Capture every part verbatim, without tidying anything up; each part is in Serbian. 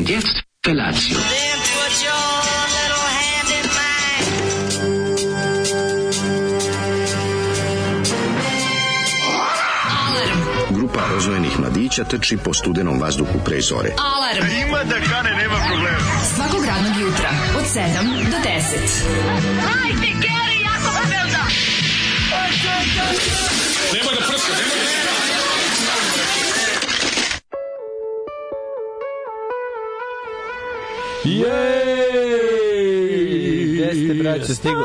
Und jetzt Felatio. Grupa rozvojenih mladića trči po studenom vazduhu pre zore. Alarm! Ima da kane, nema problema. Svakog radnog jutra, od sedam do deset. Hajde, Geri, jako se velda! Nemoj da prska, nemoj da prska! Jej! Gde ste, braće, stigo?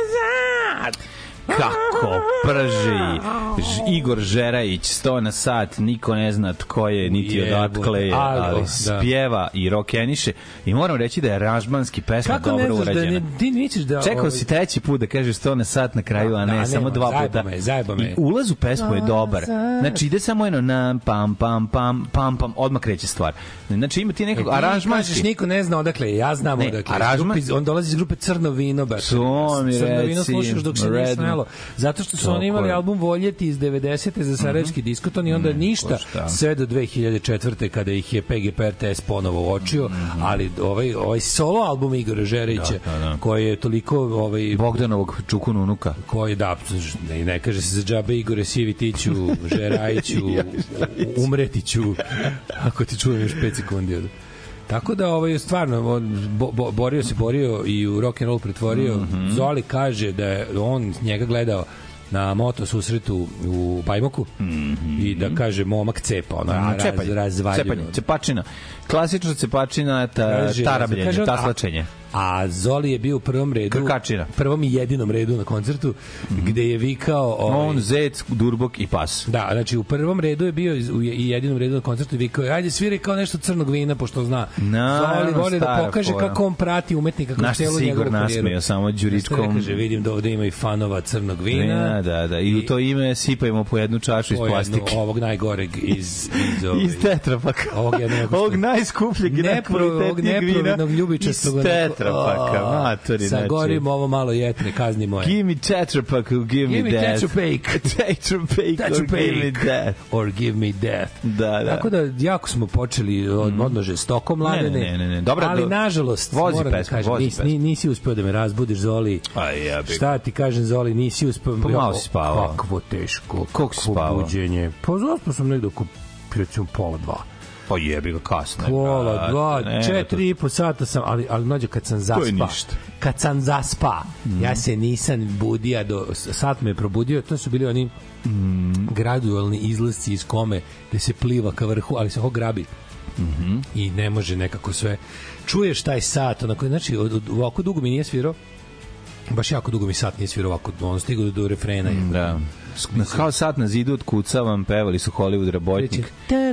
Kako prži Ž, Igor Žerajić, sto na sat, niko ne zna tko je, niti odatkle je, ali spjeva i rokeniše. I moram reći da je aranžmanski pesma kako dobro urađena. Da ne, ti nećeš da... Čekao ovaj... si treći put da kažeš sto na sat na kraju, a ne, da, samo nema, dva puta. Me, zajeba me. I ulaz u pesmu je dobar. Znači, ide samo jedno na pam, pam, pam, pam, pam, odmah kreće stvar. Znači, ima ti nekog aranžmanski... Kažeš, niko ne zna odakle, ja znam ne, odakle. Aranžman... On dolazi iz grupe Crno vino, baš. Crno vino slušaš dok se ne snelo. Zato što su oni imali album Voljeti iz devedesete za Sarajevski mm-hmm. diskoton i onda mm, ništa sve do dve hiljade četvrte kada ih je P G P R T S ponovo uočio, mm-hmm. ali ovaj ovaj solo album Igora Žerajića da, da, da. koji je toliko ovaj Bogdanovog Čukun unuka koji da ne, ne kaže se za džabe Igore Sivitiću, Žerajiću, Umretiću, ako ti čujem još pet sekundi od... Tako da ovaj stvarno on bo, bo, borio se borio i u rock and roll pretvorio. Mm-hmm. Zoli kaže da je on njega gledao na moto susretu u Bajmoku mm-hmm. i da kaže momak cepa ona raz, cepanje, razvaljeno. Cepanje, cepačina. Klasična cepačina, ta, tarabljenje, taslačenje. A Zoli je bio u prvom redu, Krkačina. prvom i jedinom redu na koncertu, mm-hmm. gde je vikao... Ovaj, on, Zec, Durbok i Pas. Da, znači u prvom redu je bio i jedinom redu na koncertu i vikao, ajde sviri kao nešto crnog vina, pošto zna. No, Zoli voli da pokaže fora. Kako on prati umetnika kroz celu njegovu karijeru. Naš nasmejo, samo đuričkom... Kaže, vidim da ovde ima i fanova crnog vina. Ja, da, da, i u to ime sipajmo po jednu čašu iz plastike. Jednu, ovog najgoreg iz... Iz, ovaj, iz tetrapaka. Ovog, jednog, ovog najskupljeg i najkvalitetnijeg vina. Neprovednog ljubičastog. Iz tetrapaka. Matori, sa gorim ovo malo jetne, kazni moje. Give me Tetra Pak, give, give me, me death. Tetra Pak. Tetra Pak, or give me death. Or give me death. Da, da. Tako da, jako smo počeli od mm. odnože stoko mladene. Ne, ne, ne. Dobra, ali, do... nažalost, vozi moram pesmu, da kažem, vozi nis, pesmu. Nisi uspeo da me razbudiš, Zoli. Aj, ja bih. Šta ti kažem, Zoli, nisi uspeo. Pa malo si spavao. Kakvo teško. Kako si spavao? Buđenje. Pa zaspao sam negdje oko, recimo, pola dva. Pa jebi ga kasno. Pola, dva, četiri i po sata sam, ali, ali mlađe kad sam zaspa, kad sam zaspa, mm. ja se nisam budija, do, sat me je probudio, to su bili oni mm. gradualni izlasci iz kome, gde se pliva ka vrhu, ali se ho grabi. Mm-hmm. I ne može nekako sve. Čuješ taj sat, onako, znači, ovako dugo mi nije svirao, baš jako dugo mi sat nije svirao, ovako, on stigao do, do refrena. Mm, da. Kao sat na zidu otkucavam, pevali su Hollywood Rabotnik.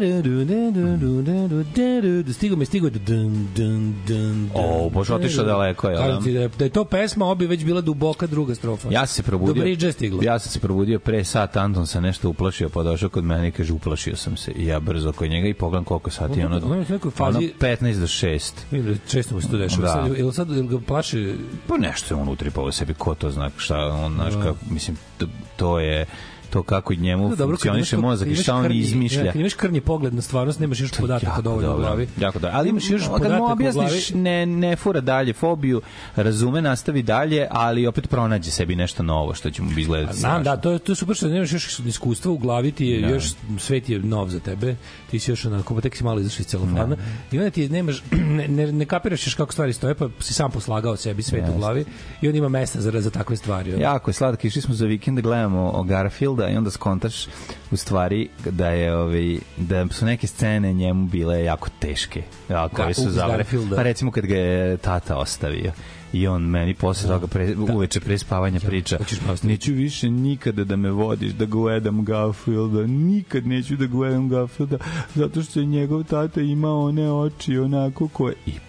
Stigo mi, stigo. O, bože, otišao daleko. Kažem ti da je, da je to pesma, obi već bila duboka druga strofa. Ja sam se probudio. Do bridge je stiglo. Ja sam se probudio pre sat, Anton se nešto uplašio, pa došao kod mene i kaže, uplašio sam se. I ja brzo kod njega i pogledam koliko sati je ono, ono petnaest do šest. Često mu se to dešava. Ili sad ga plaši? Pa nešto je on utripao sebi, ko to zna, šta on, znaš, kako, mislim, to je to kako njemu no, funkcioniše mozak i šta on krnji, izmišlja. Kad imaš krnji pogled na stvarnost, nemaš još podataka dovoljno u glavi. Jako da. Ali imaš još podataka u glavi. Ne, ne fura dalje fobiju, razume, nastavi dalje, ali opet pronađe sebi nešto novo što će mu izgledati. Znam, da, to je, to je super što nemaš još iskustva u glavi, ti je, još svet je nov za tebe, ti si još onako, pa tek si malo izašao iz celofana i onda ti nemaš, ne, ne, ne kapiraš još kako stvari stoje, pa si sam poslagao sebi svet u glavi i on ima mesta za, za takve stvari. Ono. Jako je slatko, išli smo za vikend da gledamo o Garfielda i onda skontaš u stvari da je ovaj da su neke scene njemu bile jako teške. Jako da, su zavre. Pa recimo kad ga je tata ostavio i on meni posle toga pre, uveče pre spavanja priča, neću više nikada da me vodiš da gledam Garfielda, nikad neću da gledam Garfielda zato što je njegov tata imao one oči onako koje i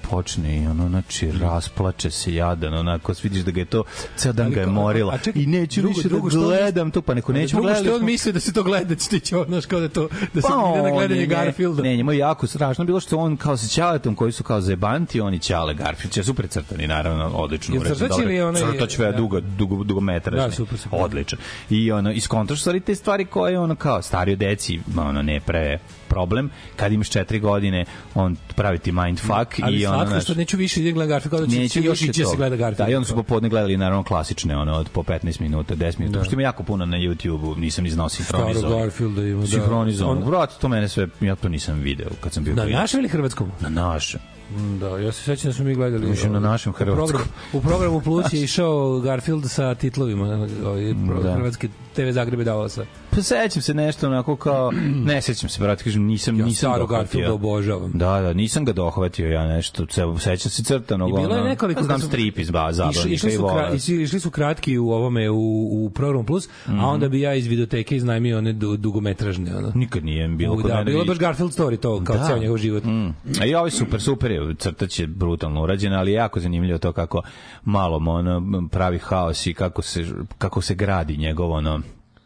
počne i ono, znači, rasplače se jadan, onako, vidiš da ga je to, ceo dan ga je morila. I neću drugo, više drugo, da gledam to, pa neko nećemo gledati. Drugo što on misli da se to gleda, će ti znaš, kao da to, da se pa, ide na gledanje ne, Garfielda. Ne, njemu je jako strašno bilo što on kao sa Ćaletom, koji su kao zebanti, oni Ćale Garfield, će super crtani, naravno, odlično. Crtač ili onaj... Crtač ve dugo, dugo, dugo metražni. Da, super, super. Odličan. I ono, iskontraš stvari te stvari koje, ono, kao, stari deci, ono, ne pre problem, kad imaš četiri godine, on pravi ti mindfuck ali i ono, slatko što neću više da gleda Garfield, kao da će još ići se gleda Garfield. Da, i onda su popodne gledali, naravno, klasične, ono, od po petnaest minuta, deset minuta, pošto ima jako puno na YouTubeu, nisam ni znao sinhronizovan. Garfielda ima, da. Sinhronizovan. Vrat, to mene sve, ja to nisam video kad sam bio. Na našem ili hrvatskom? Na našem. Da, ja se sećam da smo mi gledali. Mislim, na našem hrvatskom. U programu, u programu Plus je išao Garfield sa titlovima, da. Hrvatski te ve Zagreb je davao sve. Pa sećam se nešto onako kao, ne sećam se, brate, kažem, nisam, ja nisam dohvatio. Ja Garfielda obožavam. Da, da, nisam ga dohvatio ja nešto, sećam se crtanog. I bilo je nekoliko... Znam strip iz zabavnika išli, i vola. Išli, išli su kratki u ovome, u, u programu Plus, mm -hmm. a onda bi ja iz videoteke iznajmio one du, dugometražne. Ono. Nikad nije bilo. Da, bilo je baš Garfield story to, kao da. Ceo njegov život. Mm. A i ovo je super, super je, crtač je brutalno urađen, ali je jako zanimljivo to kako malo ono, pravi haos i kako se, kako se gradi njegov ono,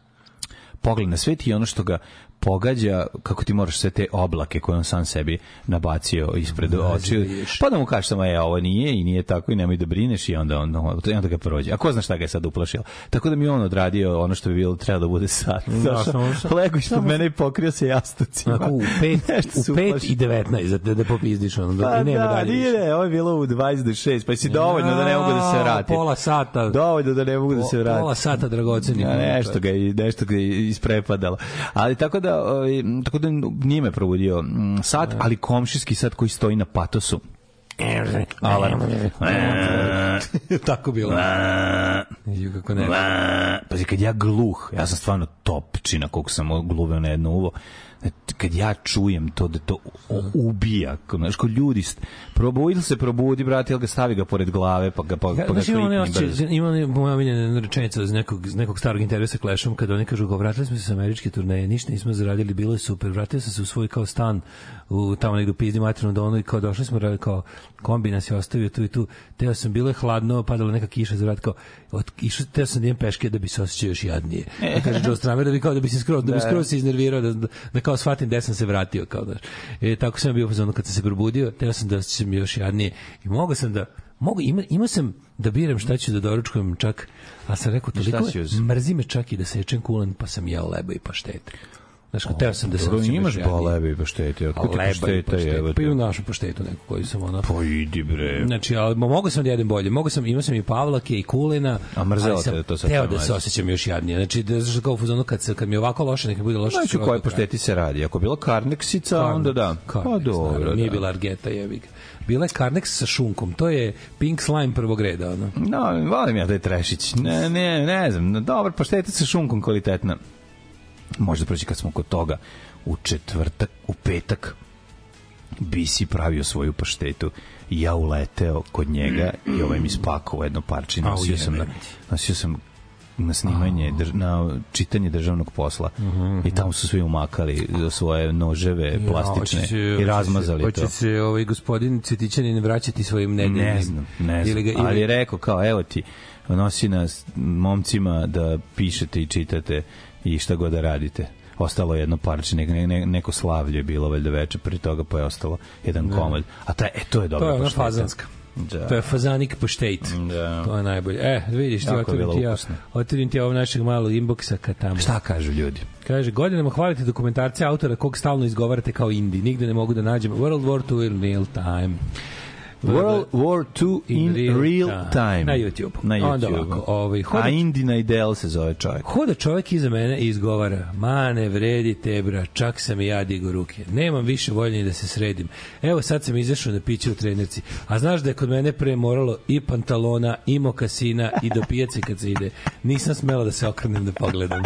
pogled na svet i ono što ga pogađa, kako ti moraš sve te oblake koje on sam sebi nabacio ispred očiju, pa da mu kažeš samo, je, ovo nije i nije tako i nemoj da brineš i onda, onda, onda ga prođe. A ko zna šta ga je sad uplašilo? Tako da mi on odradio ono što bi bilo, treba da bude sad. Lego ispod mene i pokrio se jastucima. Ako, u pet, u pet i devetnaest, da, da popizdiš ono, da, pa i nema da, dalje. Nije, ne, ovo je bilo u dvadeset do šest, pa si dovoljno da ne mogu da se vratim. Pola sata. Dovoljno da ne mogu da se vratim. Pola sata dragoceni. Ja, nešto ga, nešto ga isprepadalo. Ali tako da ovaj, tako da nije me probudio sat, ali komšijski sat koji stoji na patosu. Alarm. Tako bilo. Kako ne. Pazi, kad ja gluh, ja sam stvarno topčina koliko sam gluveo na jedno uvo, kad ja čujem to da to ubija, znaš, ko ljudi probudi se, probudi, brate, ili ga stavi ga pored glave, pa ga, pa, pa ga klikni brzo. Ima moja omiljena rečenica iz nekog, nekog starog intervjua sa Clashom, kada oni kažu, vratili smo se sa američke turneje, ništa nismo zaradili, bilo je super, vratili sam se u svoj kao stan, u tamo negdje u pizdi materinu donu i kao došli smo, kao kombi nas je ostavio tu i tu, teo sam, bilo je hladno, padala neka kiša za vrat, kao, išao, teo sam da idem peške da bi se osjećao još jadnije. Da kaže Joe Stramer, da bi kao da bi se skroz, da bi skroz se iznervirao, da, da, da kao shvatim gde sam se vratio, kao da. E, tako sam bio pozorno kad sam se probudio, teo sam da osjećam još jadnije i mogao sam da, mogu, ima, imao sam da biram šta ću da doručkujem čak, a sam rekao, toliko mrzi me čak i da sečem kulen, pa sam jeo lebo i paštete. Znaš, kao teo sam da se osjećam imaš ba lebe i paštete, otkud ti paštete je? Pa i u našu paštetu neku koju sam ono... Pa idi bre. Znači, ali mogu sam da jedem bolje, mogu sam, imao sam i pavlake i kulena, a mrzelo te da to sad teo da se osjećam još jadnije. Znači, da znaš kao u fazonu kad, se, kad mi je ovako loše, neka bude loše. Znači, koje pašteti se radi? Ako je bila karneksica, Karnex, onda da. Karnex, pa dobro, nije bila argeta, jebik. Bila je Karnex sa šunkom, to je Pink Slime prvog reda, ono. No, volim ja da je trešić. Ne, ne, ne znam, dobro, pašteta sa šunkom kvalitetna. Možda proći kad smo kod toga. U četvrtak, u petak bi si pravio svoju paštetu i ja uleteo kod njega i ovaj mi spakovao jedno parče, nosio sam na, nosio sam na snimanje, drž, na čitanje državnog posla uh-huh. i tamo su svi umakali svoje noževe plastične ja, i razmazali hoće to. Hoće se ovaj gospodin Cvetićanin vraćati svojim nedeljnim? Ne znam, ne znam, ili ga, ili... ali je rekao kao evo ti, nosi nas momcima da pišete i čitate i šta god da radite. Ostalo jedno parče, ne, ne, neko slavlje je bilo valjda veče, pri toga pa je ostalo jedan ne. komad. A taj, e, to je dobro. To je ona fazanska. Da. To je fazanik paštejt. Da. To je najbolje. E, vidiš, ti otvorim ti, ja, otvorim ti ovog našeg malog inboxa ka tamo. Šta kažu ljudi? Kaže, godinama hvalite dokumentarce autora kog stalno izgovarate kao Indi. Nigde ne mogu da nađem World War two in real time. World War two in, in real, real time. Na YouTube. Na YouTube. Ovako, ovaj, hoda, a Indina Idel se zove čovjek. Hoda čovjek iza mene i izgovara, ma ne vredi tebra, čak sam i ja digo ruke. Nemam više volje da se sredim. Evo sad sam izašao na piće u trenerci. A znaš da je kod mene pre moralo i pantalona, i mokasina, i do pijace kad se ide. Nisam smela da se okrenem da pogledam.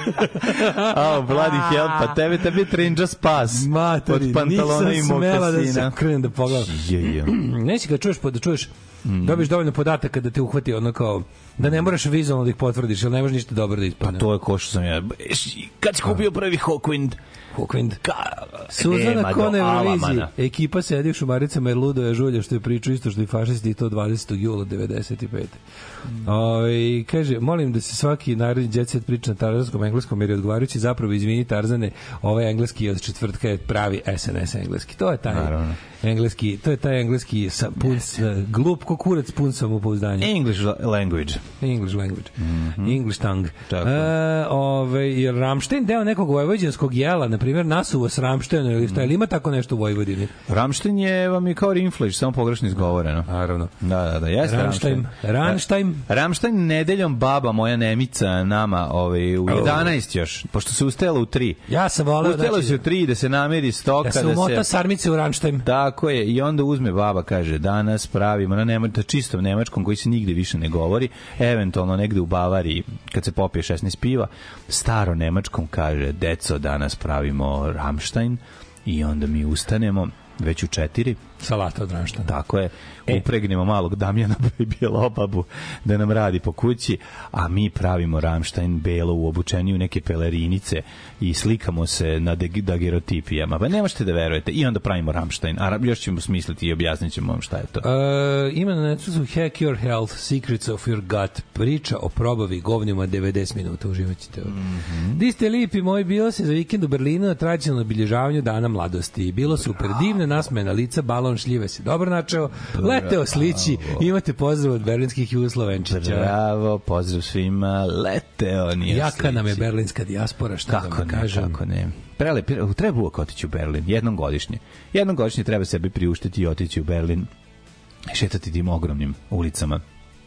oh, bloody hell, pa tebe, tebe je trinđa spas. Matori, od pantalona i mokasina. Nisam smela da se okrenem da pogledam. Je, je. Neći kad čuješ, da čuješ Mm. Dobiš dovoljno podataka da te uhvati ono kao da ne moraš vizualno da ih potvrdiš, jer ne možeš ništa dobro da ispadne. Pa to je ko što sam ja. Kad si kupio prvi Hawkwind? Hawkwind. Ka... Suzana Kone Euroviziji. Ekipa sedi u Šumaricama jer ludo je žulja što je pričao isto što i fašisti i to dvadesetog jula devedeset pete. Mm. Ove, kaže, molim da se svaki narodni jet set priča na tarzanskom engleskom jer je odgovarajući zapravo izvini Tarzane, ovaj engleski od četvrtka je pravi S N S engleski. To je taj Naravno. engleski, to je taj engleski sa, pun, yes. glup ko kurac pun samopouzdanja. English language. English language. Mm-hmm. English tongue. E, ove, je Ramštajn deo nekog vojvođanskog jela, na primjer nasuvo s Ramštajnom ili šta, ili ima tako nešto u Vojvodini? Ramštajn je vam je kao rinfleš, samo pogrešno izgovoreno. Naravno. Da, da, da, jeste Ramštajn. Ramštajn. Ramštajn nedeljom baba moja Nemica nama ovaj, u jedanaest još, pošto se ustajala u tri. Ja sam voleo. Ustajala se u tri da se namiri stoka. Da se umota da se... sarmice u Ramštajn. Tako je, i onda uzme baba, kaže, danas pravimo na nema, čistom nemačkom koji se nigde više ne govori, eventualno negde u Bavariji, kad se popije šesnaest piva, staro nemačkom kaže, deco, danas pravimo Ramštajn, i onda mi ustanemo već u četiri. Salata od Ramštajna. Tako je. E. Upregnemo malog Damjana Bjelobabu da nam radi po kući, a mi pravimo Ramštajn belo u obučenju neke pelerinice i slikamo se na dagerotipijama. Pa ne možete da verujete. I onda pravimo Ramštajn. A još ćemo smisliti i objasnit ćemo vam šta je to. Uh, ima na Netflixu Hack Your Health, Secrets of Your Gut. Priča o probavi govnima devedeset minuta. Uživat ćete. Mm-hmm. Di ste lipi moji, bilo se za vikend u Berlinu na tradicionalnom obilježavanju Dana mladosti. Bilo super divne nasmejana lica, balon šljive se dobro načeo, leteo slići, imate pozdrav od berlinskih Jugoslovenčića. Bravo, pozdrav svima, leteo nije Jaka slići. Nam je berlinska dijaspora, šta kako da vam ne, kažem. Kako ne. Prelep, treba uvijek otići u Berlin, jednom godišnje. Jednom godišnje treba sebi priuštiti i otići u Berlin, šetati tim ogromnim ulicama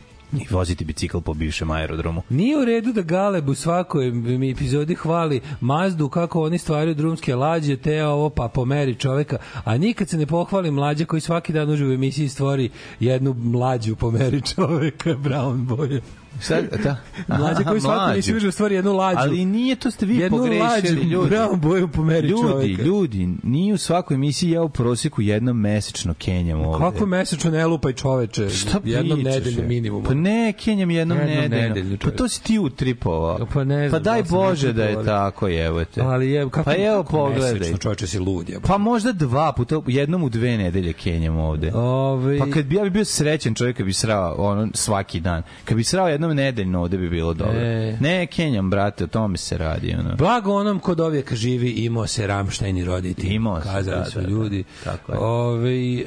i voziti bicikl po bivšem aerodromu. Nije u redu da Galeb u svakoj mi epizodi hvali Mazdu kako oni stvaraju drumske lađe, te ovo pa pomeri čoveka, a nikad se ne pohvali mlađa koji svaki dan uživo u emisiji stvori jednu mlađu pomeri čoveka, brown boje. Šta, ta? Mlađa koji svaki nisi uživo stvari jednu lađu. Ali nije, to ste vi jednu pogrešili. Lađu, ljudi. Brown boju pomeri ljudi, čoveka. Ljudi, ljudi, nije u svakoj emisiji ja u prosjeku jednom mesečno kenjam ovde. Kako mesečno ne lupaj čoveče? Šta jednom pričaš, nedeljno minimum. Pa ne kenjam jednom, jednom nedeljno. Pa to si ti utripovao. Pa ne znam. Pa daj Bože da je tako, jebote. Ali je, kako, pa evo pogledaj. Mesečno čoveče si lud, jebote. Pa možda dva puta, jednom u dve nedelje kenjam ovde. Ove... Pa kad bi ja bi bio srećan čovjek kad bi srao ono svaki dan. Kad bi srao jednom nedeljno ovde bi bilo dobro. E. Ne, kenjam, brate, o tome se radi. Ono. Blago onom ko dovijeka živi, imao se Ramštajn i roditi. Imao se, kazali da, su da, ljudi. Da, tako je. Ove,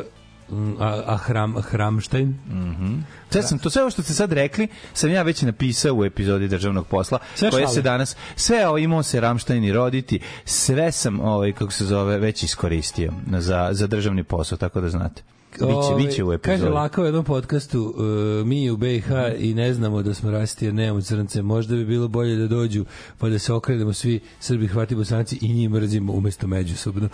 uh, a, a Hram, Hramštajn? Mhm. Sve sam, to sve ovo što ste sad rekli sam ja već napisao u epizodi Državnog posla, sve koje šali. Se danas, sve ovo imao se Ramštajn i roditi, sve sam, ovaj, kako se zove, već iskoristio za, za državni posao, tako da znate. Biće, biće u epizodi. Kaže Laka u jednom podcastu, uh, mi u B i H i ne znamo da smo rasti jer nemamo crnce, možda bi bilo bolje da dođu pa da se okrenemo svi Srbi, Hrvati, Bosanci i njih mrzimo umesto međusobno.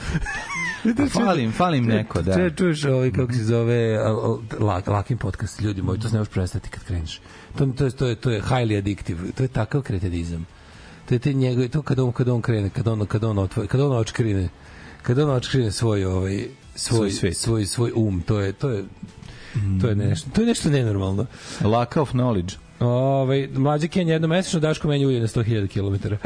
falim, falim neko, da. Če, čuješ ovaj, kako se zove, lak, Lakin podcast, ljudi moji, to se ne možeš prestati kad kreneš. To, to, to, je, to je highly addictive, to je takav kretenizam. To je te njegove, to kad on, kad on krene, kad on, kad on, otvore, kad on očkrine, kad on očkrine svoj ovaj svoj svoj, svoj svoj um, to je to je to je nešto to je nešto nenormalno. Lack of knowledge. Ovaj mlađi Ken jednomesečno Daško menja ulje na sto hiljada kilometara.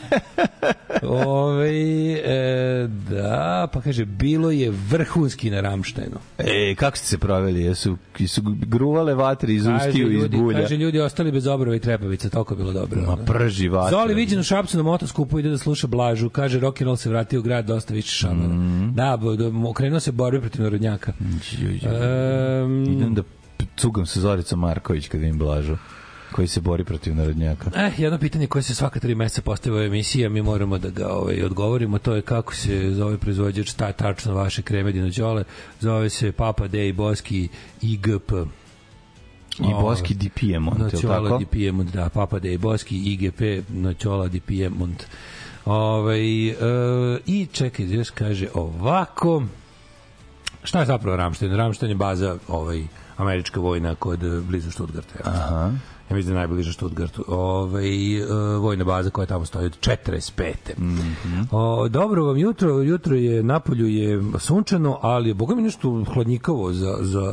Ovaj e, da, pa kaže bilo je vrhunski na Ramštajnu. E, kako ste se proveli? Jesu su gruvale vatre iz ustiju iz bulja. Kaže ljudi ostali bez obrova i trepavica, toliko bilo dobro. Ma prži vatre. Zoli viđen u Šapcu na motoskupu, ide da sluša Blažu, kaže rock and roll se vratio u grad dosta više šamara. Mm. Da, okrenuo se borbe protiv narodnjaka. Um, Idem da cugam sa Zoricom Marković kad im Blažu koji se bori protiv narodnjaka. Eh, jedno pitanje koje se svaka tri meseca postavlja u emisiji, a mi moramo da ga ovaj, odgovorimo, to je kako se zove proizvođač ta, tačno vaše kreme dinođole, zove se Papa Dej Boski I G P. I Boski di Piemont, je li tako? Noćola di Piemont, da, Papa Dej Boski I G P, Noćola di Piemont. Ovaj, e, i čekaj, još kaže ovako, šta je zapravo Ramštajn? Ramštajn je baza ovaj, američka vojna kod blizu Stuttgarta. Aha. Ja mislim da je najbliže Stuttgartu. Ovaj, e, vojna baza koja tamo stoji od četrdeset pete Mm-hmm. O, dobro vam jutro. Jutro je, napolju je sunčano, ali je, boga mi, nešto hladnjikavo za, za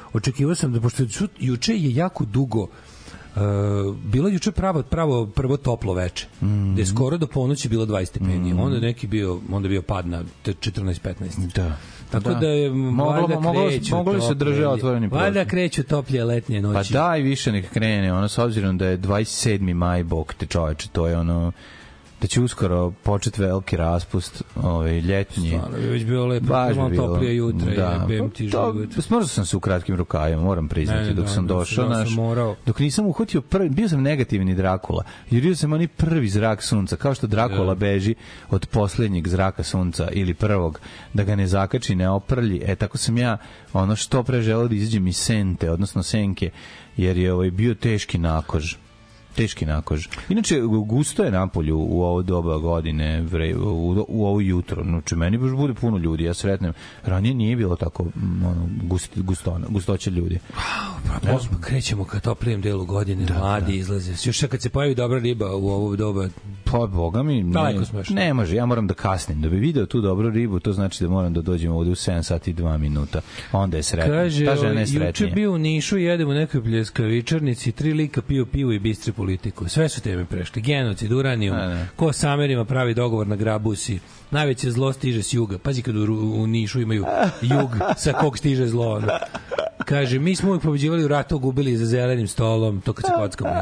očekivao sam da, pošto juče je jako dugo Uh, bilo juče pravo pravo prvo toplo veče. Mm. Gde skoro do ponoći bilo dvadeset stepeni. Mm. Onda neki bio onda bio pad na četrnaest petnaest. Da. Tako da, da je moglo moglo se drže otvoreni prostor. Valjda kreću toplije letnje noći. Pa daj više nek krene, ono s obzirom da je dvadeset sedmi maj, bog te čoveče, to je ono da će uskoro početi veliki raspust, ovaj ljetnji. Stvarno bi već bilo lepo, malo toplije jutra, da. jebem ti život. Smrzao sam se u kratkim rukavima, moram priznati, ne, dok da, sam došao, da, naš, sam dok nisam uhvatio prvi, bio sam negativni Drakula, jer bio sam oni prvi zrak sunca, kao što Drakula ja. beži od poslednjeg zraka sunca ili prvog, da ga ne zakači, ne oprlji, e tako sam ja ono što pre želeo da izađem iz sente, odnosno senke, jer je ovaj bio teški nakož. Teški nakož. Inače, gusto je napolju u ovo doba godine, vre, u, u ovo jutro. Znači, meni baš bude puno ljudi, ja sretnem. Ranije nije bilo tako ono, gust, gustona, gustoća ljudi. Wow, pa, pa krećemo ka toplijem delu godine, da, mladi da. izlaze. Još kad se pojavi dobra riba u ovo doba... Pa, boga mi, ne, ne može, ja moram da kasnim. Da bi video tu dobru ribu, to znači da moram da dođem ovde u sedam sati i dva minuta. Onda je sretno. Kaže, ta žena je sretnija. Juče bio u Nišu, jedemo u nekoj pljeskavičarnici, tri lika piju pivo i bistri politiku. Sve su teme prešli. Genocid, uranijum, ko s Amerima pravi dogovor na Grabusi. Najveće zlo stiže s juga. Pazi kad u, u Nišu imaju jug sa kog stiže zlo. Ono. Kaže, mi smo uvijek pobeđivali u ratu, gubili za zelenim stolom, to kad se kockamo.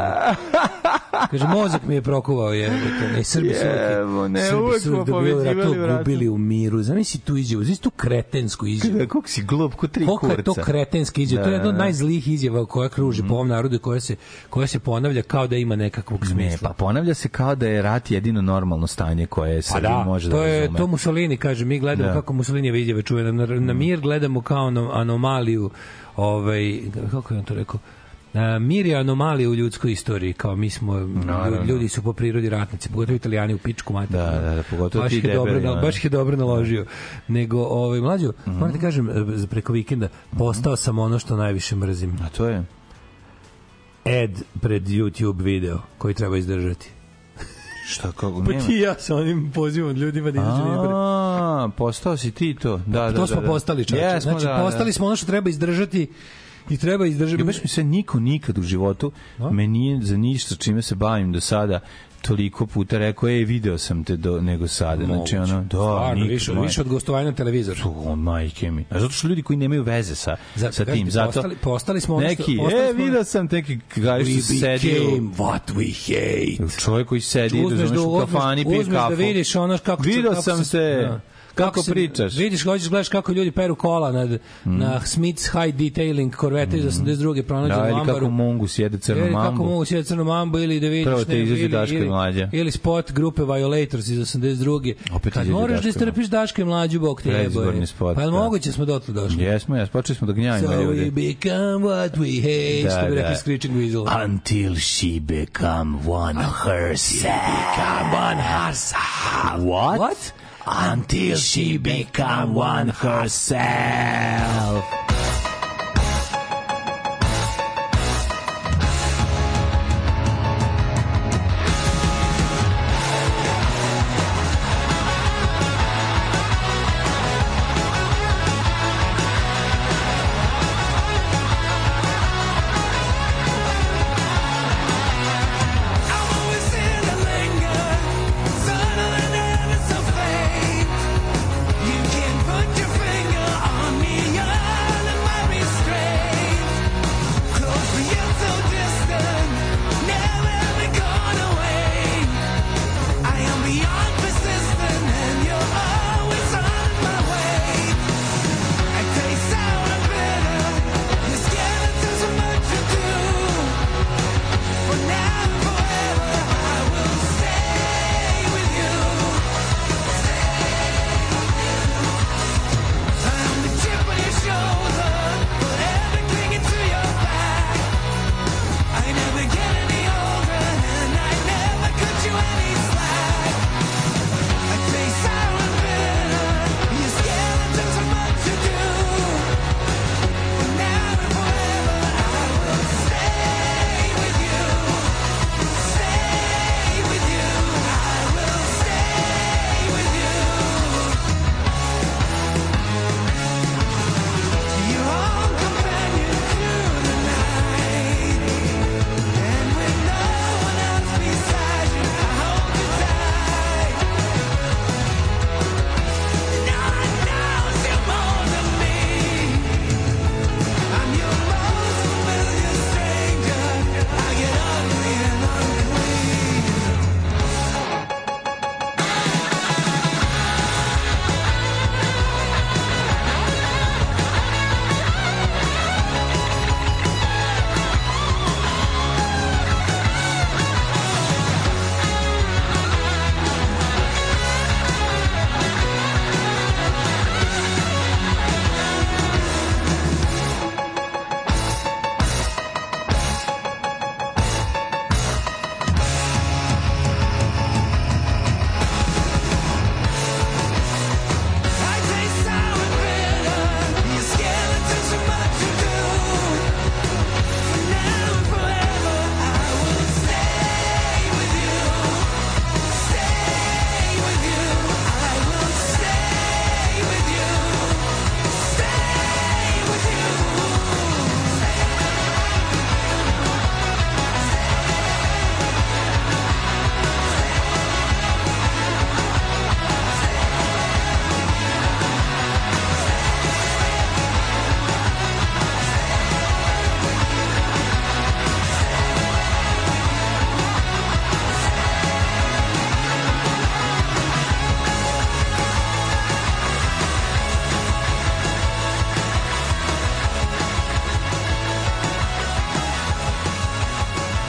Kaže, mozak mi je prokuvao. Je, ne, Srbi su uvijek, Srbi su dobili u ratu, gubili u miru. Zamisli tu izjavu, zamisli tu kretensku izjavu. Kako si glup, ko tri kurca. Koliko je to kretenska izjava? Da, to je jedno od najzlih izjava koja kruži mm. po ovom narodu, koja se, koja se ponavlja kao da ima nekakvog smisla. Ne, pa ponavlja se kao da je rat jedino normalno stanje koje se pa da, može da to je, razume. To Mussolini kaže, mi gledamo da. kako Mussolinijeve izjave čuje. Na, na mir gledamo kao anomaliju, ovaj, kako je on to rekao, Uh, mir je anomalija u ljudskoj istoriji, kao mi smo, no, ljudi no. su po prirodi ratnici, pogotovo Italijani u pičku materiju. Da, da, da, pogotovo baš ti debeli. Dobro, no. Baš je dobro naložio. Nego, ovaj, mlađo, mm-hmm. moram ti kažem, preko vikenda postao sam ono što najviše mrzim. A to je? Ad pred YouTube video koji treba izdržati. Šta, kako, pa ti ja sa onim pozivom ljudima da izađu nije pre. A, postao si ti to. Da, da, to da, smo da. postali, čovječe. Yes, znači, da, postali da. smo ono što treba izdržati i treba izdržati. Ja baš mi se niko nikad u životu no? me nije za ništa čime se bavim do sada toliko puta rekao, ej, video sam te do, nego sada. Znači, ono, da, stvarno, više, više od gostovanja na televizoru. O, majke mi. A zato što ljudi koji nemaju veze sa, za, sa tim. Zato, postali, postali smo ono što... Neki, e, video sam te kaj što sedi... what we hate. Čovjek koji sedi, uzmeš u kafani, pije kafu. Uzmeš da vidiš ono kako... Video sam te... Kako, kako pričaš? Vidiš, hoćeš gledaš kako ljudi peru kola nad, mm. na Smith's High Detailing korvete iz osamdeset druge pronađu da, u Mambaru. Ili kako Mongus jede crnu ili mambu. Kako Mongus jede crnu mambu, ili da vidiš... Prvo te izađe Daško i Mlađa. Ili spot grupe Violators iz osamdeset druge. Opet kad moraš da istrpiš Daško i Mlađu, bog te jeboje. Pa je moguće smo dotle došli. Jesmo, jes, počeli smo da gnjavimo so ljudi. So we become what we hate, da, što bi rekli Screeching Weasel. Until she become one herself. Become one herself. What? What? Until she become one herself. You can put your finger on me.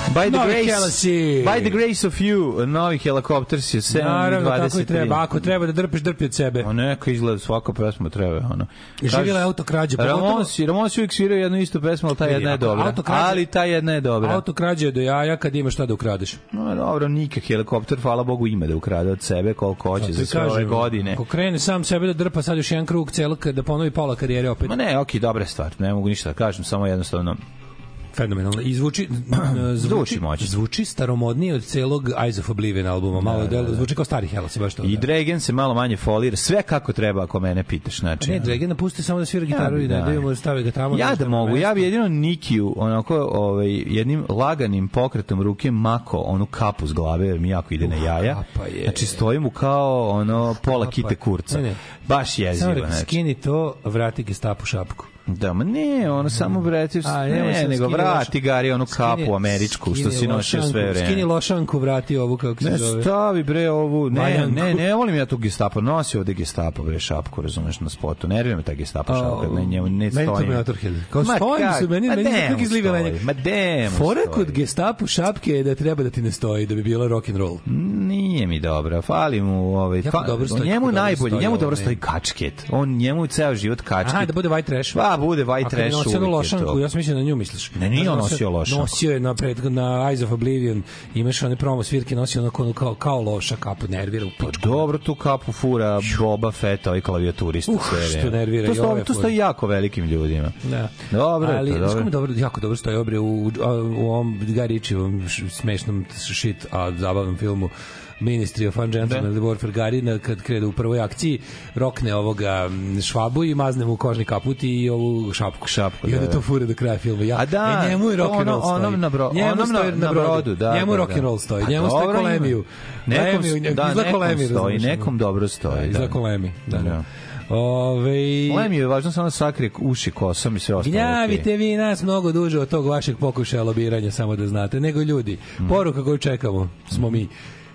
By the, novi grace, Helasi. by the grace of you, novi helikopters je sedam Naravno, dvadeset tri. tako i treba. Ako treba da drpiš, drpi od sebe. A neka izgleda svaka pesma treba. Ono. Živjela je autokrađa. Ramosi, Ramosi uvijek sviraju jednu istu pesmu, ali ta jedna je dobra. Ali ta jedna je dobra. Autokrađa je do jaja kad imaš šta da ukradeš. No, dobro, nikak helikopter, hvala Bogu, ima da ukrade od sebe koliko hoće za sve ove godine. Ako krene sam sebe da drpa sad još jedan krug celog, da ponovi pola karijere opet. Ma ne, okej, dobra stvar, ne mogu ništa da kažem, samo jednostavno fenomenalno. I zvuči zvuči, zvuči staromodnije od celog Eyes of Oblivion albuma. Malo da, da, da. Zvuči kao stari Hellas, baš to. I da. Dragon se malo manje folira, sve kako treba ako mene pitaš, znači. Ne, Dragon napusti samo da svira gitaru ja, i da da mu stavi ga tamo. Ja da mogu, ja bi jedino Nikiju onako ovaj jednim laganim pokretom ruke mako onu kapu s glave, jer mi jako ide na jaja. Znači stoji mu kao ono pola kapa. Kite kurca. Ne, ne. Baš jezivo, znači. Skini to, vrati Gestapu šapku. Da, ma ne, ono samo vrati, ne, nego vrati Gari onu kapu američku, što si nosio sve vreme. Skini lošanku, vrati ovu, kako se zove. Ne, stavi bre ovu, ne, ne, ne, volim ja tu Gestapo, nosi ovde Gestapo, bre, šapku, razumeš, na spotu, nervira me ta Gestapo šapka, ne, njemu ne stoji. Meni to me Motorhead. Kao stojim se, meni, meni se tako izlive. Ma demo Fora kod Gestapo šapke je da treba da ti ne stoji, da bi bila rock and roll. Nije mi dobra, fali mu ovaj, njemu najbolje, njemu dobro stoji kačket, on njemu ceo život kačket. Aha, da bude white trash. bude white trash uvijek. Nosio lošanku, ja sam mislio na nju misliš. Ne, nije on nosio lošanku. Nosio je napred, na Eyes of Oblivion, imaš one promo svirke, nosio onako kao, kao loša kapu, nervira u pičku. Pa dobro, tu kapu fura Boba Fett, ovaj klavijaturista. Uh, sve što nervira. To, stoji, to stoji jako velikim ljudima. Da. Dobro, ali, to dobro. dobro. Jako dobro stoji obre u, u, u ovom Guy Ritchievom smešnom shit, a zabavnom filmu Ministry of Ungentlemanly Warfare. Gary kad krene u prvoj akciji rokne ovoga Švabu i mazne mu kožni kaput i ovu šapku. šapku I onda da, to fure do kraja filma. Ja, a da, e, njemu je rock and roll stoji. Onom na, bro, njemu onom na, na brodu. Da, njemu da, rock and roll stoji. Da. Njemu stoji kolemiju. Nekom, Lemiju, da, nekom kolemi, stoji, nekom dobro stoji. Izla kolemi. Da, da. Ove... Lemiju je važno samo da sakrije uši kosom i sve ostalo. Gnjavite vi nas mnogo duže od tog vašeg pokušaja lobiranja, samo da znate, nego ljudi. Poruka koju čekamo smo mi.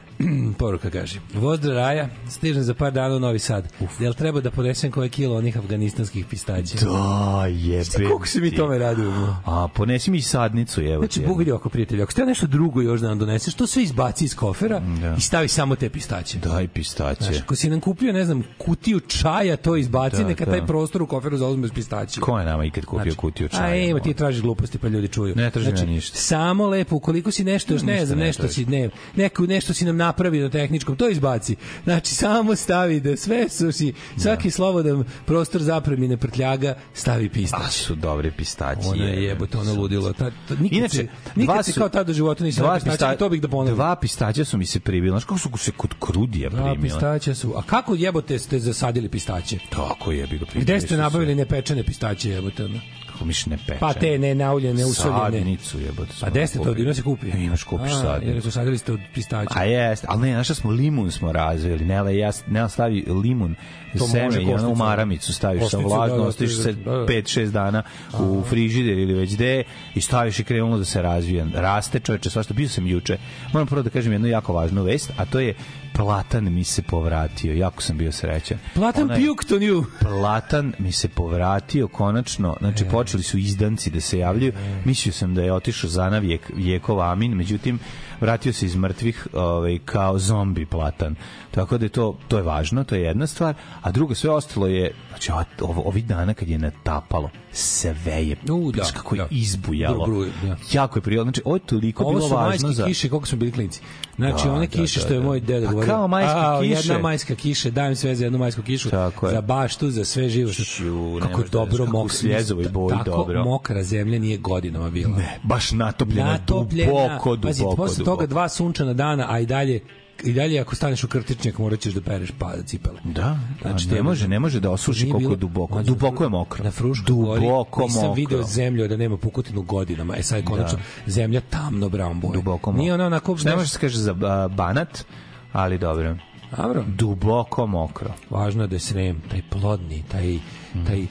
Poruka kaže: Vozdra Raja, stižem za par dana u Novi Sad. Jel treba da ponesem koje kilo onih afganistanskih pistaća? Da, jebe. Kako se mi tome radimo? A, ponesi mi sadnicu, evo. Znači, Bog vidi oko prijatelja. Ako ste nešto drugo još da nam doneseš, to sve izbaci iz kofera da. I stavi samo te pistaće. Daj pistaće. Znaš, ako si nam kupio, ne znam, kutiju čaja, to izbaci, da, neka da. Taj prostor u koferu zauzme s pistaće. Ko je nama ikad kupio znači, kutiju čaja? A ima, ti tražiš gluposti pa ljudi čuju. Ne tražim znači, ništa. Samo lepo, ukoliko si nešto, još ne znam, nešto si, ne, neko, nešto si nam napravi na tehničkom, to izbaci. Znači, samo stavi da sve su si, svaki da. Slobodan prostor zapremi ne prtljaga, stavi pistaće. A su dobre pistaće. Ona je jebote, ono ludilo. Ta, ta, nikad Inače, se, nikad se kao tada u životu nisam dva pistaće, pista, to bih da ponovim. Dva pistaća su mi se pribili. Znaš kako su se kod krudija primila? Dva pistaća su. A kako jebote ste zasadili pistaće? Tako je, bi ga primili. Gde ste nabavili nepečene pistaće, jebote? Kako miš ne pečene? Pa te ne nauljene, usoljene. Sadnicu, jebote. A gde ste to? Gdje se kupi? Imaš kupiš sadnicu. Jer su sadili ste od pistaća. A jeste, ali ne, našli smo limun smo razvili. Nele, ja, Nela stavi limun seme i ono u maramicu staviš sa vlažno, ostaviš se pet šest dana u frižider ili već gde i staviš i krenulo da se razvija. Raste čoveče, svašta, bio sam juče. Moram prvo da kažem jednu jako važnu vest, a to je Platan mi se povratio, jako sam bio srećan. Platan puked on you. Platan mi se povratio konačno, znači počeli su izdanci da se javljaju. Mislio sam da je otišao za vijek, vijekov amin, međutim vratio se iz mrtvih ovaj, kao zombi Platan. Tako da je to, to je važno, to je jedna stvar. A drugo, sve ostalo je, znači ovo, ovi dana kad je natapalo, sve je, U, da, kako je da. izbujalo. Bru, bru, da. Jako je prijelo. Znači, ovo je toliko ovo bilo važno. Ovo su majske za... kiše, koliko smo bili klinci. Znači, da, one da, kiše da, što je da. moj deda govorio. A kao majske a, kiše. Jedna majska kiše, dajem sve za jednu majsku kišu. Tako za baštu, za sve živo. Šu, kako dobro mokra. Tako dobro. Mokra zemlja nije godinama bila. Ne, baš natopljena, natopljena duboko, Pazi, duboko. Posle toga dva sunčana dana, a i dalje i dalje ako staneš u krtičnjak morat ćeš da pereš pa cipele. Da, znači ne može, ne može da osuši koliko je duboko. Duboko je mokro. Na Fruškoj gori nisam video zemlju da nema pukotinu godinama. E sad je konačno da. Zemlja tamno brown boje. Duboko mokro. Nije ona onako... Ne može se kaže za uh, Banat, ali dobro. Dobro. Duboko mokro. Važno je da je Srem, taj plodni, taj, taj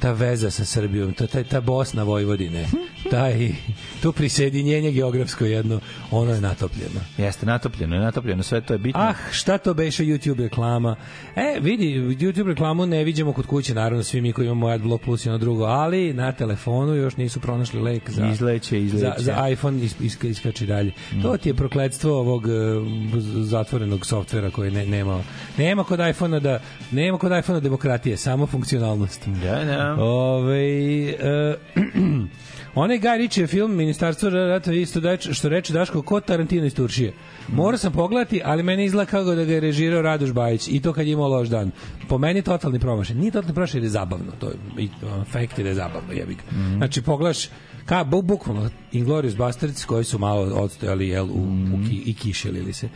ta veza sa Srbijom, ta, ta, ta Bosna Vojvodine, taj, to prisjedinjenje geografsko jedno, ono je natopljeno. Jeste, natopljeno je, natopljeno, sve to je bitno. Ah, šta to beše YouTube reklama? E, vidi, YouTube reklamu ne vidimo kod kuće, naravno, svi mi koji imamo AdBlock Plus i ono drugo, ali na telefonu još nisu pronašli lek za, izleće, izleće. za, za iPhone is, is, iskači dalje. Mm. To ti je prokletstvo ovog uh, zatvorenog softvera koji ne, nema, nema kod iPhona da, nema kod iPhona demokratije, samo funkcionalnost. Da, da. Ove, uh, onaj Guy Ritchie film Ministarstvo rata isto da što reče Daško ko Tarantino iz Turšije. Morao sam pogledati, ali meni izgleda kako da ga je režirao Radoš Bajić i to kad je imao loš dan. Po meni totalni promašaj. Nije totalni promašaj jer je zabavno. To je fakt je da je zabavno, jebi ga. Mm. Znači pogledaš ka bu, bukvalno Inglourious Basterds koji su malo odstojali jel u, mm. u ki, i kišelili se.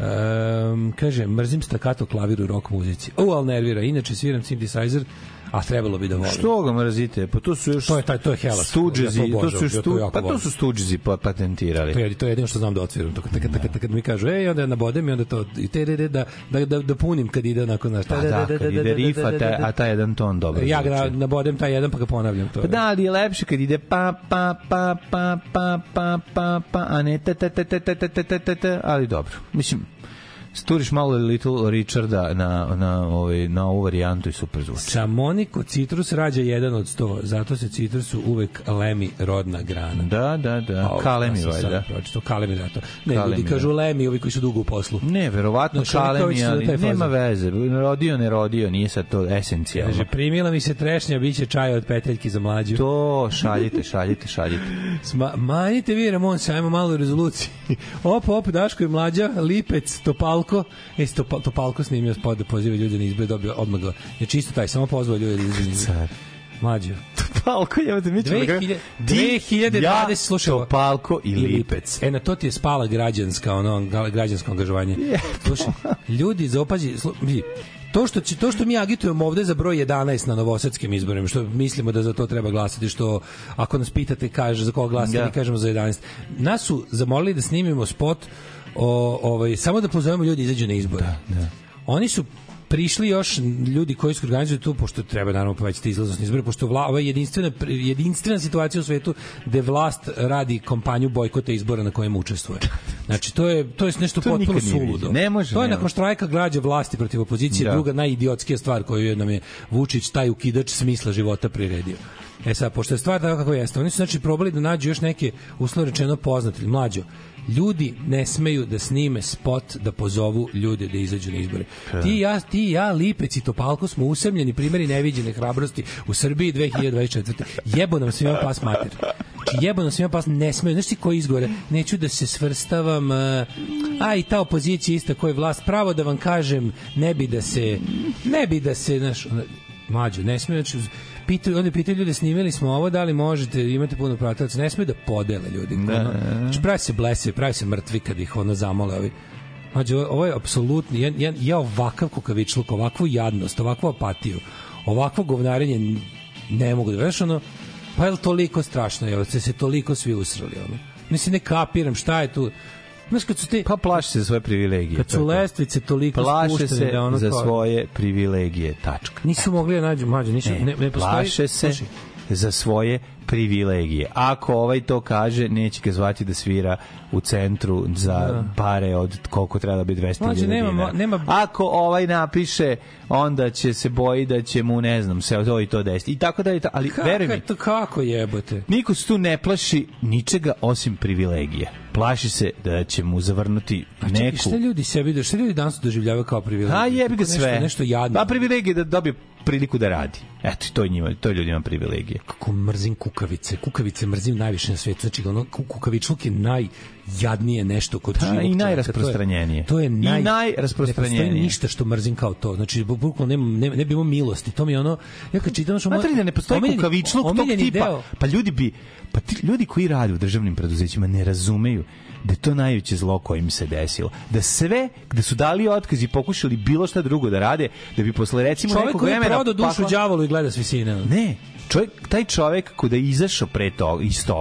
Um, kaže mrzim stakato klavir u rock muzici. O, al nervira. Inače sviram synthesizer, a trebalo bi da volim. Što ga mrzite? Pa to su još to je taj to je Hellas. Stooges, to su stu, pa to su Stooges pa patentirali. To je to je jedino što znam da odsviram to kad kad kad mi kažu ej onda nabodem i onda to i te da da da da punim kad ide onako na šta da kad ide riff a taj jedan ton dobro. Ja ga nabodem taj jedan pa ga ponavljam to. Pa da, ali je lepše kad ide pa pa pa pa pa pa pa pa a ne te te te te te te te ali dobro. Mislim sturiš malo Little Richarda na, na, ovaj, na ovu varijantu i super zvuči. Sa Moniko citrus rađa jedan od sto, zato se citrusu uvek lemi rodna grana. Da, da, da. O, Kalemi, ja da. Pročito, Kalemi, da to. Ne, Kalemi, ljudi kažu lemi, ovi koji su dugo u poslu. Ne, verovatno no, Kalemi, ali nema veze. Rodio, ne rodio, nije sad to esencijalno. Kaže, primila mi se trešnja, bit će čaj od peteljki za mlađu. To, šaljite, šaljite, šaljite. Sma, manjite vi, Ramon, sajmo malo u rezoluciji. Op, op, Daško i mlađa, Lipec, Topalko. E, to, Topalko snimio spod da poziva ljude na izbore, dobio odmah ga. Je čisto taj, samo pozvao ljude na izbore. Mlađo. Topalko, ja te mi ćemo dve hiljade dvadeset slušaj. Topalko i Lipec. E, na to ti je spala građanska, ono, građansko angažovanje. Slušaj, ljudi, zaopazi, vidi, to što će, to što mi agitujemo ovde za broj jedanaest na novosadskim izborima, što mislimo da za to treba glasati, što ako nas pitate kaže za koga glasati, mi kažemo za jedanaest. Nas su zamolili da snimimo spot o, ovaj, samo da pozovemo ljudi izađu na izbore. Da, da. Oni su prišli još ljudi koji su organizuju tu, pošto treba naravno povećati izlaznost na izbore, pošto vla, ova jedinstvena, jedinstvena situacija u svetu gde vlast radi kampanju bojkota izbora na kojem učestvuje. Znači, to je, to je nešto to potpuno suludo. Ne može, to je ne nakon štrajka glađa vlasti protiv opozicije, da. Druga najidiotskija stvar koju nam je Vučić, taj ukidač smisla života priredio. E sad, pošto je stvar tako kako jeste, oni su znači probali da nađu još neke uslovno rečeno poznate, mlađo. Ljudi ne smeju da snime spot da pozovu ljude da izađu na izbore. Ti ja, ti ja, Lipec i Topalko smo usamljeni primjeri neviđene hrabrosti u Srbiji dve hiljade dvadeset četvrte. Jebo nam svima pas mater. Znači, jebo nam svima pas, ne smeju. Znaš ti koji izgore? Neću da se svrstavam, a i ta opozicija ista koja je vlast. Pravo da vam kažem, ne bi da se, ne bi da se, znaš, mlađo, ne smeju, znači, pitaju, onda pitaju ljude, snimili smo ovo, da li možete, imate puno pratilaca, ne smiju da podele ljudi. Da, ono, znači, pravi se blese, pravi se mrtvi kad ih ono zamole. Ovi. Znači, ovo je apsolutni, ja, ja, ja ovakav kukavičluk, ovakvu jadnost, ovakvu apatiju, ovakvo govnarenje ne mogu da veš, ono, pa je li toliko strašno, evo, se se toliko svi usrali, ono. Mislim, ne kapiram šta je tu. Znaš, kad su te... Pa plaši se za svoje privilegije. Kad su lestvice toliko spuštene se da ono... za svoje privilegije, tačka. Nisu mogli da nađu, mlađe, nisu... Ne, ne, ne postoji... Plaše se Sluši. za svoje privilegije. Ako ovaj to kaže, neće ga zvati da svira u centru za da. pare od koliko treba da bi dvesta hiljada dinara. Nema... Ako ovaj napiše, onda će se boji da će mu, ne znam, se to i to desiti. I tako da je to, ali veruj mi. To kako jebote? Niko se tu ne plaši ničega osim privilegije. Plaši se da će mu zavrnuti neku... A čekaj, šta ljudi sebi, šta ljudi danas doživljavaju kao privilegiju? A jebi ga sve. Nešto, nešto jadno. A privilegije da dobije priliku da radi. Eto, to je njima, to je ljudima privilegije. Kako mrzim kukavice. Kukavice mrzim najviše na svetu. Znači, ono, kukavičluk je najjadnije nešto kod živog čovjeka. I najrasprostranjenije. To je, to je naj... I najrasprostranjenije. Ne postoji ništa što mrzim kao to. Znači, bukvalno ne, ne, ne bi imao milosti. To mi je ono... Ja kad čitam... Što Matrina, ne postoji omiljeni, kukavičluk tog tipa. Deo. Pa ljudi bi... Pa ti, ljudi koji rade u državnim preduzećima ne razumeju da je to najveće zlo koje im se desilo. Da sve, da su dali otkaz i pokušali bilo šta drugo da rade, da bi posle recimo čovjek nekog vremena... Čovjek koji je prodao dušu đavolu i gleda s visine. Ne, čovjek, taj čovjek kada je izašao pre toga, iz toga,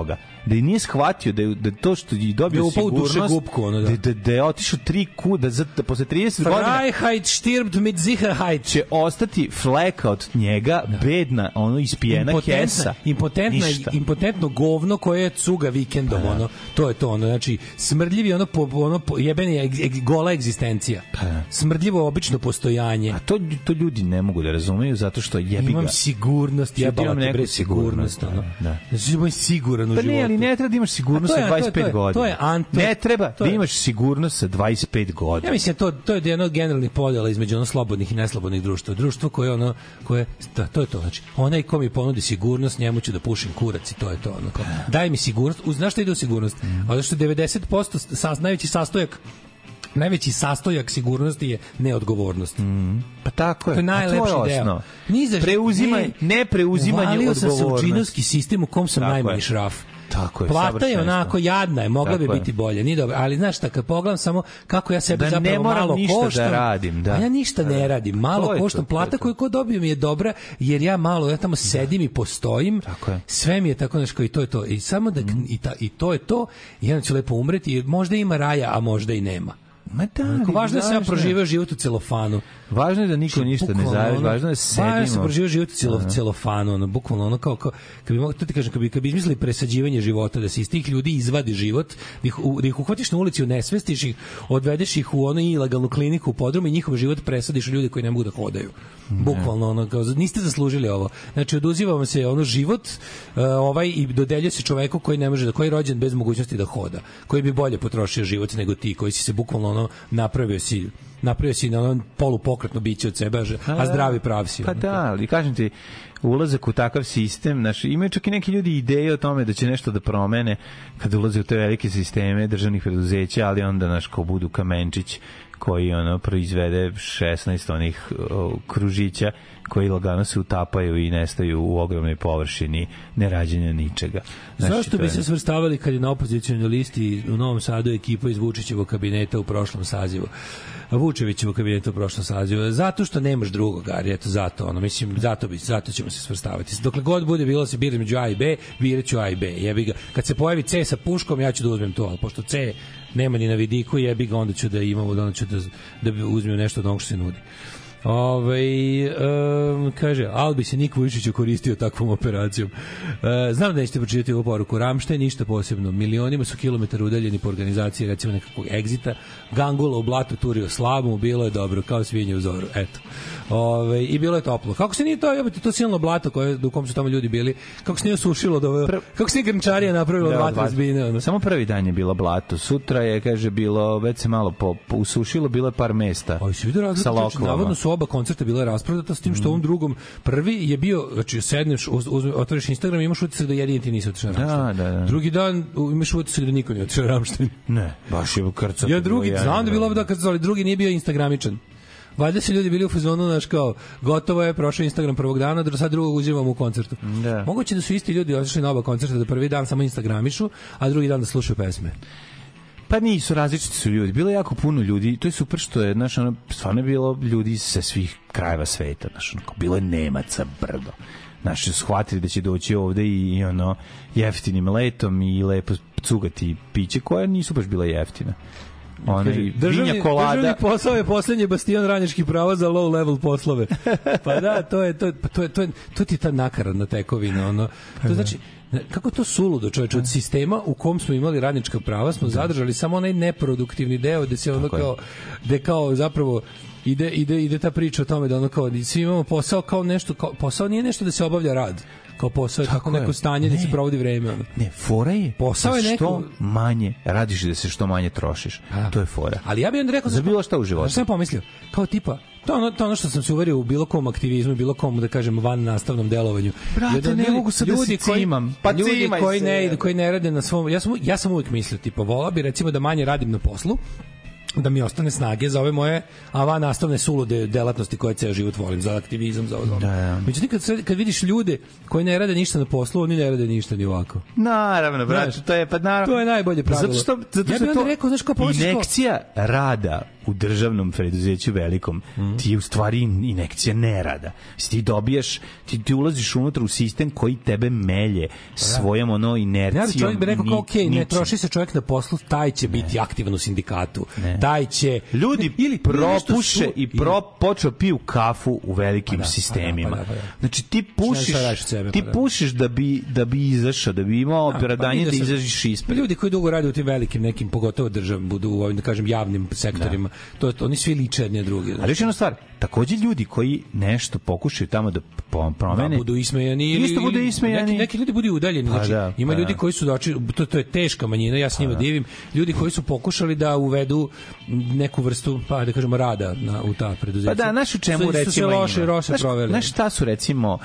da je nije shvatio da je, da to što je dobio da sigurnost, gubku, ono, da. Da, da, da je otišao tri ku, da, za, da posle trideset godina Freiheit stirbt mit Sicherheit će ostati fleka od njega, da. bedna, ono ispijena impotentna, kesa. Impotentna, impotentno govno koje je cuga vikendom, pa, ono, to je to, ono, znači, smrdljivi, ono, po, ono po, jebeni, ek, ek, gola egzistencija. Pa, smrdljivo obično postojanje. A to, to ljudi ne mogu da razumeju, zato što jebi ga. Imam sigurnost, jebala te bre sigurnost, ono. Da. Znači, imam siguran u pa životu. Ne, ali ne treba da imaš sigurnost sa dvadeset pet godina. To je anto. Ne treba da imaš sigurnost sa dvadeset pet godina. Ja mislim to to je jedno od generalnih podela između ono slobodnih i neslobodnih društva. Društvo koje ono koje da, to je to, znači onaj ko mi ponudi sigurnost, njemu ću da pušim kurac i to je to, ono kao, daj mi sigurnost. Uz znaš šta ide u sigurnost? Mm. A zašto devedeset posto sa, najveći sastojak najveći sastojak sigurnosti je neodgovornost. Mm. Pa tako je. To je najlepši deo. Niza preuzimaj, ne, ne preuzimanje odgovornosti. Uvalio sam se u džinovski sistem u kom sam najmanji šraf. Tako je. Plata je onako jadna, je, mogla bi biti bolje, nije dobro, ali znaš šta, kad pogledam samo kako ja sebe da zapravo malo koštam, da radim, da. ja ništa da. ne radim, malo koštam, plata koju ko dobijem je dobra, jer ja malo, ja tamo sedim da. i postojim, sve mi je tako nešto i to je to, i samo da, mm. i, ta, i to je to, i jedan ću lepo umreti, jer možda ima raja, a možda i nema. Ma da, Ako, važno je da sam proživeo život u celofanu. Važno je da niko ništa ne zavis, važno je da sedimo. Važno je da sam proživeo život u celo, celofanu, ono, bukvalno ono kao, kao kad bi, to ti kažem, kad bi, kad bi izmislili presađivanje života, da se iz tih ljudi izvadi život, da ih, da ih uhvatiš na ulici, unesvestiš ih, odvedeš ih u ono ilegalnu kliniku u podrumu i njihov život presadiš u ljude koji ne mogu da hodaju. Bukvalno ono, kao, niste zaslužili ovo. Znači, oduziva vam se ono život uh, ovaj i dodeljuje se čoveku koji ne može da, koji je rođen bez mogućnosti da hoda, koji bi bolje potrošio život nego ti, koji si se bukvalno ono napravio si napravio si na ono polupokretno biće od sebe, a zdravi prav si. Pa da, ali kažem ti, ulazak u takav sistem, znači, imaju čak i neki ljudi ideje o tome da će nešto da promene kada ulaze u te velike sisteme državnih preduzeća, ali onda, znaš, ko budu kamenčić koji ono proizvede šesnaest onih o, kružića koji lagano se utapaju i nestaju u ogromnoj površini nerađenja ničega. Znači, zašto bi je... se svrstavali kad je na opozicionoj listi u Novom Sadu ekipa iz Vučićevog kabineta u prošlom sazivu? Vučevićevog kabineta u prošlom sazivu? Zato što nemaš drugog, Ari, eto zato, ono, mislim, zato, bi, zato ćemo se svrstavati. Dokle god bude bilo se bira među A i B, biraću A i B. Jebi ga. Kad se pojavi C sa puškom, ja ću da uzmem to, ali pošto C nema ni na vidiku, jebi ga, onda ću da imamo, onda ću da, da uzmem nešto od onog što se nudi. Ove, um, kaže, Albi se Nik Vujčić koristio takvom operacijom. Uh, znam da nećete pročitati ovu poruku. Ramštaj ništa posebno. Milionima su kilometara udaljeni po organizaciji, recimo nekakvog egzita. Gangula u blatu turio slavu, bilo je dobro, kao svinje u zoru. Eto. Ove, I bilo je toplo. Kako se nije to, jebate, to silno blato koje, u kom su tamo ljudi bili, kako se nije osušilo, do, Pr... kako se nije grnčarija napravila da, blato razbine. Ono. Samo prvi dan je bilo blato. Sutra je, kaže, bilo, već se malo po, po usušilo, bilo je par mesta. Aj, se vidio razlika, navodno su oba koncerta bila rasprodata, s tim što mm. ovom drugom prvi je bio, znači sedneš, uz, uz, otvoriš Instagram i imaš utisak da jedini ti nisi otišao na Ramštajn. Da, da, da. Drugi dan imaš utisak da niko nije otišao na Ramštajn. Ne, baš je krcat. Ja drugi, ja, znam da bilo da kad ali drugi nije bio instagramičan. Valjda su ljudi bili u fazonu, znaš, kao, gotovo je, prošao Instagram prvog dana, da sad drugog uzimamo u koncertu. Da. Moguće da su isti ljudi otišli na oba koncerta, da prvi dan samo instagramišu, a drugi dan da slušaju pesme. Pa nisu, različiti su ljudi. Bilo je jako puno ljudi. To je super što je, znaš, ono, stvarno je bilo ljudi sa svih krajeva sveta. Znaš, ono, bilo je Nemaca brdo. Znaš, shvatili da će doći ovde i, i ono, jeftinim letom i lepo cugati piće koje nisu baš bila jeftina. Ona i vinja kolada. Državni posao je poslednji bastion radničkih prava za low level poslove. Pa da, to je to, to je to je to ti ta nakaradna tekovina, ono. To znači kako to suludo, čoveče, od sistema u kom smo imali radnička prava smo zadržali samo onaj neproduktivni deo gde se ono kao gde kao zapravo ide ide ide ta priča o tome da ono kao svi imamo posao kao nešto kao posao nije nešto da se obavlja rad kao posao je tako neko stanje da se provodi vreme. Ono. Ne, fora je posao je neko što manje radiš da se što manje trošiš. A, to je fora. Ali ja bih onda rekao za bilo šta u životu. Ja sam pomislio, kao tipa to ono, to ono što sam se uverio u bilo kom aktivizmu, bilo kom, da kažem, van nastavnom delovanju. Brate, ne mogu sad da se cimam. Pa ljudi koji ne, koji ne rade na svom... Ja sam, ja sam uvijek mislio, tipa, volao bi recimo da manje radim na poslu, da mi ostane snage za ove moje ava nastavne sulude delatnosti koje ceo život volim, za aktivizam, za ovo. Da, da. Međutim, kad, kad vidiš ljude koji ne rade ništa na poslu, oni ne rade ništa ni ovako. Naravno, brate, to je pa naravno. To je najbolje pravilo. Zato što, zato što ja to rekao, znaš, kao inekcija rada u državnom preduzeću velikom, mm. ti je u stvari inekcija nerada. Ti dobijaš, ti, ti ulaziš unutra u sistem koji tebe melje svojom ono inercijom. Ja, čovjek bi rekao kao, ok, ne troši se čovjek na poslu, taj će biti ne. aktivan u sindikatu. Ne. Taj će... Ljudi ili propuše su, i pro, počeo piju kafu u velikim pa da, sistemima. Pa da, pa da, pa da. Znači ti pušiš, sebe, ti pa da. pušiš da bi, da bi izašao, da bi imao da, operadanje pa da, da izađeš ispred. Ljudi koji dugo rade u tim velikim nekim, pogotovo državom, budu u ovim, da kažem, javnim sektorima, da. to, oni svi liče jedni drugi. Ali još jedna stvar, takođe ljudi koji nešto pokušaju tamo da promene, da budu ismejani ili isto budu ismejani. Neki, neki ljudi budu udaljeni. Znači, pa da, ima pa ljudi da. koji su doći, to, to je teška manjina, ja s njima pa divim, ljudi koji su pokušali da uvedu neku vrstu, pa da kažemo, rada na, u ta preduzeća. Pa da, znaš u čemu su, recimo su se loše, loše znaš, proveli. Znaš šta su recimo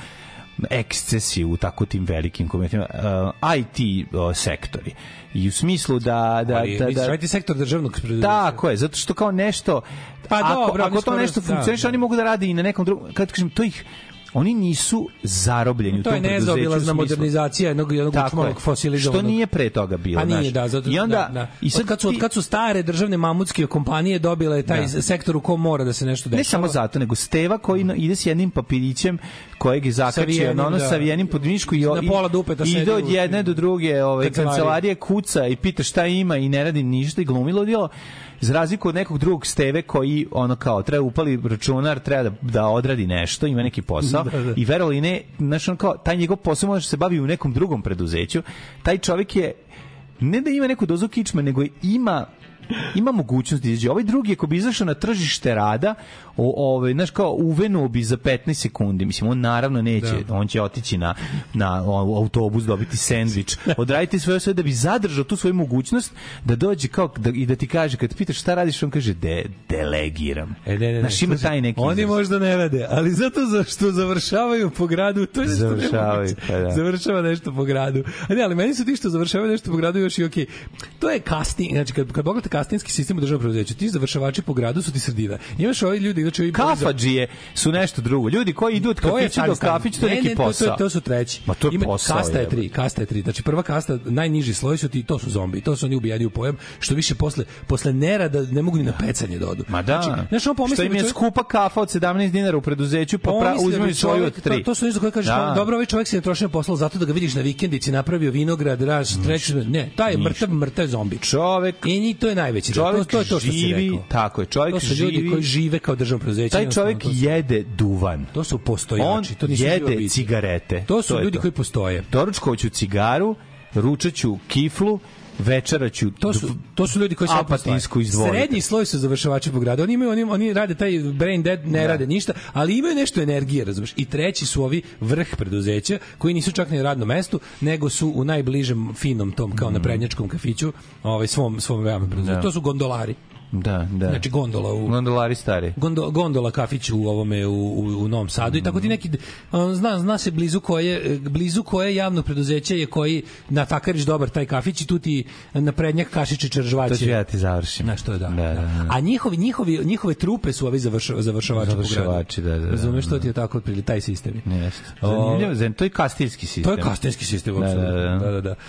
ekscesi u tako tim velikim komitetima, uh, I T uh, sektori. I u smislu da... da, Ali, da, da, da I T sektor državnog preduzeća. Tako je, zato što kao nešto... Pa ako, dobro, ako to nešto funkcioniše, da, oni mogu da rade i na nekom drugom... Kad kažem, to ih... Oni nisu zarobljeni u tom preduzeću. To je nezaobilazna modernizacija jednog, jednog učmalog fosilizovanog. Što nije pre toga bilo. A nije, da. Zato, I, onda, da, da. I sad, kad, su, ti... kad su stare državne mamutske kompanije dobile taj da. sektor u kom mora da se nešto dešava. Ne samo zato, nego Steva koji ide s jednim papirićem kojeg je zakačio na ono da. savijenim pod mišku i, na pola dupeta i ide od jedne do druge ovaj, kancelarije, kuca i pita šta ima i ne radi ništa i glumilo djelo. Za razliku od nekog drugog Steve koji ono kao treba upali računar, treba da, da odradi nešto, ima neki posao da, da. i verovali ne, znaš on kao taj njegov posao može se bavi u nekom drugom preduzeću. Taj čovjek je ne da ima neku dozu kičme, nego ima ima mogućnost da izađe. Ovaj drugi, ako bi izašao na tržište rada, o, ove, znaš, kao uvenuo bi za petnaest sekundi. Mislim, on naravno neće. Da. On će otići na, na autobus, dobiti sendvič, odraditi svoje sve da bi zadržao tu svoju mogućnost da dođe kao, da, i da ti kaže, kad pitaš šta radiš, on kaže, de, delegiram. E, ne, ne, ne. Znaš, ima taj neki Oni izraz. Možda ne rade, ali zato za što završavaju po gradu, to je nešto završavaju, pa da. Završava nešto po gradu. A ne, ali meni su ti što završavaju nešto po gradu još i okej. To je casting, znači kad, kad pogledate kastinski sistem u državnom preduzeću, ti završavači po gradu su ti sredina. Imaš ovi ljudi, znači ovi kafadžije su nešto drugo. Ljudi koji idu od kafića do kafića, to je neki posao. To, to, to su treći. Ma to je Ima, posao. Kasta je tri, kasta je tri. Znači prva kasta, najniži sloj su ti, to su zombi. To su oni ubijani u pojam, što više posle posle nerada ne mogu ni na pecanje da odu. Ma da. Znači, znaš, on pomisli, što im je čovjek, skupa kafa od sedamnaest dinara u preduzeću, pa pra, uzimaju svoju od tri. To, to su nešto koje kažeš, da. Dobro, ovaj čovjek se ne troši na posao zato da ga vidiš na vikendici, napravio vinograd, raz, treći, ne, taj je mrtav, mrtav zombi. Čovjek. I ni to je najveći. Čovjek to, to je to što živi, tako je, čovjek to su živi. Ljudi koji žive kao državno preduzeće. Taj čovjek jede duvan. To su postojači, to nisu jede cigarete. To su to ljudi to. koji postoje. Doručkovaću cigaru, ručaću kiflu, večeraću to su to su ljudi koji se apatinsku izdvojite. Srednji sloj su završavači po gradu. Oni imaju oni oni rade taj brain dead, ne da. rade ništa, ali imaju nešto energije, razumeš? I treći su ovi vrh preduzeća koji nisu čak ni na radnom mestu, nego su u najbližem finom tom kao mm. na prednjačkom kafiću, ovaj svom svom javnom preduzeću. Da. To su gondolari. Da, da. Znači gondola u gondolari stari. Gondo, gondola kafić u ovome u, u, u Novom Sadu mm. i tako ti neki zna zna se blizu koje blizu koje javno preduzeće je koji na Takarić dobar taj kafić i tu ti na prednjak Kašiče Čeržvaće. To ću ja ti završim. Na što je da. Da, da, da. A njihovi njihovi njihove trupe su ovi završavači, završavači, završavači, da, da, da. Razumeš što ti je tako otprilike taj sistem. Jeste. Zanimljivo, zan, to je kastilski sistem. To je kastilski sistem, apsolutno. Da, da, da. da, da.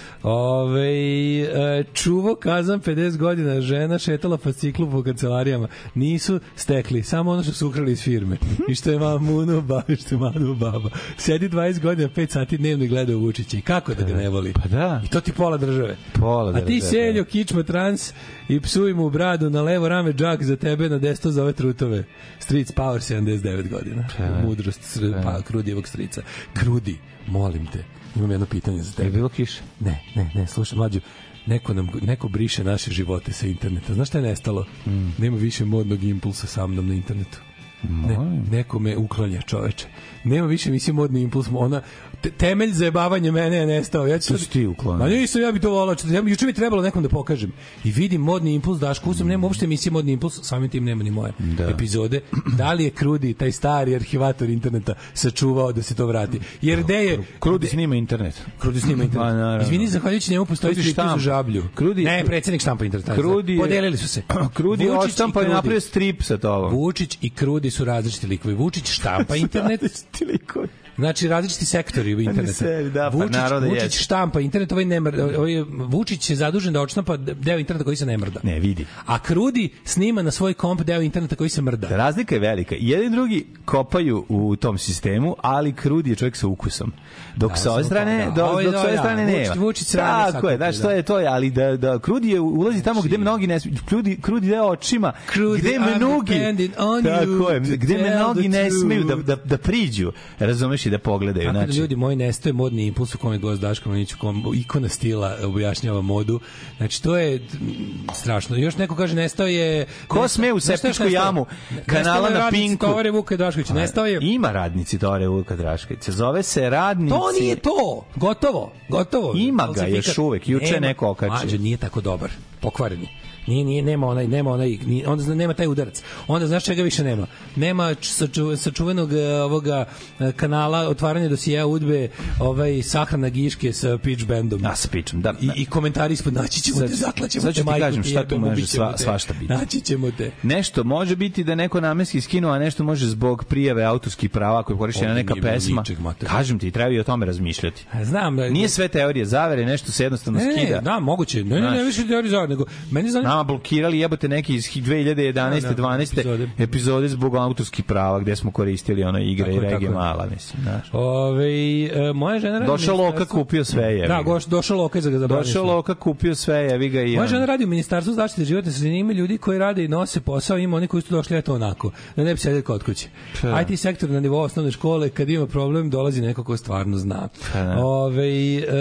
Ove, čuvo kazan pedeset godina, žena šetala fasciklu po kancelarijama. Nisu stekli, samo ono što su ukrali iz firme. I što je mamuno baba, što je manu baba. Sedi dvadeset godina, pet sati dnevno i gleda u Vučića. I kako da ga ne voli? Pa da. I to ti pola države. Pola države. A ti seljo, kičma, trans i psuj mu u bradu, na levo rame džak za tebe, na desno za ove trutove. Streets Power, sedamdeset devet godina. Mudrost pa, Krudijevog strica. Krudi, molim te, imam jedno pitanje za tebe. Je bilo kiše? Ne, ne, ne, slušaj, mlađu. Neko, nam, neko briše naše živote sa interneta. Znaš šta je nestalo? Mm. Nema više modnog impulsa sa mnom na internetu. Ne, neko me uklanja, čoveče. Nema više emisije Modni impuls, ona te, temelj za jebavanje mene je nestao. Ja ću ti uklonio. Ma nisam, ja bih to volao. Ja, juče mi trebalo nekom da pokažem. I vidim Modni impuls, Daško, usam, nema uopšte emisije Modni impuls, samim tim nema ni moje da. epizode. Da li je Krudi, taj stari arhivator interneta, sačuvao da se to vrati? Jer gde je... Krudi snima internet. Krudi snima internet. Pa, Izvini, zahvaljujući njemu postoji strip za žablju. Krudi, ne, predsjednik štampa internet. Krudi podelili su se. Krudi odštampa je napravio strip sa tobom. Vučić i Krudi su različiti likovi. Vučić štampa internet. Znači različiti sektori u internetu. Da, pa Vučić, Vučić štampa internet, ovaj ne mrda, ovaj Vučić je zadužen da odštampa deo interneta koji se ne mrda. Ne vidi. A Krudi snima na svoj komp deo interneta koji se mrda. Razlika je velika. Jedan drugi kopaju u tom sistemu, ali Krudi je čovjek sa ukusom. Dok da, sa ove strane, da, dok, dok sa ove strane nema. Vučić tako je, znači to je to je, ali da da Krudi je ulazi tamo gde mnogi ne Krudi Krudi deo očima, gde mnogi tako je, gde mnogi ne smeju da da da priđu. Razumeš i da pogledaju. Znači da ljudi moji nestaje Modni impuls u kome gost Daško Mlinić, kom ikona stila objašnjava modu. Znači to je strašno. Još neko kaže nestao je ko sme u septičku jamu kanala na Pinku. Tovare Vuka Drašković nestao je. Ima radnici Tovare Vuka Drašković. Zove se radnici. To nije to. Gotovo. Gotovo. Ima ga još uvek. Juče neko okačio. Mađo nije tako dobar. Pokvareni. Nije, nije, nema onaj, nema onaj, nije, onda nema taj udarac. Onda znaš čega više nema. Nema saču, sačuvenog ovoga kanala otvaranje dosije udbe, ovaj sahrana Giške sa pitch bandom. A sa pitchom, da. I, i komentari ispod naći ćemo sad, te, zaklaćemo te, majku. Sad ću ti kažem šta tu može sva, svašta biti. Naći ćemo te. Nešto može biti da neko namenski skinuo, a nešto može zbog prijave autorskih prava koje korišćena neka pesma. Ničeg, kažem ti, treba i o tome razmišljati. Znam. Nije sve teorije zavere, nešto se jednostavno ne, skida. Ne, da, moguće. Ne, ne, ne, više teorije zavere, nego meni zanima nama blokirali jebote neki iz dve hiljade jedanaeste dvanaeste epizode. epizode zbog autorskih prava gde smo koristili ono igre i regije mala, mislim, znaš. Ove, e, moja žena radi došao Loka kupio sve je. Da, goš, došao Loka za ga zabranio. Došao Loka kupio sve je, vi ga i. Moja žena radi u Ministarstvu zaštite životne sredine, ima ljudi koji rade i nose posao, ima oni koji su došli eto onako, da ne bi sedeli kod kuće. I T sektor na nivou osnovne škole, kad ima problem, dolazi neko ko stvarno zna. Ove, e,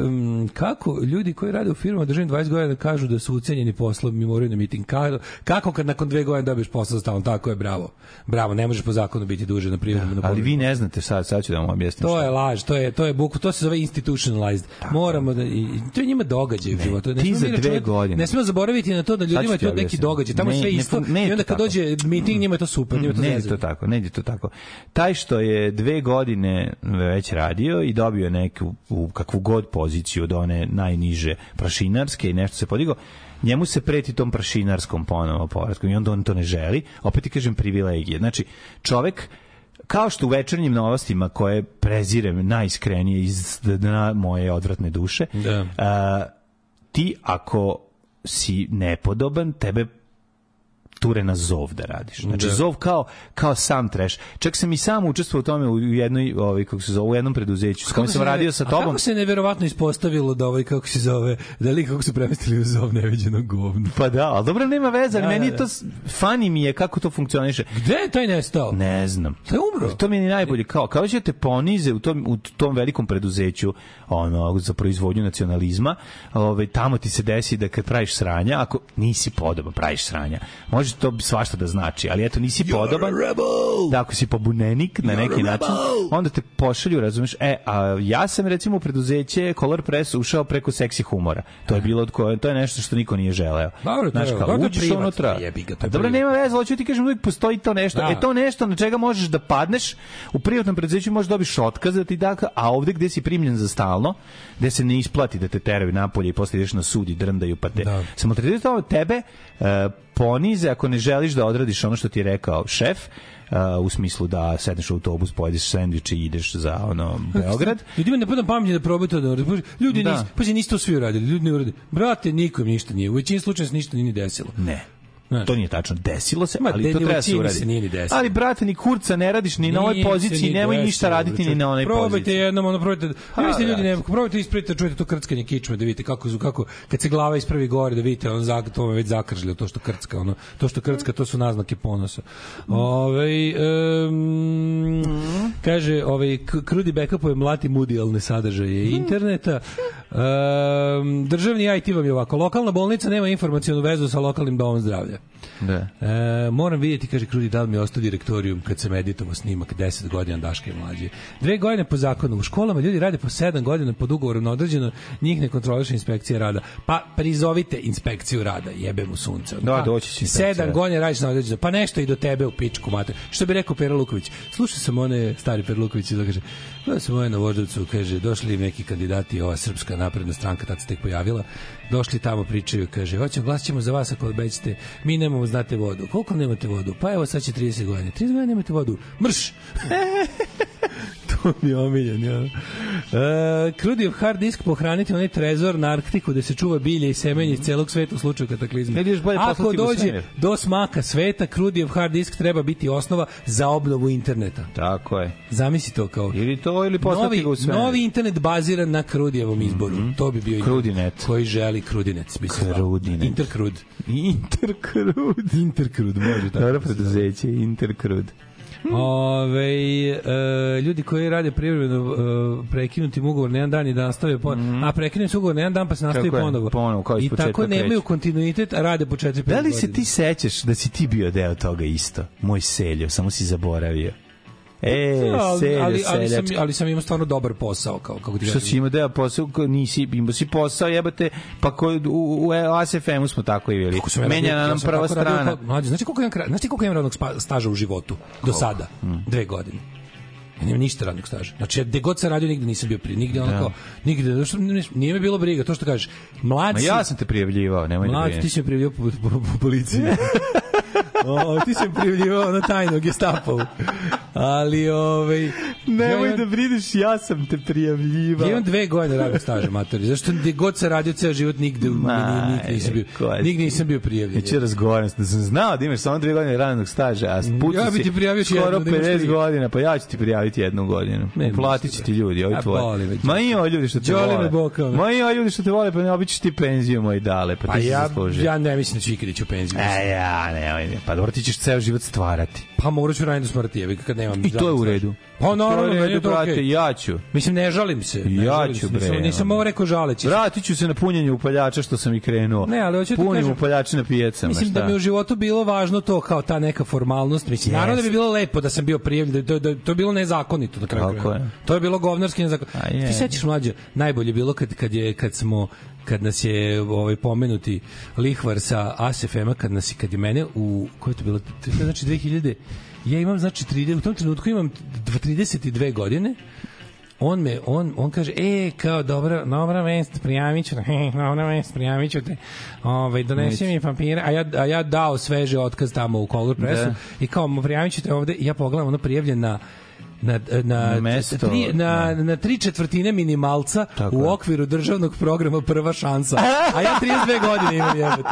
kako ljudi koji rade u firmama državnim dvadeset godina kažu da su ucenjeni poslom, mi moraju na miting. Kako, kako kad nakon dve godine dobiješ posao za stalno? Tako je, bravo. Bravo, ne možeš po zakonu biti duže na privremenu. Ali vi ne znate sad, sad ću da vam objasnim. To je laž, to je to je buku, to se zove institutionalized. Tako. Moramo da i to je njima događaj u životu. Ne za dve godine. Ne smemo zaboraviti na to da ljudima je to neki događaj. Tamo ne, sve isto. Ne, ne, i onda kad dođe miting njima je to super, njima to ne, to tako, ne ide to tako. Taj što je dve godine već radio i dobio neku u kakvu god poziciju od one najniže prašinarske i nešto se podigao, njemu se preti tom prašinarskom ponovo povratkom i onda on to ne želi. Opet ti kažem privilegije. Znači, čovek kao što u večernjim novostima koje prezirem najiskrenije iz dna moje odvratne duše, da. A, ti ako si nepodoban, tebe ture na zov da radiš. Znači da. Zov kao kao sam trash. Čak sam i sam učestvovao u tome u jednoj ovaj kako se zove u jednom preduzeću s kojim sam radio sa tobom. A kako se neverovatno ispostavilo da ovaj kako se zove da lik kako su premestili u zov neviđeno govno. Pa da, al dobro nema veze, da, meni da, da. to funny mi je kako to funkcioniše. Gde je taj nestao? Ne znam. To je umro. To mi je najbolje kao kao ćete ponize u tom u tom velikom preduzeću ono za proizvodnju nacionalizma, ovaj tamo ti se desi da kad praviš sranja, ako nisi podoban, praviš sranja. Može to svašta da znači, ali eto nisi podoban. Da, ako si pobunenik na neki način, onda te pošalju, razumeš? E, a ja sam recimo u preduzeće Color Press ušao preko seksi humora. To je bilo od to je nešto što niko nije želeo. Dobro, znaš kao uđeš unutra. Dobro, nema veze, hoću ti kažem uvijek postoji to nešto. Da. E to nešto na čega možeš da padneš u privatnom preduzeću možeš dobiš otkaz da ti da, a ovde gde si primljen za stalno, gde se ne isplati da te teraju napolje i posle ideš na sud i drndaju pa te. Da. Samo tretiraju tebe uh, ponize ako ne želiš da odradiš ono što ti je rekao šef, uh, u smislu da sedneš u autobus, pojedeš sendvič i ideš za ono Beograd. Ljudima ne pada pamet da probaju to da urade. Ljudi da. nisu, pa se nisu to svi uradili, ljudi ne urade. Brate, nikom ništa nije. U većini slučajeva se ništa nije desilo. Ne. Znaš. To nije tačno, desilo se, Ma, ali to treba se uraditi. Ali brate, ni kurca ne radiš ni na ovoj poziciji, nemoj ništa raditi ni na onoj poziciji. Probajte jednom, ono probajte. Vi ljudi ne, probajte ispravite, čujete to krckanje kičme da vidite kako kako kad se glava ispravi gore da vidite on za to već zakržljao to što krcka, ono to što krcka to su naznake ponosa. Ovaj um, kaže, ovaj Krudi backupuje mlati mudijalne sadržaje interneta. Um, državni I T vam je ovako. Lokalna bolnica nema informacijonu vezu sa lokalnim domom zdravlja. Da. E, moram vidjeti, kaže Krudi, da li mi je ostao direktorijum kad sam editovao snimak deset godina Daške i mlađe. Dve godine po zakonu. U školama ljudi rade po sedam godina pod ugovorom na određeno, njih ne kontroliše inspekcija rada. Pa prizovite inspekciju rada, jebe mu sunce. Da, doći će inspekcija. Sedam godina radiš na određeno, pa nešto i do tebe u pičku mater. Što bi rekao Pera Luković? Slušao sam one, stari Pera Luković, da kaže, da sam ovaj na Voždovcu, kaže, došli neki kandidati, ova Srpska napredna stranka, tad se tek pojavila, došli tamo, pričaju, kaže, hoćemo, glasit ćemo za vas ako obećate, mi nemamo, znate, vodu. Koliko nemate vodu? Pa evo, sad će trideset godina. trideset godina nemate vodu. Mrš! To mi je omiljen, ja. Uh, Krudijev hard disk pohraniti onaj trezor na Arktiku gde se čuva bilje i semenje iz celog sveta u slučaju kataklizma. Ako dođe do smaka sveta, Krudijev hard disk treba biti osnova za obnovu interneta. Tako je. Zamisli to kao... Ili to, ili poslati ga u svemir. Novi internet baziran na Krudijevom izboru. Mm -hmm. To bi bio Krudinet. Koji želi Krudinet. Krudinet. Interkrud. Interkrud. Interkrud, može tako. Dobro preduzeće, Interkrud. Ove, e, ljudi koji rade privremeno e, prekinutim ugovor na jedan dan i da nastave po, mm. a prekinuti ugovor na jedan dan pa se nastavi ponovo. Ponovo, kao i tako nemaju kreći. Kontinuitet, a rade po četiri pet godina. Da li se ti sećaš da si ti bio deo toga isto? Moj seljo, samo si zaboravio. E, ali, seljo, ali, ali, sam, ali sam imao stvarno dobar posao. Kao, kako ti što si imao deo posao, nisi imao si posao, jebate, pa ko, u, u A S F M-u smo tako i bili. Menjana nam prva strana. Pa, znači koliko imam, znači koliko imam radnog staža u životu do sada? Hmm. Dve godine. Ja nemam ništa radnog staža. Znači, gde god sam radio, nigde nisam bio prije. Nigde ono kao, nigde, nije mi bilo briga, to što kažeš. Mlad si... Ma ja sam te prijavljivao, nemoj da brineš. Mlad, ti si me prijavljivao po, po, po, po policiji. O, ti se prijavljivao na tajno Gestapovu. Ali, ovaj... Nemoj ja, da brineš, ja sam te prijavljivao. Ja imam dve godine radnog staža, matori. Zašto gde god sam radio ceo život, nigde, Ma, nigde, nisam bio, nigde nisam bio prijavljen. Neće razgovaram, da sam znao da imaš samo dve godine radnog staža, a putu ja bi ti prijavio skoro pedeset godina, pa ja ću ti prijaviti jednu godinu. Platit će ti ljudi, ovi tvoji. Ma ima ljudi što te vole. Ma ima ljudi što te vole, pa ne obićeš ti penziju moj dale, pa ti se zasluži. Ja ne mislim da ću ikad ići u penziju. E, ja, ne, pa dobro, ti ćeš ceo život stvarati. Pa morat ću raditi do smrti, jevi, kad nemam... I to je u redu. Pa naravno, meni je to okej. Okay. Ja ću. Mislim, ne žalim se. Ne ja žalim ću, se. bre. Nisam, nisam ovo rekao žaleći. Vratit ću se na punjenje upaljača što sam i krenuo. Ne, ali hoću ti kažem... Punim upaljače na pijacama, mislim šta? Da mi u životu bilo važno to, kao ta neka formalnost. Mislim, yes. Naravno da bi bilo lepo da sam bio prijavljen, da, da, da to je bilo nezakonito na kraju kraja. To je bilo govnarski nezakonito. Ti sećaš, mlađe, najbolje bilo kad, kad, je, kad smo kad nas je ovaj pomenuti lihvar sa A S F M-a, kad nas kad je mene u koje to bilo, znači dve hiljade, ja imam znači trideset, u tom trenutku imam trideset dve godine. On me on on kaže ej kao dobra dobra vest, prijaviću te, dobra vest, prijaviću te. Ovaj donesi mi papire, a ja a ja dao sveže otkaz tamo u Color Pressu i kao prijaviću te ovde, ja pogledam ono prijavljen na na na mesto, tri, na na tri četvrtine minimalca tako u okviru državnog programa Prva šansa. A ja trideset dve godine imam, jebote.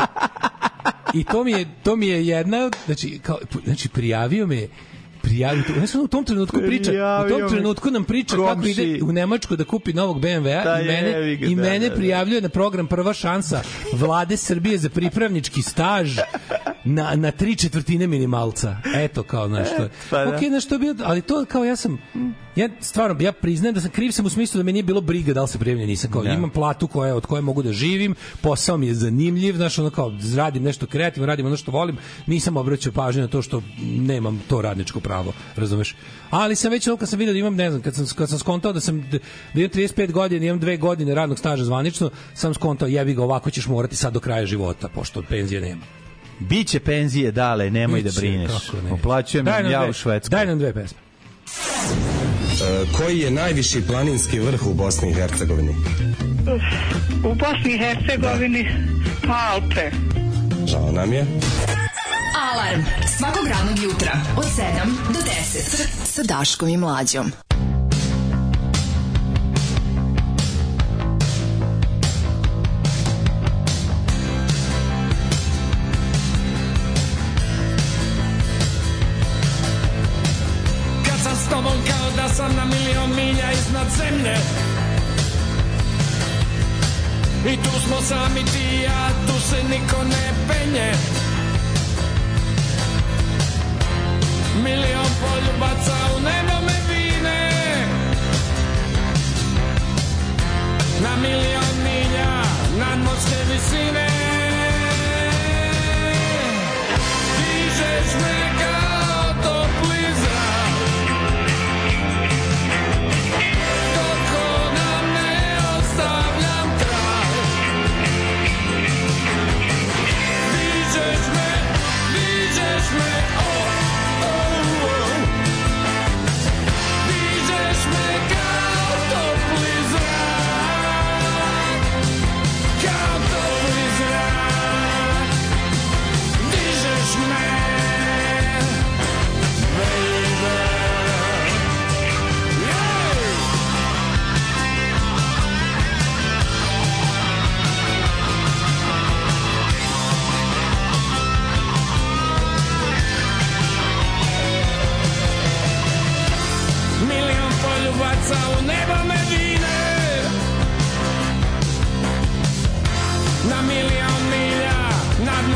I to mi je to mi je jedna, znači kao znači prijavio me prijavio, znači u tom trenutku priča, u tom trenutku nam priča kako ide u Nemačku da kupi novog B M W-a i mene i mene prijavljuje na program Prva šansa Vlade Srbije za pripravnički staž na na tri četvrtine minimalca. Eto kao nešto. Okej, na što bio, ali to kao ja sam ja stvarno ja priznajem da sam kriv sam u smislu da me nije bilo briga da li se prijavljen, nisam kao imam platu koja od koje mogu da živim, posao mi je zanimljiv, znači ono kao radim nešto kreativno, radim ono što volim, nisam obraćao pažnju na to što nemam to radničko pravo, razumeš? Ali sam već kad sam video da imam, ne znam, kad sam kad sam skontao da sam da imam trideset pet godina, imam dve godine radnog staža zvanično, sam skontao jebi ga, ovako ćeš morati sad do kraja života pošto penzije nema. Biće penzije, dale, nemoj Biće, da brineš. Oplaćujem im ja u Švedskoj. Daj nam dve pesme. E, koji je najviši planinski vrh u Bosni i Hercegovini? U Bosni i Hercegovini Alpe. Žao nam je. Alarm svakog radnog jutra od sedam do deset sa Daškom i Mlađom. S tobom kao da sam na milion milja iznad zemlje. I tu smo sami ti i ja, tu se niko ne penje. Milion poljubaca u nebo me vine. Na milion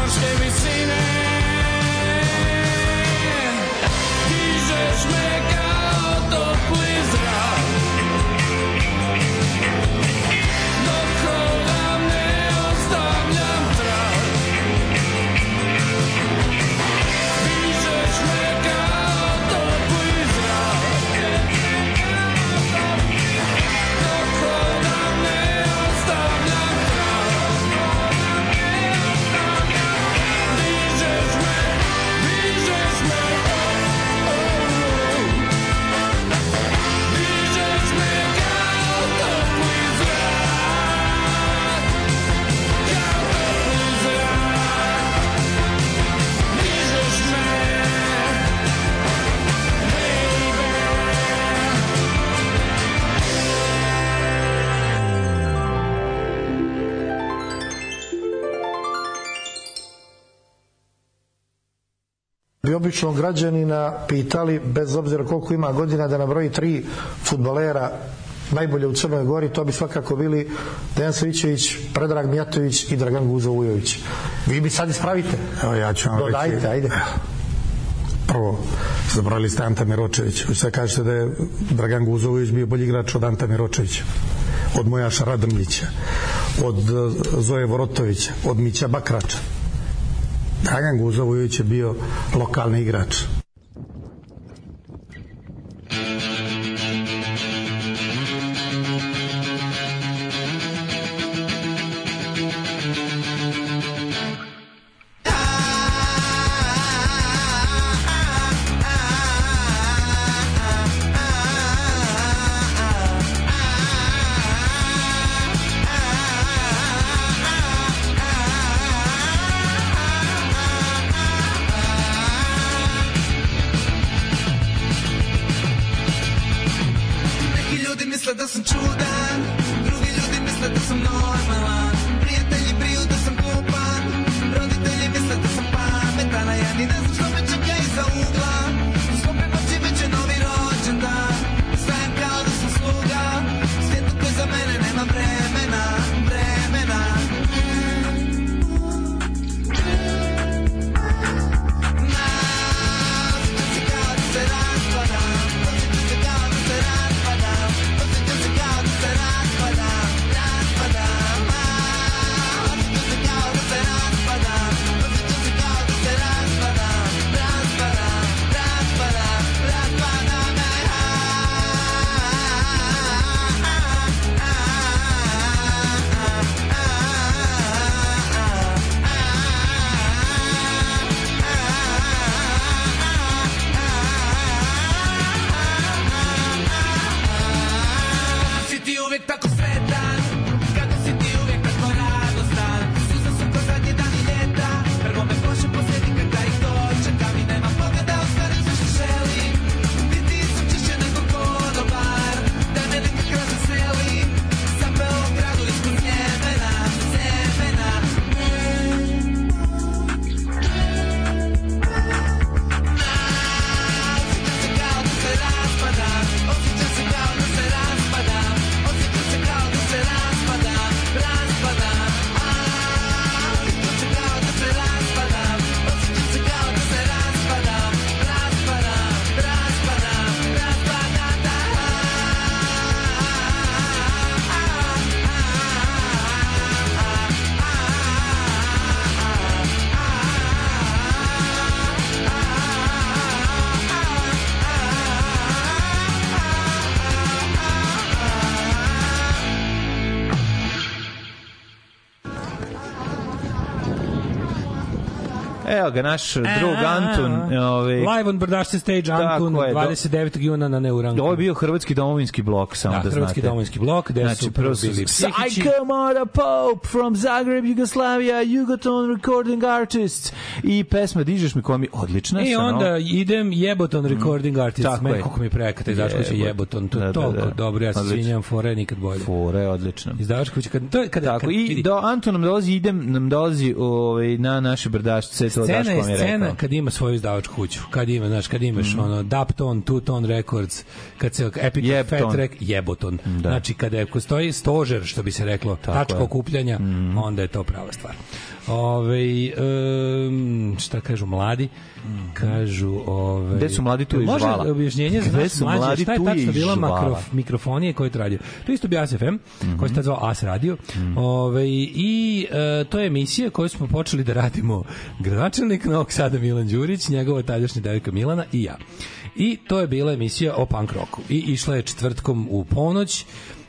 ljudske visine. Dižeš me kao topli zrak, dok hodam ne ostavljam trag. Dižeš me kao topli zrak, dok hodam ne ostavljam trag. Dižeš me, dižeš me, oh, oh, oh. Dižeš me kao topli zrak, kao topli zrak. Dižeš me, Bi običnog građanina pitali, bez obzira koliko ima godina, da nabroji tri fudbalera najbolje u Crnoj Gori, to bi svakako bili Dejan Savićević, Predrag Mijatović i Dragan Guzo Vujović. Vi bi sad ispravite. Evo ja ću vam Dodajte, reći. ajde. Prvo, zabrali ste Anta Miročević. Vi sad kažete da je Dragan Guzo Vujović bio bolji igrač od Anta Miročevića, od Mojaša Radrmljića, od Zoje Vorotovića, od Mića Bakrača. Dragan Guzo Vujović je bio lokalni igrač. Neki ljudi misle da sam čudan, drugi ljudi misle da sam normalan. Prijatelji briju da sam glupan, roditelji misle da sam pametan, a ja ni ne znam što me čeka iza ugla. U svom prenoći već je novi rođendan, stajem kao da sam sluga, svijetu koji za mene nema vremena, vremena. Na, osjećam se kao da se raspadam, osjećam se kao da se raspadam, osjećam se kao da se raspadam, raspadam. A, osjećam se kao da se raspadam, osjećam se kao da se raspadam, raspadam, raspadam, raspadam. Si ti uvijek tako sretan, kako si ti uvijek tako radostan. Suze su ko zadnji dani ljeta, prvo me poše posjeti kada ih dočekam i nema pogleda, ostvarim sve što želim. Biti sam češće nego konobar, da me nekak razveseli. Sa Beogradu ispod Njemena, Njemena. Osjećam se kao da se raspadam, osjećam se kao da se raspadam, osjećam se kao da se raspadam, raspadam. A, osjećam se kao da se raspadam, osjećam se kao da se raspadam, raspadam, raspadam, raspadam. Evo ga, naš drug Antun. Ovaj, Live on Brdašce stage, Antun, je, dvadeset devetog juna na Neuranku. Ovo je bio hrvatski domovinski blok, samo da, da znate. Hrvatski domovinski blok, gde znači, su prvo bili Psihići. Psycho Mara Pope from Zagreb, Jugoslavia, Jugoton Recording Artists i pesma Dižeš mi, koja mi odlična. I onda no? idem Jeboton Recording Artists. Tako Men, je. koliko mi prekata izdavačkovića Jeboton, to je da, toliko da, da. dobro, ja se Odlično. svinjam, fore nikad bolje. Fore, odlično. Izdavačkovića, kad, to je kada... Tako, kad, i vidi. do Antun nam dolazi, idem, nam dolazi ovaj, na naše Brdašce, to to Daško mi je rekao. Scena je scena kad ima svoju izdavačku kuću, kad ima, znaš, kad imaš mm. ono Dapton, Tuton Records, kad se Epic Jebton. Fat Track, Jeboton. Da. Znači kada je stoji stožer, što bi se reklo, tako tačka je. Okupljanja, mm. onda je to prava stvar. Ove, um, šta kažu mladi? Kažu, ove, gde su mladi tu i žvala? Može objašnjenje za naš mlađe, šta je tačno bila makrof, mikrofonije koju je radio? To isto bi A S F M, mm -hmm. koji se tad zvao A S Radio. Mm -hmm. Ove, I e, to je emisija koju smo počeli da radimo gradonačelnik Novog Sada Milan Đurić, njegova tadašnja devojka Milana i ja. I to je bila emisija o punk rocku. I išla je četvrtkom u ponoć,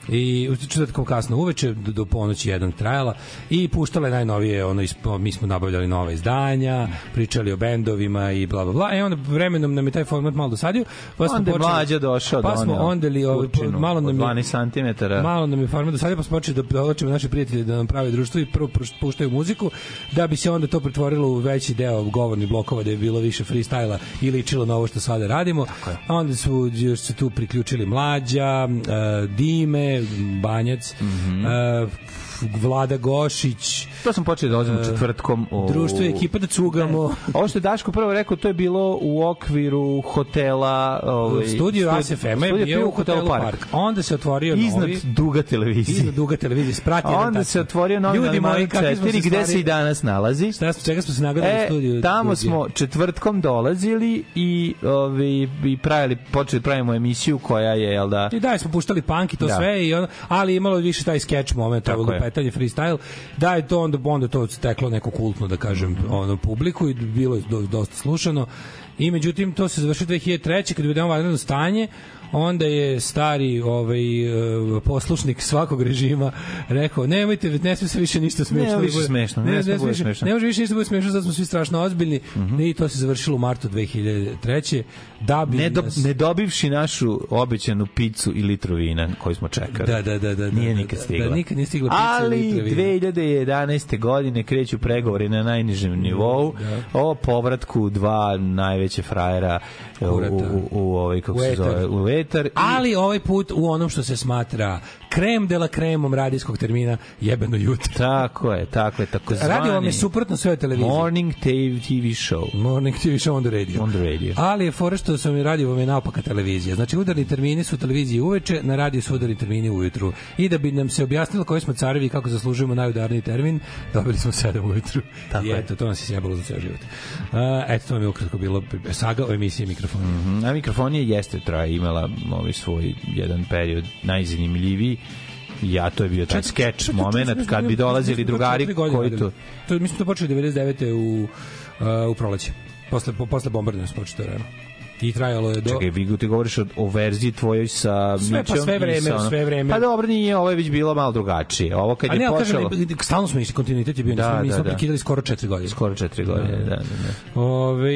i u četvrtkom kasno uveče do, do ponoći jedan trajala i puštala je najnovije, ono, mi smo nabavljali nove izdanja, pričali o bendovima i bla bla bla, e onda vremenom nam je taj format malo dosadio, pa smo onda počeli, mlađa došao, pa smo ondeli ovaj, malo nam je dvanaest santimetara, malo nam je format dosadio, pa smo počeli da dovlačimo naše prijatelje da nam prave društvo i prvo puštaju muziku, da bi se onda to pretvorilo u veći deo govornih blokova, da je bilo više freestyla i ličilo na ovo što sada radimo. A onda su još se tu priključili Mlađa, uh, Dime, Banjac, mm -hmm. uh, Vlada Gošić. To sam počeli da dolazim uh, četvrtkom. U... Društvo i ekipa da cugamo. Ne. Ovo što je Daško prvo rekao, to je bilo u okviru hotela... Ovaj, studio A S F M je bio u hotelu Park. Park. Onda se otvorio iznad novi... Iznad Duga televizije. Iznad Duga televizije. Sprati onda tačno. Se otvorio novi Naliman četiri, gde stvari... se i danas nalazi. Šta smo, čega smo se nagledali e, u studiju? Tamo studiju. smo četvrtkom dolazili i, ovi, i pravili, počeli pravimo emisiju koja je, jel da... I da, smo puštali punk i to da. Sve, i on, ali imalo više taj sketch moment, ovo lupetanje, freestyle, da je to onda, onda to steklo neko kultno, da kažem, ono, publiku i bilo je dosta slušano. I međutim, to se završilo dve hiljade treće kad je uvedeno vanredno stanje, onda je stari ovaj poslušnik svakog režima rekao nemojte, ne sme se više ništa smešno. Ne, više smešno. Ne, ne, ne, više, smešno. ne može više ništa bude smešno, zato smo svi strašno ozbiljni. Mm -hmm. I to se završilo u martu dve hiljade treće da bi ne, do, nas... ne dobivši našu obećanu picu i litru vina koju smo čekali. Da, da, da, da, nije da, nikad da, stigla. Da, nikad nije stigla pica ali i litru vina. dve hiljade jedanaeste godine kreću pregovori na najnižem nivou da. O povratku dva najveće frajera u, u, u, ovaj, kako se zove, u etar. Ali ovaj put u onom što se smatra krem de la kremom radijskog termina jebeno jutro. Tako je, tako je, tako zvani. Radio vam je suprotno sve televizije. Morning T V show. Morning T V show on the radio. On the radio. Ali je fora što sam i radio vam je naopaka televizija. Znači udarni termini su televiziji uveče, na radiju su udarni termini ujutru. I da bi nam se objasnilo koji smo carevi i kako zaslužujemo najudarniji termin, dobili smo sedam ujutru. Tako I eto, to nas je sjebalo za ceo život. Uh, eto, to vam je ukratko bilo saga o emisiji Mikrofon. Mm -hmm. A Mikrofonija jeste traje, imala ovaj svoj jedan period najzanimljiviji. Ja, to je bio taj skeč moment kad bi dolazili drugari koji to... to mi smo to počeli devedeset devete u, uh, u proleće. Posle, po, posle bombardovanja smo počeli to vreme. I trajalo je do... Čekaj, vi ti govoriš o, o verziji tvojoj sa sve, Mićom pa sve vreme, ono... sve vreme. Pa dobro, nije, ovo je već bilo malo drugačije. Ovo kad A je ne, počelo... Kažem, stalno smo išli, kontinuitet je bio, da, nismo, nismo da, prekidali skoro četiri godine. Skoro četiri godine, da, da, da. Ove,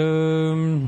um,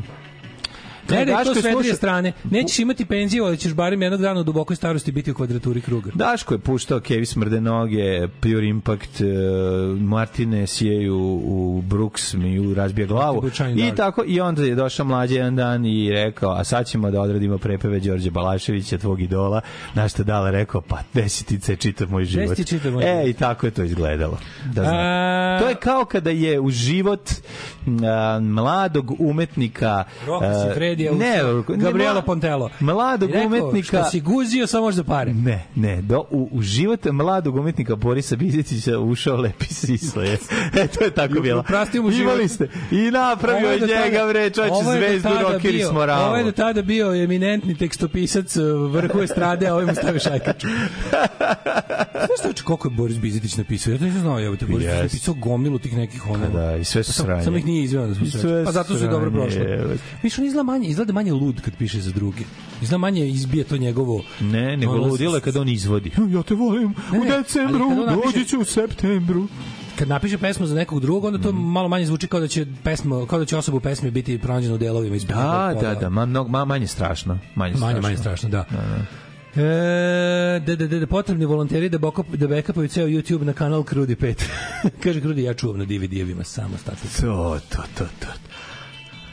Ne, da to sve dvije strane. Nećeš imati penziju, ali ćeš barem jednog dana u dubokoj starosti biti u kvadraturi kruga. Daško je puštao Kevi Smrde noge, Pure Impact, uh, Martine sjeju u Brooks mi razbija glavu. I tako, i onda je došao Mlađa jedan dan i rekao, a sad ćemo da odradimo prepeve Đorđe Balaševića, tvog idola. Na što Dale rekao, pa desetice je čitav moj život. Moj e, i tako je to izgledalo. Da a... To je kao kada je u život uh, mladog umetnika uh, ne, Gabriela Pontello. Mladog rekao, umetnika... Što si guzio samo za pare. Ne, ne. Do, u, u život mladog umetnika Borisa Bizetića ušao Lepi Sisle. E, to je tako bilo. Imali ste. I napravio od njega, bre, čovječe, zvezdu, rokeri s moralom. Ovo je do tada bio eminentni tekstopisac vrhu estrade, a ovo mu stavi šajkaču. Znaš što, koliko je Boris Bizetić napisao? Ja to nisam znao, evo te, Boris yes. napisao gomilu tih nekih ono... Da, i sve su sranje. Samo ih nije izveo da smo sreći. Pa zato su dobro prošlo. Miš, on izgleda manje, izgleda manje lud kad piše za druge. Izgleda manje izbije to njegovo... Ne, nego ludilo je kada on izvodi. Ja te volim ne, u decembru, dođi ću u septembru. Kad napiše pesmu za nekog drugog, onda to mm. malo manje zvuči kao da će pesma, kao da će osoba u pesmi biti pronađena u delovima iz Da, da, da, ma, ma, manje strašno. Manje, manje, manje strašno, da. da, da. E, da, da, da, potrebni volonteri da, bokop, da backupaju ceo YouTube na kanal Krudi pet. Kaže Krudi, ja čuvam na D V D-evima samo status. To, to, to, to.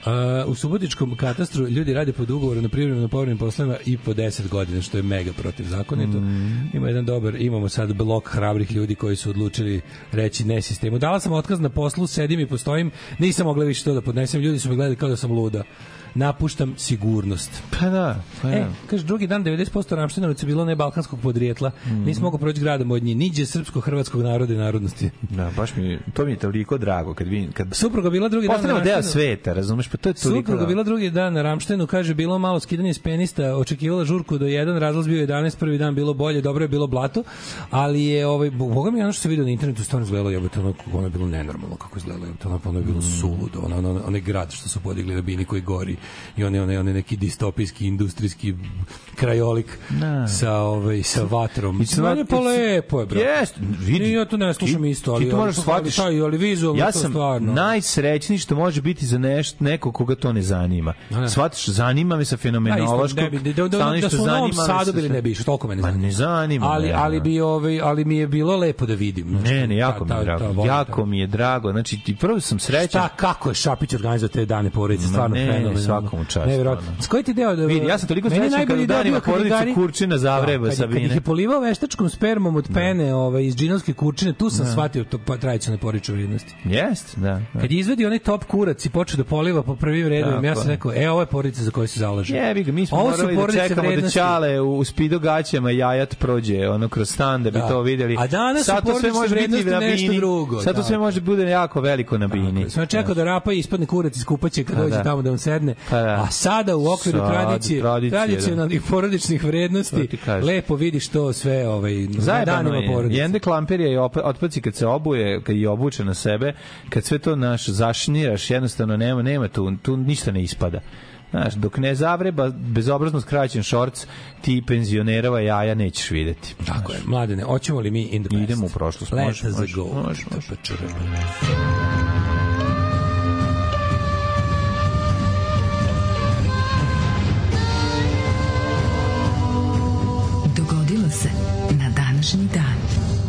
Uh, u subotičkom katastru ljudi rade pod ugovorom na privremeno povremenim poslovima i po deset godina, što je mega protivzakonito. Mm. Ima jedan dobar, imamo sad blok hrabrih ljudi koji su odlučili reći ne sistemu. Dala sam otkaz na poslu, sedim i postojim, nisam mogla više to da podnesem, ljudi su me gledali kao da sam luda. Napuštam sigurnost. Pa da, pa da. E, kaže, drugi dan devedeset posto Ramštinovaca bilo ne balkanskog podrijetla. Mm. Nisam mogao proći gradom od njih. Niđe srpsko-hrvatskog naroda i narodnosti. Da, baš mi, to mi je toliko drago. Kad vi, kad... Supruga bila drugi dan na Ramštinu. Postavljamo deo sveta, razumeš? Pa to je toliko... Supruga bila drugi dan na Ramštinu, kaže, bilo malo skidanje s penista, očekivala žurku do jedan, razlaz bio jedanaest, prvi dan bilo bolje, dobro je bilo blato, ali je, ovaj, boga mi ono što se vidio na internetu, stvarno izgledalo, jebote, ono, ono je bilo nenormalno kako izgledalo, jebote, ono, ono je bilo suludo, ono, ono, ono, onaj grad što su podigli na bini koji gori i on je, on je, on je neki distopijski, industrijski krajolik no. sa, ovaj, sa vatrom. Ono je pa lepo je, brate. Jest, vidi. Ja to ne slušam isto, ali, ti to moraš shvatiš. Ali, ali vizualno ja to sam stvarno. Najsrećniji što može biti za neš, neko koga to ne zanima. Shvatiš, zanima me sa fenomenološkog. Da, da, da, da su u Novom Sadu bili ne bi išao, toliko me ne zanima. Ma ne zanima. Ali, ne, ali, bi, ovaj, ali mi je bilo lepo da vidim. Znači, ne, ne, jako ta, mi je drago. Ta, ta, jako mi je drago. Znači, ti prvo sam srećan. Šta, kako je Šapić organizovao te dane porodice, stvarno fenomenalno. Ne, svakom čast. S koji ti deo da... Vidi, ja sam toliko srećan kada danima porodice Kurčina zavreba Sabine. Kad ih je polivao veštačkom spermom od pene ovaj, iz džinovske kurčine, tu sam shvatio to tradicionalne porodične vrednosti. Jest, da. Kad je izvedio onaj top kurac i počeo da poliva po prvim redovima, ja sam rekao, e, ovo je porodica za koju se zalaže. Jebi ga, mi smo morali da čekamo da Ćale u spido gaćama jajat prođe ono kroz stan da bi to videli. A danas sad to sve može biti na bini. Drugo, sad to sve može bude jako veliko na bini. Sam čekao da rapa i ispadne kurac iz kupaće kad dođe tamo da on sedne. A sada u okviru tradicije, tradicionalnih porodičnih vrednosti, lepo vidiš to sve ovaj danima porodice. Jende klamperija i otpaci kad se obuje, kad je obuče na sebe, kad sve to naš zašniraš, jednostavno nema nema tu tu ništa ne ispada. Znaš, dok ne zavreba bezobrazno skraćen šorc, ti penzionerova jaja nećeš videti. Tako je, mladene, hoćemo li mi in the past? Idemo u prošlost, može, može, može, može. Dogodilo se na današnji dan.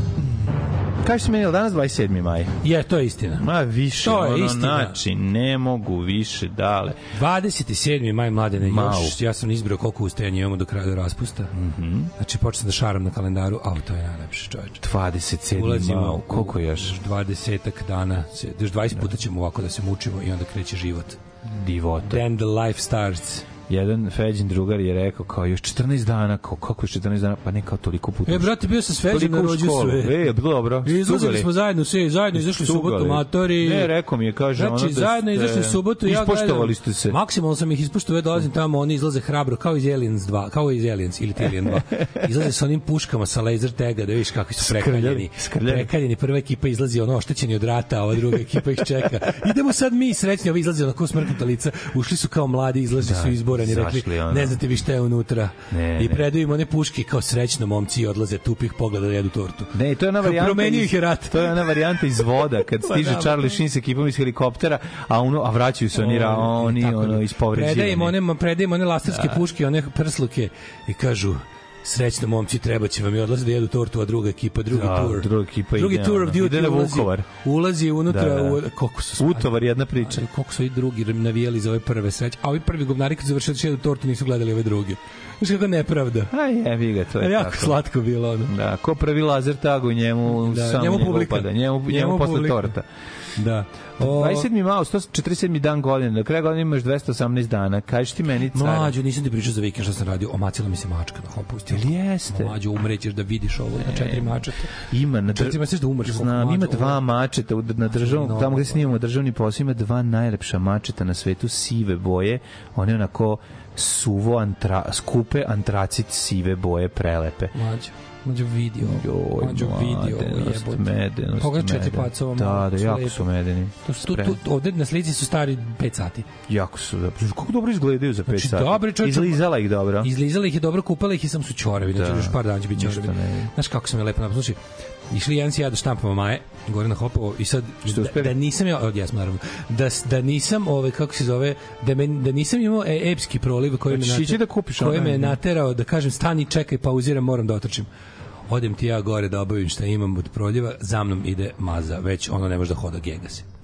Kažeš meni, je danas dvadeset sedmi maj? Je, to je istina. Ma više, to je ono, istina. Znači, ne mogu više, dale. dvadeset sedmi maj, mladene, još, ja sam izbrao koliko ustajanja imamo do kraja do raspusta. Mm -hmm. Znači, počnem da šaram na kalendaru, a to je najlepše, čoveče. dvadeset sedmi maj, koliko još? dvadesetak dana, još dvadeset puta ćemo ovako da se mučimo i onda kreće život. Divota. Then the life starts. Jedan Feđin drugar je rekao kao još četrnaest dana, kao kako je četrnaest dana, pa ne kao toliko puta. E, brate, bio sam s Feđin na rođenju. E, dobro. Izlazili smo zajedno, sve, zajedno izašli subotu, matori. Ne, rekao mi je, kaže, znači, ono da zajedno izašli subotu, ja gledam. Ispoštovali ste se. Maksimalno sam ih ispoštovao, ja dolazim tamo, oni izlaze hrabro, kao iz Aliens dva, kao iz Aliens ili Alien dva. Izlaze sa onim puškama sa laser tega, da vidiš kako su prekaljeni. Prekaljeni, prva ekipa izlazi ono oštećeni od rata, a ova druga ekipa ih čeka. Idemo sad mi srećni, ovi izlaze onako smrknuta lica, ušli su kao mladi, izlazi su izborani, rekli ne znate vi šta je unutra. Ne, I predaju im one puške kao srećno momci i odlaze tupih pogleda da jedu tortu. Ne, to je ona varijanta iz, to je ona varijanta iz voda, kad stiže Charlie Sheen sa ekipom iz helikoptera, a, ono, a vraćaju se oni, ra, oni ono, ispovređivani. Predaju im one, predaju im one laserske da. puške, one prsluke i kažu srećno momci, treba će vam i odlaze da jedu tortu, a druga ekipa, drugi da, tur. Druga ekipa drugi ide, tour of duty ulazi, ulazi unutra. Da, da. U, koliko su utovar, jedna priča. Ali, koliko su i drugi navijali za ove prve sreće. A ovi prvi govnari kad su završili da jedu tortu nisu gledali ove druge. Znaš kako nepravda. A jebi ga, to je jako tako. Slatko bilo ono. Da, ko prvi lazer tagu njemu da, samo njemu publika. Upada, njemu, njemu, njemu posle publika. Torta. Da. O... dvadeset sedmi maj, sto četrdeset sedmi dan godine, do kraja godine imaš dvesta osamnaest dana. Kažeš ti meni, cara? Mlađo, nisam ti pričao za vikend što sam radio, omacila mi se mačka na hopu. Ili jeste? Mlađo, umrećeš da vidiš ovo na četiri mačeta. Ima, na dr... četiri da umreš. Znam, ima dva mačeta, na državnom, tamo gde snimamo državni posao, ima dva najlepša mačeta na svetu, sive boje, one onako suvo, antra, skupe, antracit sive boje, prelepe. Mlađo. Mađo video. Joj, mađo video. Medenost, medenost. Pogledaj četiri pacova. Da, da, jako su medeni. Tu, tu, ovde na slici su stari pet sati. Jako su, da. Kako dobro izgledaju za pet znači, sati. Dobro, čovječ, izlizala ih dobro. Izlizala ih je dobro, kupala ih i sam su čorevi. Znači, još par dana će biti čorevi. Znaš kako sam je lepo napravio. Slušaj, išli jedan si ja da štampamo Maje, gore na Hopovo, i sad, da, da nisam ja, od jesmo naravno, da, da nisam, ove, kako se zove, da, me, da nisam imao e, epski proliv koji me, nater, da kupiš, koji me naterao da kažem stani, čekaj, pauziram, moram da otrčim. Odem ti ja gore da obavim šta imam od proljeva, za mnom ide maza, već ono ne može da hoda, gega se.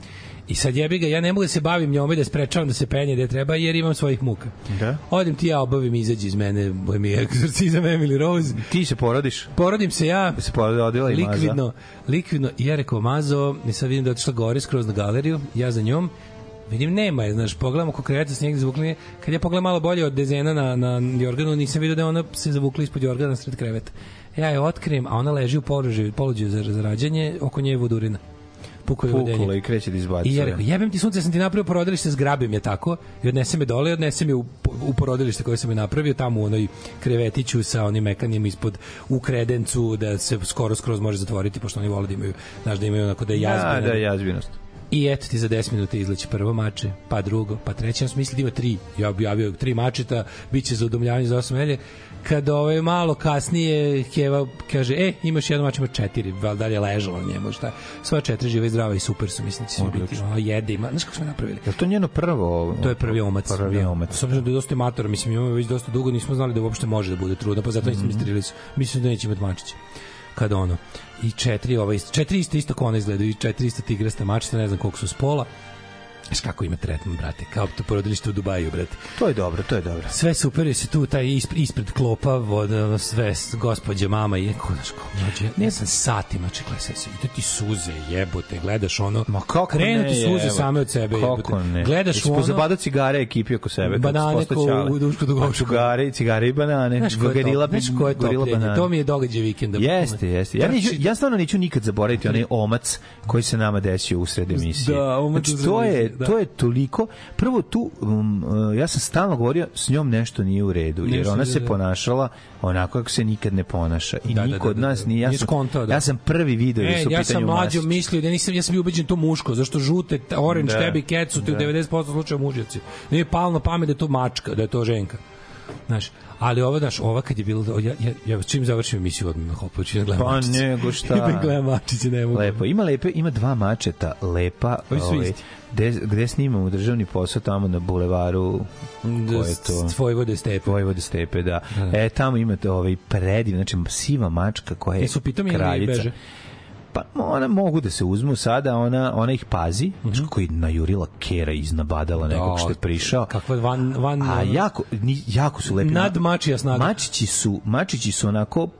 I sad jebi ga, ja ne mogu da se bavim njome, da sprečavam da se penje da treba, jer imam svojih muka. Da. Odim ti ja, obavim, izađi iz mene, boj mi egzorcizam Emily Rose. Ti se porodiš? Porodim se ja. Se porodila i likvidno, Maza. Likvidno, i ja rekao Mazo, i sad vidim da je otišla gore skroz na galeriju, ja za njom, vidim, nema je, znaš, pogledamo ko kreveta s njeg zavukli. Kad ja pogledam malo bolje od dezena na, na Jorganu, nisam vidio da ona se zavukla ispod Jorgana sred kreveta. Ja je otkrijem, a ona leži u položaju, položaju za, za rađanje, oko nje je vodurina. Pukuje Pukula i kreće da izbacuje. I ja rekao, jebem ti sunce, sam ti napravio porodilište, zgrabim je tako, i odnesem je dole, i odnesem je u, u porodilište koje sam je napravio, tamo u onoj krevetiću sa onim mekanjem ispod, u kredencu, da se skoro skroz može zatvoriti, pošto oni vole da imaju, znaš, da imaju onako da je jazbina. Da, da je jazbinost. I eto ti za deset minuta izleće prvo mače, pa drugo, pa treće. Ja sam mislio da ima tri. Ja objavio tri mačeta, bit će za udomljavanje za osam nedelje. Kada ove malo kasnije Keva kaže, e, imaš jedno mače, ima četiri, dalje je ležalo na njemu, šta? Sva četiri žive i zdrava i super su, mislim da će svi biti. O, jede ima, znaš kako smo napravili? Je to njeno prvo? To je prvi omac. Prvi omac. S obzirom da je dosta matora, mislim, imamo već dosta dugo, nismo znali da uopšte može da bude trudna, pa zato nismo mm -hmm. istrili su. Mislim da neće imati mačiće. Kada ono. I četiri, ova isto, četiri isto isto kona izgledaju, i četiri isto tigrasta mačice, ne znam koliko su s pola. Znaš kako ima tretman, brate, kao to porodilište u Dubaju, brate. To je dobro, to je dobro. Sve super je se tu, taj ispred, ispred klopa, vod, sve, gospođa, mama i ko, znaš, ko, mlađe, ne sam satima čekla se, i to ti suze, jebote, gledaš ono, ma kako krenu ti suze je, same od sebe, kako jebote. Ne? Gledaš u ono... Pozabada cigare ekipi oko sebe. Banane ko u dušku do gošku. Cigare, cigare i banane. Znaš ko je to, znaš ko je to, to mi je događaj vikenda. Jeste, jeste. Ja, neću, ja stvarno neću nikad zaboraviti onaj omac koji se nama desio usred emisije. Da, omac znači, to je, da. To je toliko. Prvo tu, um, ja sam stalno govorio, s njom nešto nije u redu, jer nešto, ona se ponašala onako kako se nikad ne ponaša. I da, niko da, da, od nas nije. Ja sam, skontao, da. Ja sam prvi video da e, su u ja pitanju sam mlađo mislio da nisam, ja sam bio ubeđen to muško, zašto žute, orange, da. Tebi, cat su te u devedeset posto slučaja mužjaci. Nije palo na pamet da je to mačka, da je to ženka. Znaš, ali ova, znaš, ova kad je bilo, ja, ja, ja čim završim emisiju odmah na hopu, čim gledam pa mačice. Pa nego šta. Da gledam mačice, ne mogu. Lepo, ima lepe, ima dva mačeta, lepa, ovaj, gde, gde snimamo državni posao tamo na bulevaru, ko je to? Vojvode Stepe. Vojvode Stepe, da. da. E, tamo imate ovaj prediv, znači siva mačka koja je kraljica. Pa ona mogu da se uzmu sada, ona ona ih pazi, mm -hmm. znači kako je najurila kera iznabadala nekog što je prišao. Kakva van van a jako ni, jako su lepi. Nad mačija snaga. Mačići su, mačići su onako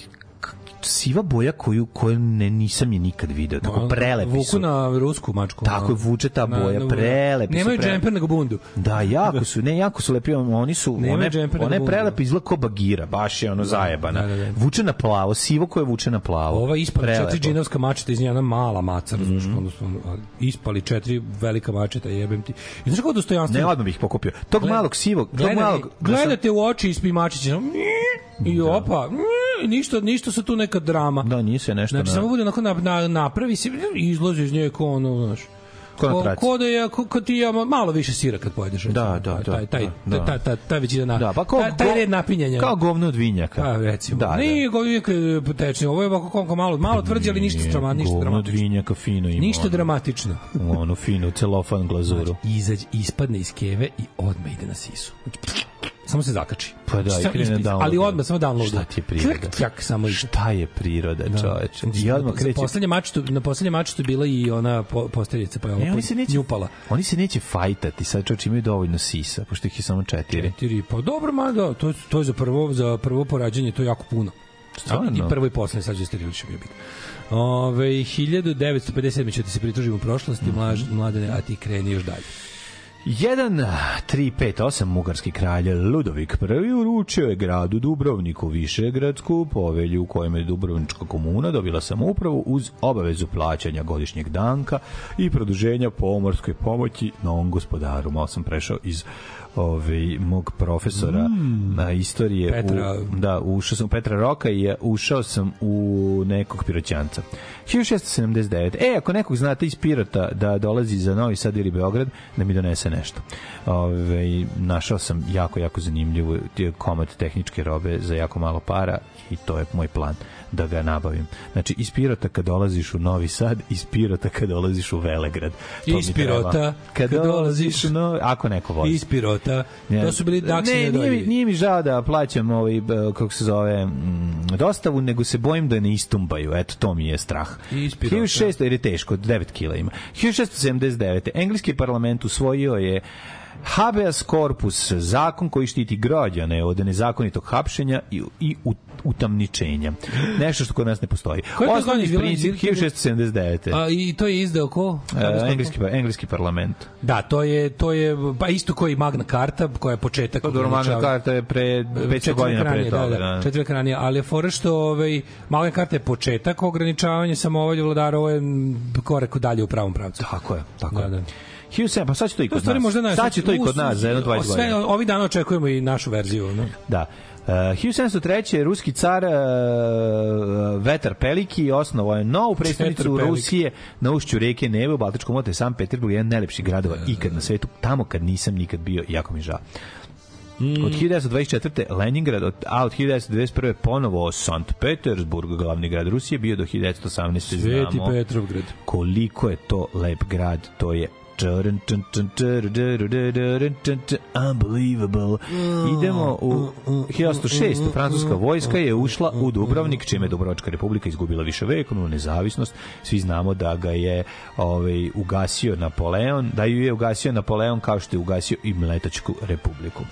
siva boja koju koju ne nisam je nikad video. Tako prelepi vuku su. Vuku na rusku mačku. Tako je vuče ta boja, na, na, prelepi nemaju su. Nemaju džemper nego bundu. Da, jako su, ne, jako su lepi, oni su, one, one prelepi izgleda kao bagira, baš je ono zajebana. Da, da, da. Vuče na plavo, sivo koje vuče na plavo. Ova ispali četiri džinovska mačeta, iz njena mala maca, mm -hmm. odnosno, ispali četiri velika mačeta, jebem ti. I znaš kako dostojanstvo? Ne, odmah bih pokupio. Tog Gled, malog sivog, tog gledate, malog... Gledate u oči ispri mačića, i opa, ništa, ništa se tu neka drama. Da, nije se nešto. Znači, na... samo bude onako na, na, napravi se, izlazi iz nje ko ono, znaš. Ko, ko da je, ko, ko ti ja, malo više sira kad pojedeš. Da, da, da. Taj, taj, da, da. Ta, ta, ta većina na, da, pa kao, ta, taj red napinjanja. Kao govno od vinjaka. Pa, recimo. Da, nije da. Govno tečni, ovo je ovako malo, malo tvrđe, ali ništa strama, ništa govno dramatično. Govno od vinjaka fino ima. Ništa ono, dramatično. Ono fino, celofan glazuru. Znači, izađe, ispadne iz keve i odmah ide na sisu. Samo se zakači. Pa da, i krene download. Ali odmah samo download. Šta ti je priroda? Klik, klik, samo ide. Šta je priroda, čoveče? Da. I odmah kreće. Poslednje mačetu, na poslednje mačetu bila i ona posteljica, pa je ona oni se neće, njupala. Oni se neće fajtati, sad čoveče imaju dovoljno sisa, pošto ih je samo četiri. Četiri, pa dobro, ma da, to, to je za prvo, za prvo porađanje, to je jako puno. Stvarno? I prvo i poslednje, sad će steriliše bio biti. Ove, hiljadu devetsto pedeset sedme ću ti se pritužiti u prošlosti, mm -hmm. mladene, a ti kreni još dalje. jedan tri pet osam Ugarski kralj Ludovik prvi uručio je gradu Dubrovniku višegradsku povelju u kojem je Dubrovnička komuna dobila samoupravu uz obavezu plaćanja godišnjeg danka i produženja pomorskoj pomoći novom gospodaru. Malo sam prešao iz ovaj mog profesora mm. na istorije Petra. U, da, ušao sam u Petra Roka i ušao sam u nekog Piroćanca. hiljadu šessto sedamdeset devet. E, ako nekog znate iz Pirota da dolazi za Novi Sad ili Beograd, da mi donese jeste nešto. Ove, našao sam jako, jako zanimljivu komad tehničke robe za jako malo para i to je moj plan da ga nabavim. Znači, iz Pirota kad dolaziš u Novi Sad, iz Pirota kad dolaziš u Velegrad. To iz Pirota kad, kad dolaziš u Novi... Ako neko vozi. Iz Pirota. Ja. To su bili daksi ne, nedoljivi. Nije, nije mi žao da plaćam ovaj, kako se zove, m, dostavu, nego se bojim da ne istumbaju. Eto, to mi je strah. Iz Pirota. hiljadu šesto, jer je teško, devet kila ima. hiljadu šesto sedamdeset devete. Engleski parlament usvojio je habeas corpus, zakon koji štiti građane od nezakonitog hapšenja i, i utamničenja. Nešto što kod nas ne postoji. Osnovni princip hiljadu šesto sedamdeset devete. A i to je izdao ko? E, engleski, engleski parlament. Da, to je to je pa isto koji Magna Carta, koja je početak. Dobro, Magna Carta je pre petsto godina pre toga. Da, da, četiri veka ranije, ali je fora što ovaj Magna Carta je početak ograničavanja samovolje vladara, ovo je korak dalje u pravom pravcu. Tako je, tako da, je. Da. hiljadu sedamsto, pa sad će to i kod nas. Sad će to i kod nas za jedno dvadeset godina. Sve ovih dana očekujemo i našu verziju. No? Da. Uh, hiljadu sedamsto treće. ruski car uh, Vetar Peliki osnovao je novu prestonicu Rusije na ušću reke Neve u Baltičkom moru. Sankt Peterburg je jedan najlepših gradova ikad na svetu. Tamo kad nisam nikad bio, jako mi žao. Mm. Od hiljadu devetsto dvadeset četvrte. Leningrad, od, a od hiljadu devetsto dvadeset prve ponovo Sankt Petersburg, glavni grad Rusije, bio do hiljadu devetsto osamnaeste. Sveti Petrovgrad. Koliko je to lep grad, to je unbelievable. Idemo u hiljadu osamsto šeste. Francuska vojska je ušla u Dubrovnik, čime je Dubrovačka republika izgubila više vekovnu nezavisnost. Svi znamo da ga je ovaj, ugasio Napoleon, da ju je ugasio Napoleon kao što je ugasio i Mletačku republiku.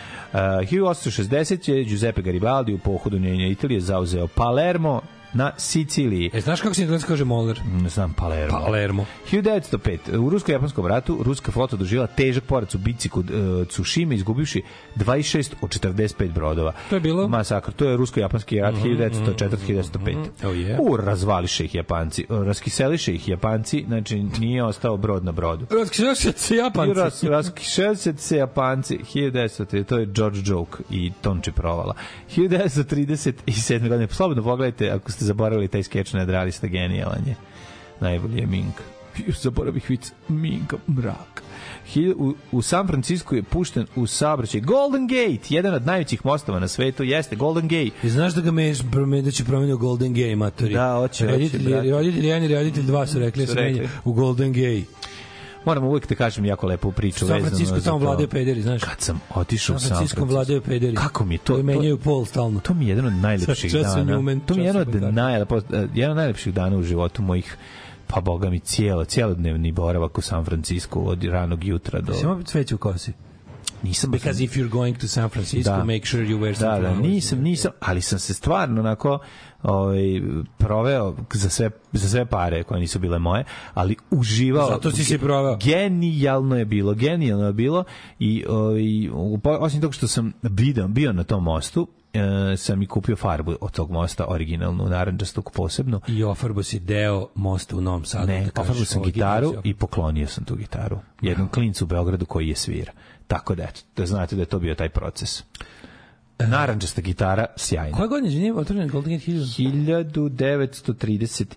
Uh, hiljadu osamsto šezdesete. Giuseppe Garibaldi u pohodu Ujedinjene Italije zauzeo Palermo na Siciliji. E, znaš kako se italijanski kaže Moler? Ne znam, Palermo. Palermo. hiljadu devetsto pete. U rusko-japanskom ratu ruska flota doživjela težak poraz u bici kod uh, Tsushima, izgubivši dvadeset šest od četrdeset pet brodova. To je bilo? Masakr. To je rusko-japanski rat hiljadu devetsto četvrte do hiljadu devetsto pete. Oh, yeah. U, razvališe ih Japanci. Raskiseliše ih Japanci, znači nije ostao brod na brodu. Raskiseliše se Japanci. Ras, raskiseliše se Japanci. hiljadu devetsto to je George Joke i Tonči provala. hiljadu devetsto trideset sedme. godine. Slobodno pogledajte, ako ste zaboravili taj skeč nadrealista, genijalan je. Najbolji je Minka. Zaboravih vic, Minka mrak. U, u San Francisco je pušten u saobraćaj Golden Gate, jedan od najvećih mostova na svetu, jeste Golden Gate. I znaš da ga me da će promenio Golden Gate, matori? Da, hoće, roditelji, hoće. Roditelji jedan i roditelj dva su rekli, su rekli. U Golden Gate. Moram uvijek da kažem jako lepu priču vezano za to. San Francisco tamo vladaju pederi, znaš. Kad sam otišao u San Francisco vladaju pederi. Kako mi to? Koji menjaju pol stalno. To mi je jedan od najlepših dana. Newman, to mi je jedan od, naj, jedan od najlepših dana u životu mojih, pa boga mi, cijelo, cijelodnevni boravak u San Francisco od ranog jutra do... Jesi imao cveće u kosi? Nisam. Because if you're going to San Francisco, da. make sure you wear some flowers. Da, da, nisam, nisam, ali sam se stvarno onako ovaj, proveo za sve, za sve pare koje nisu bile moje, ali uživao. Zato si se proveo. Genijalno je bilo, genijalno je bilo i ovaj, osim toga što sam bio, bio na tom mostu, Uh, sam i kupio farbu od tog mosta, originalnu, narandžastog posebno. I ofarbo si deo mosta u Novom Sadu. Ne, da ofarbo sam gitaru i poklonio sam tu gitaru jednom klincu u Beogradu koji je svira. Tako da, eto, da znate da je to bio taj proces. Narandžasta gitara, sjajna. Koje godine je nije otvoren Golden Gate? hiljadu devetsto trideset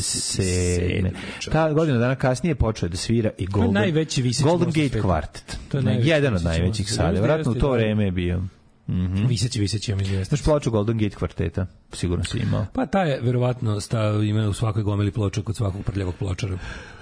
sedme. Ta godina dana kasnije počeo da svira i Golden, Golden Gate Quartet. To je jedan od najvećih sada. Vratno u to vreme je bio. Mm-hmm. Viseći, viseći, ja mi izvijesti. Znaš ploču Golden Gate kvarteta? Sigurno si imao. Pa ta je, verovatno, sta, ima u svakoj gomili ploča kod svakog prljavog pločara.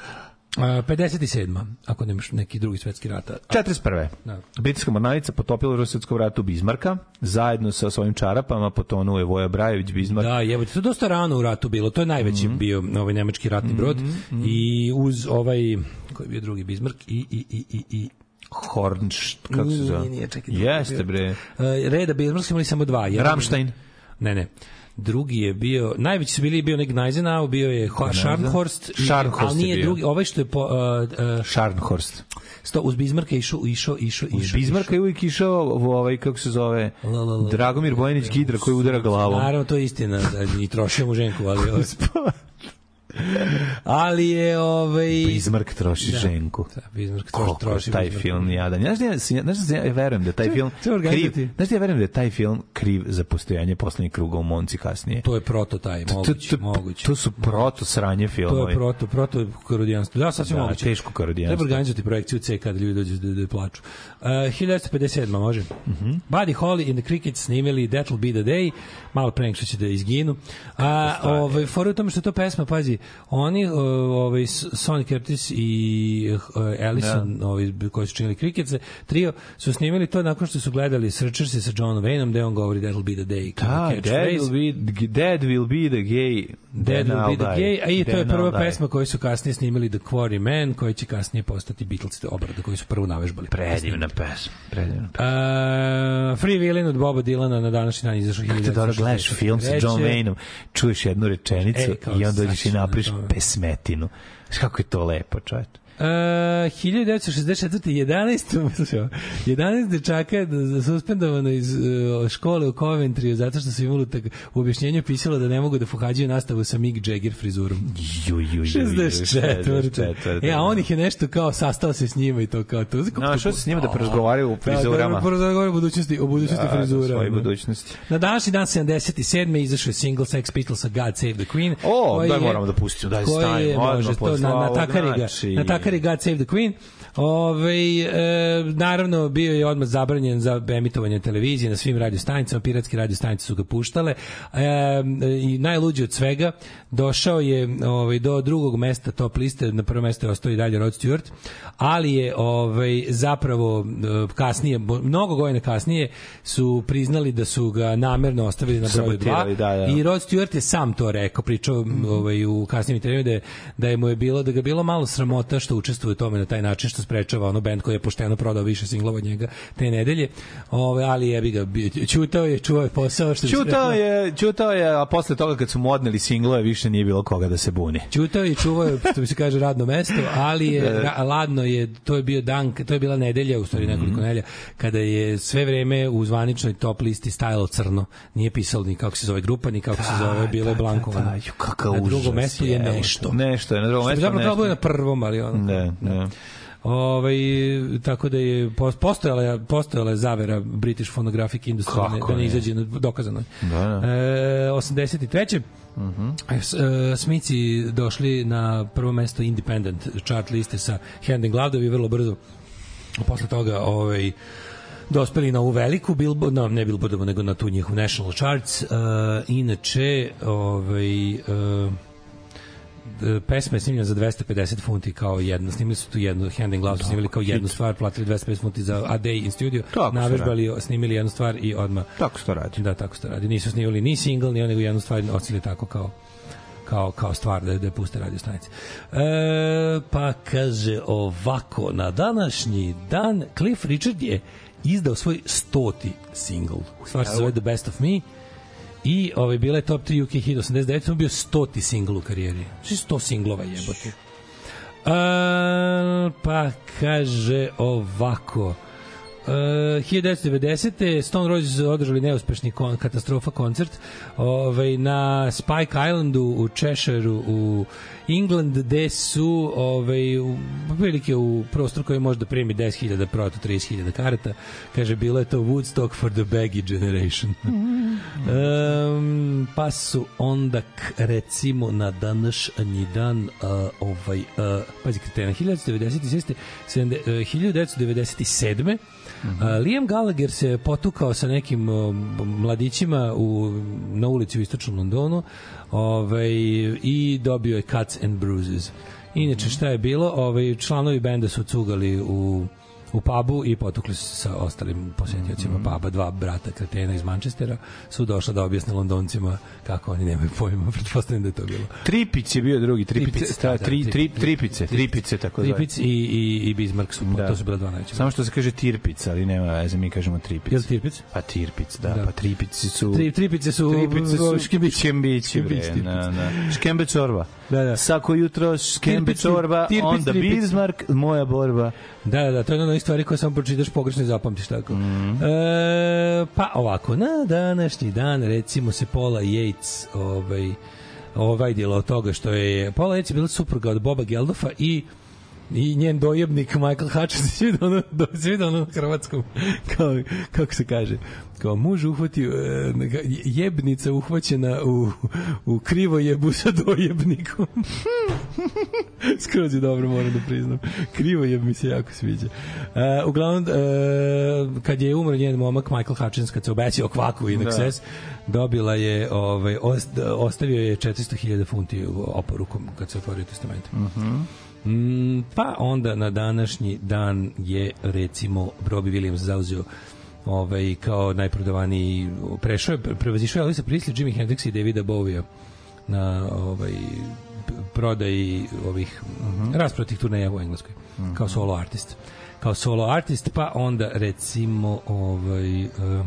Uh, pedeset sedma ako nemaš neki drugi svetski rata. četrdeset prve. Da. Britanska mornarica potopila u svetskom ratu Bizmarka, zajedno sa svojim čarapama potonuo je Voja Brajević Bizmark. Da, jebote, to je dosta rano u ratu bilo. To je najveći mm-hmm. bio ovaj nemački ratni brod mm-hmm. i uz ovaj, koji je bio drugi Bizmark i, i, i, i, i Hornš, kako se zove? Nije, nije, čekaj. Jeste, bre. Uh, Reda Bismarck smo imali samo dva. Jedan Rammstein. Ne, ne. Drugi je bio, najveći su bili bio nek Gneisenau, bio je Scharnhorst, Scharnhorst ali nije je drugi, ovaj što je po... Uh, uh, Scharnhorst. Sto, uz Bismarcka išao, išao, išao, išao. Uz Bismarcka je uvijek išao ovaj, kako se zove, la, la, la, Dragomir Bojanić Gidra koji udara glavom. Naravno, to je istina, i trošio mu ženku, ali... Ali je ovaj Bismarck troši da. ženku. Da, Bismarck troši, troši taj Bismarck. Film jadan. Znaš da ja, znaš da ja verujem da taj to, film to kriv. Znaš da ja verujem da je taj film kriv za postojanje poslednjih kruga u Monci kasnije. To je proto taj, moguće, moguće. To su proto sranje filmovi. To je proto, proto karodijanstvo. Da, sasvim da, moguće. Teško karodijanstvo. Treba organizovati projekciju C kada ljudi dođu da, da plaču. Uh, hiljadu devetsto pedeset sedma može. Mhm. Mm Buddy Holly and the Crickets snimili That'll Be the Day, malo pre nego što će da izginu. A ovaj fora u tome što to pesma, pazi, oni ovaj Sonny Curtis i uh, Ellison, yeah. ovaj koji su činili Crickets, trio su snimili to nakon što su gledali Searchers sa Johnom Wayneom, gde on govori That'll Be the Day. Da, that will be Dead will be the gay. Dead will be the gay. A i to je prva pesma koju su kasnije snimili The Quarry Man, koji će kasnije postati Beatles obrada koju su prvo navežbali. Predivna pesma, predivna pesma. Uh, Free Willin' od Boba Dylana na današnji dan izašao hiljadu devetsto šezdeset treće. Kako te dobro gledaš film sa John Wayneom, čuješ jednu rečenicu e, i onda dođeš i napriš pesmetinu. Kako je to lepo, čovječ. Uh, hiljadu devetsto šezdeset četvrte jedanaest jedanaest dečaka suspendovano iz uh, škole u Coventry zato što su imali tak, u objašnjenju pisalo da ne mogu da pohađaju nastavu sa Mick Jagger frizurom. Ju, ju, ju, šezdeset četvrte E, a on ih je nešto kao sastao se s njima i to kao to. No, što se s njima da porazgovaraju o frizurama? Da, da porazgovaraju o budućnosti, o budućnosti da, frizura. Da, svoje budućnosti. Na današnji dan sedamdeset sedme izašao je single Sex Pistolsa God Save the Queen. O, daj moramo da pustimo, daj stavimo. Može, to na, na Takariga. Na Takariga God Save the Queen. Ove, e, naravno bio je odmah zabranjen za emitovanje televizije na svim radiostanicama, piratske radiostanice su ga puštale e, i najluđe od svega došao je ovaj, do drugog mesta top liste, na prvo mesto je ostao i dalje Rod Stewart, ali je ovaj, zapravo kasnije, mnogo godina kasnije su priznali da su ga namerno ostavili na broju dva da, da. I Rod Stewart je sam to rekao, pričao mm. ovaj, u kasnijim intervjuima da, da je mu je bilo, da ga bilo malo sramota što učestvuje u tome na taj način, što sprečava ono bend koji je pošteno prodao više singlova od njega te nedelje. Ove, ali jebi ga, ćutao je, čuvao je posao. Što ćutao je, ćutao je, a posle toga kad su mu odneli singlove više nije bilo koga da se buni. Ćutao je i čuvao je, što bi se kaže, radno mesto, ali je, ra, ladno je, to je bio dan, to je bila nedelja, u stvari nekoliko mm-hmm. nedelja, kada je sve vreme u zvaničnoj top listi stajalo crno. Nije pisalo ni kako se zove grupa, ni kako da, se zove, bilo je blankovano. Da, da, kakav na drugom mestu je nešto. Nešto je, na drugom mestu zapravo nešto. Na prvom, ali ono. Ne, ne. Ovaj tako da je postojala postojala je zavera British Phonographic Industry da ne izađe dokazano. Da, da. E, osamdeset treće Mhm. Uh, Smici došli na prvo mesto Independent chart liste sa Hand in Glove, vrlo brzo posle toga ovaj dospeli na ovu veliku Billboard, no, ne Billboard, nego na tu njihov National Charts. Uh, inače ovaj uh, pesma je snimljena za dvesta pedeset funti kao jedno, snimili su tu jednu, Hand in Glove su snimili kao jednu stvar, platili dvesta pedeset funti za A Day in Studio, navežbali, snimili jednu stvar i odmah. Tako se to radi. Da, tako se to radi. Nisu snimili ni single, ni nego jednu stvar, ocili tako kao kao, kao stvar da, da je puste radio stanice. E, pa kaže ovako, na današnji dan Cliff Richard je izdao svoj stoti single. Stvar se zove The Best of Me. I ovaj bila je top tri U K hit osamdeset devet, on bio stoti singl u karijeri. Svi sto singlova jebote. A, pa kaže ovako. Uh, hiljadu devetsto devedesete Stone Roses održali neuspešni kon, katastrofa koncert ovaj, na Spike Islandu u Cheshireu u England, gde su ovaj, u, velike u prostor koji može da primi deset hiljada, proto trideset hiljada karata. Kaže, bilo je to Woodstock for the baggy generation. um, pa su onda recimo na današnji dan uh, ovaj, uh, pazi kretena, hiljadu devetsto devedeset sedme Mm-hmm. Uh, Liam Gallagher se potukao sa nekim uh, mladićima u, na ulici u istočnom Londonu ovaj, i dobio je cuts and bruises. Inače šta je bilo? Ovaj, članovi benda su cugali u u pubu i potukli su sa ostalim posjetiocima mm-hmm. puba, dva brata kretena iz Manchestera su došla da objasne Londoncima kako oni nemaju pojma, pretpostavljam da je to bilo. Tripic je bio drugi, Tripice, Tripice, sta, da, tri, tri, tri, tripice, tripice, tako da. Tripic i, i, i Bismarck su, da. To su bila dva najveća. Samo što se kaže Tirpic, ali nema veze, mi kažemo Tripic. Je li Tirpic? Pa Tirpic, da, da. Pa Tripici su... Tri, tripice su... Tripice su škembići. Škembići, bre, na, na. Škembe čorba. Da, da. Svako jutro škembe čorba, onda Bismarck, moja borba. Da, da, da, to je ono stvari koje samo pročitaš pogrešno i zapamtiš tako. Mm. E, pa ovako, na današnji dan recimo se Paula Yates ovaj, ovajdila od toga što je Paula Yates je bila supruga od Boba Geldofa i i njen dojebnik Michael Hutchins svi da ono, svi da ono na hrvatskom kao, kako se kaže kao muž uhvatio jebnica uhvaćena u, u krivo jebu sa dojebnikom. Skroz je dobro, moram da priznam. Krivo jeb mi se jako sviđa. Uh, uglavnom, uh, kad je umro njen momak Michael Hutchins, kad se obećao kvaku in excess, dobila je, ovaj, ostavio je četiristo hiljada funti oporukom kad se otvorio testament. Mhm. Mm Mm, pa onda na današnji dan je recimo Robbie Williams zauzeo ovaj, kao najprodavaniji, prešao je, prevazišao je Elvisa Presley, Jimi Hendrixa i Davida Bowie na ovaj, prodaji ovih uh-huh. rasprotih turneja u Engleskoj uh-huh. kao solo artist kao solo artist, pa onda recimo ovaj uh,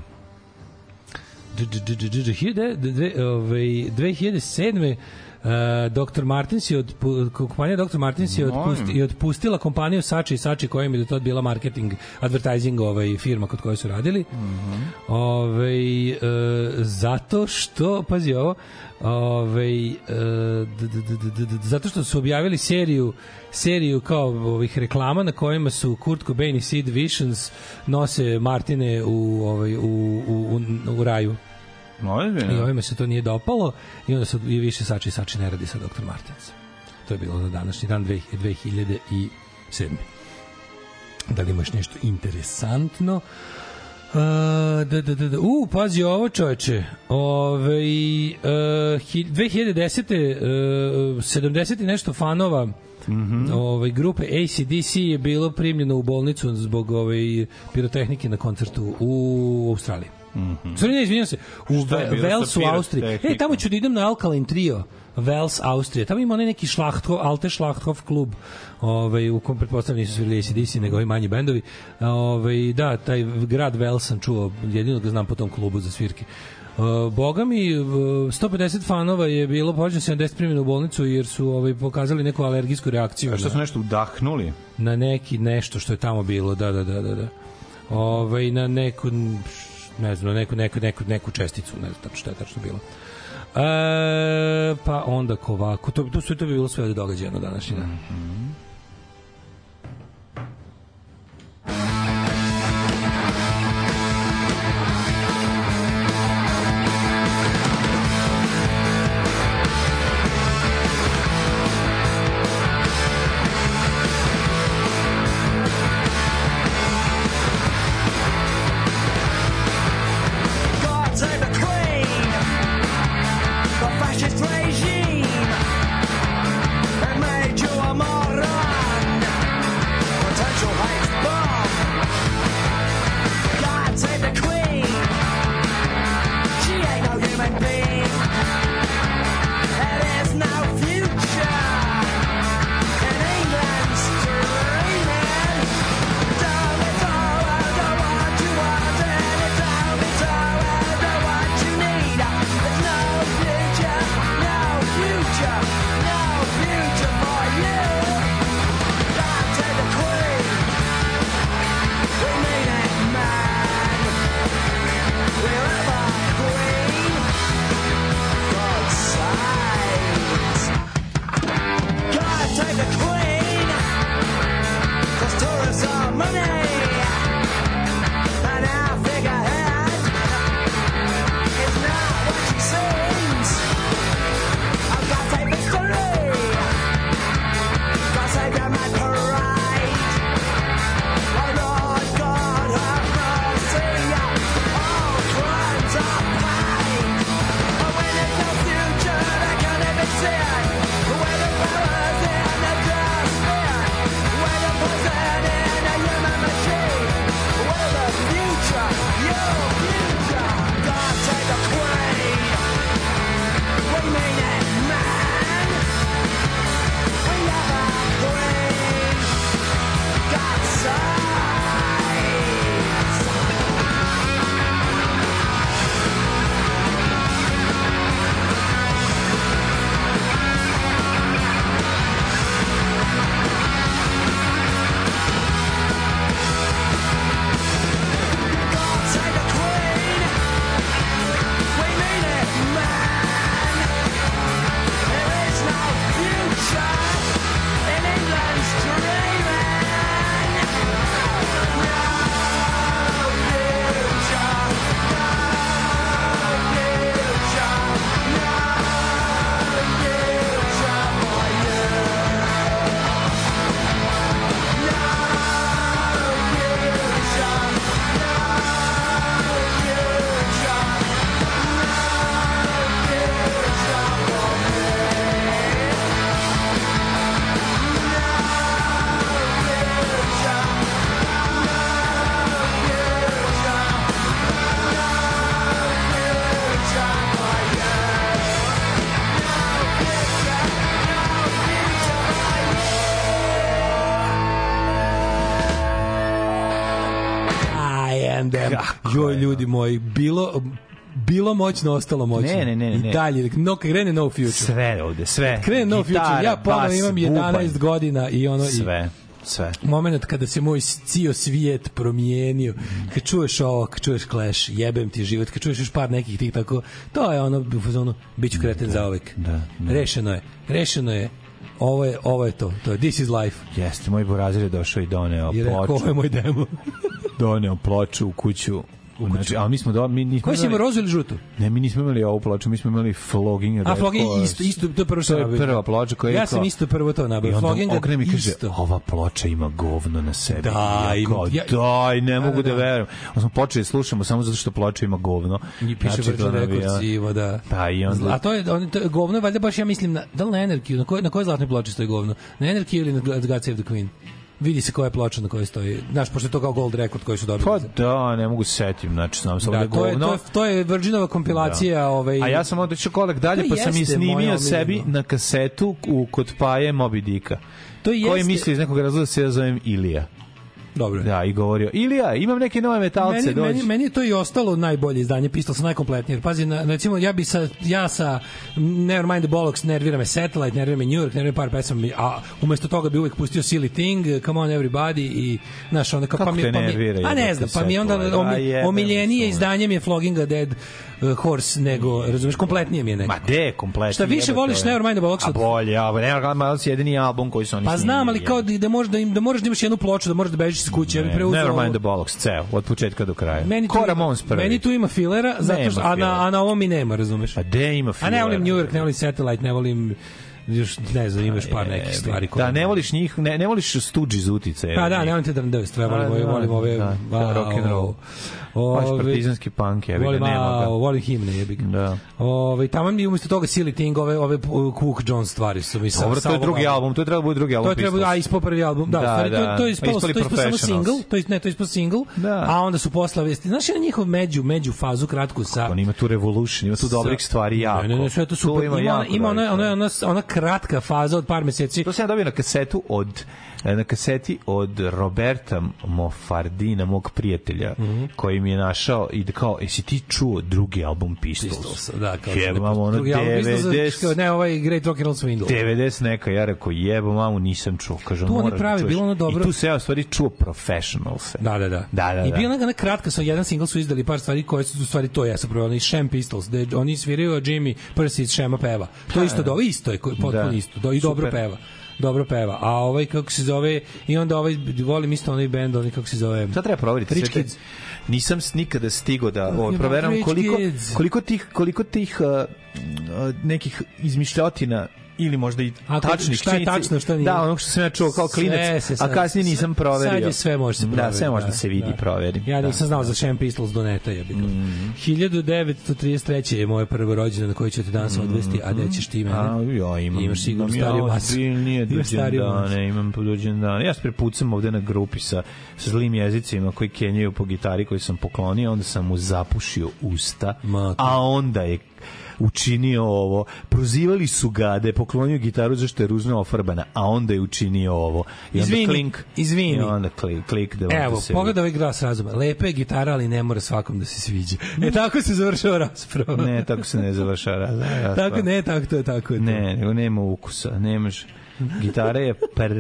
dve hiljade sedme Uh, doktor Martins je od kompanija doktor Martins je otpusti, otpustila kompaniju Sači i Sači koja im je do tad bila marketing, advertising ovaj, firma kod koje su radili. Mm-hmm. Ovaj, uh, zato što, pazi ovo, ovaj, uh, d, d, d, d, d, zato što su objavili seriju seriju kao ovih reklama na kojima su Kurt Cobain i Sid Vicious nose Martine u, ovaj, u, u, u, u raju. I ovima se to nije dopalo i onda se i više Sači i Sači ne radi sa doktor Martins. To je bilo na današnji dan dve hiljade sedme. Da li imaš nešto interesantno? Uh, da, da, da, da. U, pazi ovo čoveče. Ove, uh, dve hiljade desete uh, sedamdeset i nešto fanova Mm-hmm. Ovaj grupe A C D C je bilo primljeno u bolnicu zbog ovaj pirotehnike na koncertu u Australiji. Mhm. Sorry, ne, izvinjam se. U Velsu, Austriji. E, tamo ću da idem na Alkaline Trio. Vels, Austrija. Tamo ima onaj neki Schlachthof, Alte Schlachthof klub, ovaj, u kom pretpostavljam nisu svirali A C D C, nego ovi manji bendovi. Ovaj, da, taj grad Vels sam čuo, jedino ga znam po tom klubu za svirke. Uh, Boga mi, uh, sto pedeset fanova je bilo pođeno sedamdeset primjena u bolnicu jer su ovaj, pokazali neku alergijsku reakciju. A što su nešto udahnuli? Na neki nešto što je tamo bilo, da, da, da, da. da. Ovaj, na neku, ne znam, na neku, neku, neku, neku česticu, ne znam što je tačno bilo. E, pa onda kovako, to, to, to bi bilo sve da događaja na današnji dan. Mm-hmm. Where the poison in a human machine. stand them. Joj, ljudi moji, bilo bilo moćno, ostalo moćno. Ne, ne, ne, ne. I dalje, no, krene No Future. Sve ovde, sve. Krene No Gitara, Future, ja ponovno bas, imam jedanaest bubanj. godina i ono... Sve. I, sve. Moment kada se moj cio svijet promijenio, kad čuješ ovo, kad čuješ Clash, jebem ti život, kad čuješ još par nekih tih tako, to je ono u fazonu, bit ću kreten za uvek. Da, da. Rešeno je, rešeno je. Ovo je, ovo je to, to je This is Life. Jeste, moj burazir je došao i doneo I rekao, ploču. ovo je moj demo. Doneo ploču u kuću. Znači, a mi smo do, mi nismo Koji si imao, rozu ili žutu? Ne, mi nismo imali ovu ploču, mi smo imali Flogging Red A Flogging Horse. isto, isto, to je prvo što To je nabavio. prva ploča koja je Ja sam kao- isto prvo to nabavio. I onda Flogging okrene mi kaže, isto. ova ploča ima govno na sebi. Da, I ja ima- kao, ja- daj, ne Da, mogu da, da, da. verujem. Onda smo počeli da slušamo samo zato što ploča ima govno. I piše Znači, to Virgin nabija- Records Ivo, da. Pa i onda... A to je, on, to je govno, valjda baš ja mislim, na, da li na Anarchy, na kojoj na kojoj zlatnoj ploči stoji govno? Na Anarchy ili na God Save the Queen? Vidi se koja je ploča na kojoj stoji. Znaš, pošto je to kao gold record koji su dobili. Pa da, ne mogu se setim, znači znam se Da, ovde to je, govno. to je, to je Virginova kompilacija. Da. Ovaj... A ja sam onda išao kolek dalje, To pa sam i jeste moja snimio omiljena. sebi na kasetu u, kod Paje Moby Dicka. To jeste... Koji misli iz nekog razloga da se ja zovem Ilija. Dobro. Da, i govorio, Ilija, imam neke nove metalce, Meni, dođi. meni, meni je to i ostalo najbolje izdanje Pistols, najkompletnije. Jer, pazi, na, recimo, ja bi sa, ja sa Nevermind the Bollocks, nervira me Satellite, nervira me New York, nervira me par pesama, a umesto toga bi uvek pustio Silly Thing, Come on Everybody i, znaš, onda kao, Kako pa mi, te pa mi, nervira, a ne jebote, znam, pa mi onda Satellite? A omi, jebem omiljenije se. izdanje mi je Flogging a Dead uh, Horse nego, razumeš, kompletnije mi je nego. Ma de, kompletno. Šta više voliš Nevermind the Bollocks? A bolje, a Nevermind the Bollocks je jedini album koji su oni Pa snimili. znam, ali kao da, da možeš da, im, da moraš da imaš jednu ploču, da možeš da bežiš iz kuće. Ja bih preuzeo Nevermind ovo. the Bollocks, ceo, od početka do kraja. Meni tu, Ko ima, Ramones prvi. meni tu ima filera, zato što, Nema a, filera. na, a na ovom mi nema, razumeš? A de ima A filera. ne volim New York, ne volim Satellite, ne volim još, ne znam, imaš par nekih stvari koje... Da, ne voliš njih, ne, ne voliš Stooges iz uticaja. Pa da, ne volim te drndave stvari, volim, volim, volim ove... Da, da, rock and roll. Baš partizanski punk, jebi ga, volim, nema ga. a, volim himne, jebi ga. Da. Ove, tamo mi umjesto toga Silly Thing, ove, ove Cook Jones stvari su mi sa... Dobro, to je drugi album, to je trebalo biti drugi album. To je trebalo, a ispao prvi album. Da, Da, stvari, to, da. to je ispalo, Ispali to je ispao samo Professionals. single, to je, ne, to je ispao single, Da. a onda su posle vesti. Znaš, je na njihov među, među fazu kratku sa... On ima tu Revolution, ima tu dobrih stvari jako. Ne, ne, ne, sve to super. Tu Ima, ima, ona, jako ima ona, dobrih ona, stvari. ona, ona kratka faza od par meseci. To sam ja dobio na kasetu od na kaseti od Roberta Mofardina, mog prijatelja, mm -hmm. koji mi je našao i da kao, jesi ti čuo drugi album Pistols? Pistols, da, kao jebam, ono drugi album Pistols, devedeset ne, ovaj Great Rock and Roll Swindle. devedeset neka, ja rekao, jebam, mamu, nisam čuo. Kažem, Tu oni moraš da pravi, čuješ. bilo ono dobro. I tu se ja u stvari čuo Professionals. Da, da, da. da, da I da. bio ona kratka, sa jedan single su izdali par stvari koje su u stvari to jesu provali Sham Pistols, da oni sviraju, a Jimmy Percy iz Shama peva. To isto do, isto je, potpuno Da. isto. Do, i dobro Super. peva. Dobro peva. A ovaj kako se zove i onda ovaj volim isto onaj bend, onaj kako se zove. To treba proveriti. Rich sve te- Kids. Nisam s- nikada stigao da Oh, ovo, you proveram Rich koliko, Kids. koliko tih, koliko tih uh, uh, nekih izmišljotina ili možda i A ko- tačnih šta je činjenica. tačno, šta nije? Da, ono što sam ja čuo kao Sve klinac, se a sad- kasnije nisam proverio. Sad je sve može se proveriti. Da, sve može da, se vidi i proveri. Ja Da, nisam znao da. za Sham Pistols do neta, jebi ga. Mm. hiljadu devetsto trideset treće je moje prvo rođendan na koji ću te danas odvesti, a gde ćeš ti mene? A, ja imam. Imaš sigurno imam stariju ja masu. ozbiljnije Imaš stariju masu. dođendane, imam dođendane. Ja se prepucam ovde na grupi sa, sa zlim jezicima koji kenjaju po gitari koji sam poklonio, onda sam mu zapušio usta, Ma, a onda je učinio ovo. Prozivali su ga da je poklonio gitaru zašto je ružno ofarbana, a onda je učinio ovo. I onda Izvini, klink, izvini. I onda klik, klik da Evo, se pogledaj ovaj glas razuma. Lepa je gitara, ali ne mora svakom da se sviđa. E, tako se završava rasprava. Ne, tako se ne završava rasprava. Tako, ne, tako to je, tako je to. Ne, nego nema ukusa, nemaš. Gitara je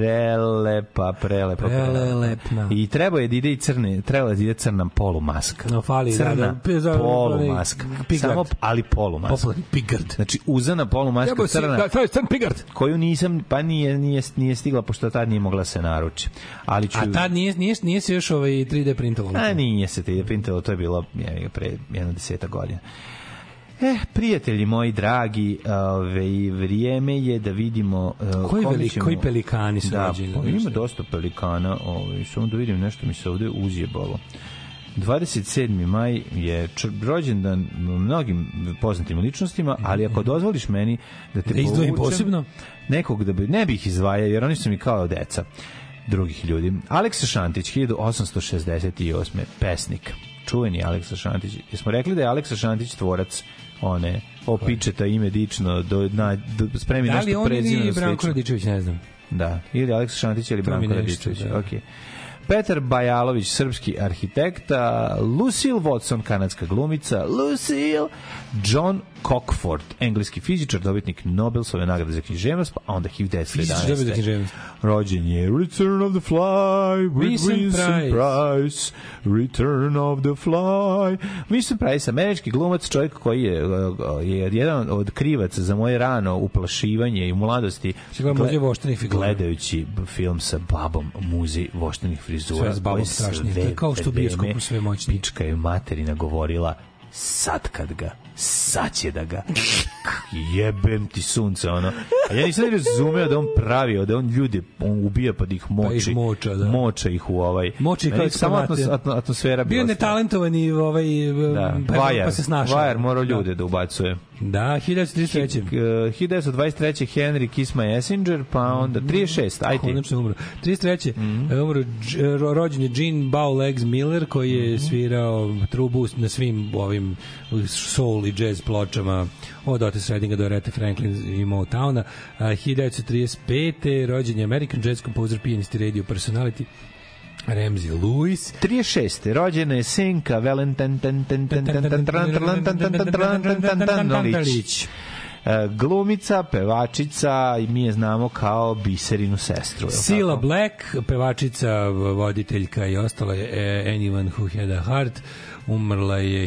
prelepa, prelepa, Prelelepna. I treba je da ide i crne, treba da ide crna polumaska. No, fali, crna da, da, za- polumaska. Pigard. Samo, ali polumaska. Popularni Pigard. Znači, uzana polumaska Jebo si, crna, da, to je crn Pigard. koju nisam, pa nije, nije, nije stigla, pošto tad nije mogla se naruči. Ali ću... A tad nije, nije, nije se još ovaj tri D printovalo. A nije se tri D printalo, to je bilo je, pre jedno deseta godina. Eh, prijatelji moji dragi, ove, vrijeme je da vidimo... Uh, Koji, kome veli, ćemo- koji pelikani su Da, rođeni? pa ima dosta pelikana, ove, samo da vidim nešto mi se ovde uzjebalo. dvadeset sedmi maj je čr- rođendan mnogim poznatim ličnostima, ali ako dozvoliš meni da te Da izdvojim povučem, posebno? nekog da bi, ne bih izdvajao, jer oni su mi kao deca drugih ljudi. Aleksa Šantić, hiljadu osamsto šezdeset osme pesnik. Čuveni Aleksa Šantić. Jesmo rekli da je Aleksa Šantić tvorac one opičeta ime dično do, na, do spremi Da li nešto on prezimeno ili Branko slično. Radičević, ne znam. Da, ili Aleksa Šantić ili To mi Branko nešto, Radičević. da. Okay. Petar Bajalović, srpski arhitekta, Lucille Watson, kanadska glumica, Lucille, John Cockford, engleski fizičar, dobitnik Nobelove nagrade za književnost, pa onda hiljadu devetsto jedanaeste. Rođen je Return of the Fly, with Vincent Price, Return of the Fly. Vincent Price, američki glumac, čovjek koji je, je jedan od krivaca za moje rano uplašivanje i u mladosti, gled, gledajući film sa babom muzi voštenih frizura. Sve s babom strašnije, kao što bioskopu sve moćnije. Pička je materina govorila, sad kad ga, sad će da ga jebem ti sunce, ono. A ja nisam razumeo da on pravio, da on ljude on ubija pa da ih moči, pa ih moča, da. moča ih u ovaj moči kao samo atmosfera bio netalentovani ovaj da. pa, Vajar, pa se snašao. Vajar morao ljude da, da ubacuje. Da, hiljadu devetsto trideset treće. hiljadu devetsto dvadeset treće Henry Kiss My Messenger, pa onda trideset šeste aj ti. Konačno umro. trideset treće Mm -hmm. umro, rođen je Gene Bowlegs Miller, koji je mm -hmm. svirao trubu na svim ovim soul i jazz pločama od Otis Reddinga do Aretha Franklin i Motowna. hiljadu devetsto trideset pete rođen je American jazz composer, pianist i radio personality Ramsey Lewis. trideset šeste rođena je Senka Valentin glumica, pevačica i mi je znamo kao Biserinu sestru. Cilla Black, pevačica, voditeljka i ostala je Anyone Who Had a Heart. Umrla je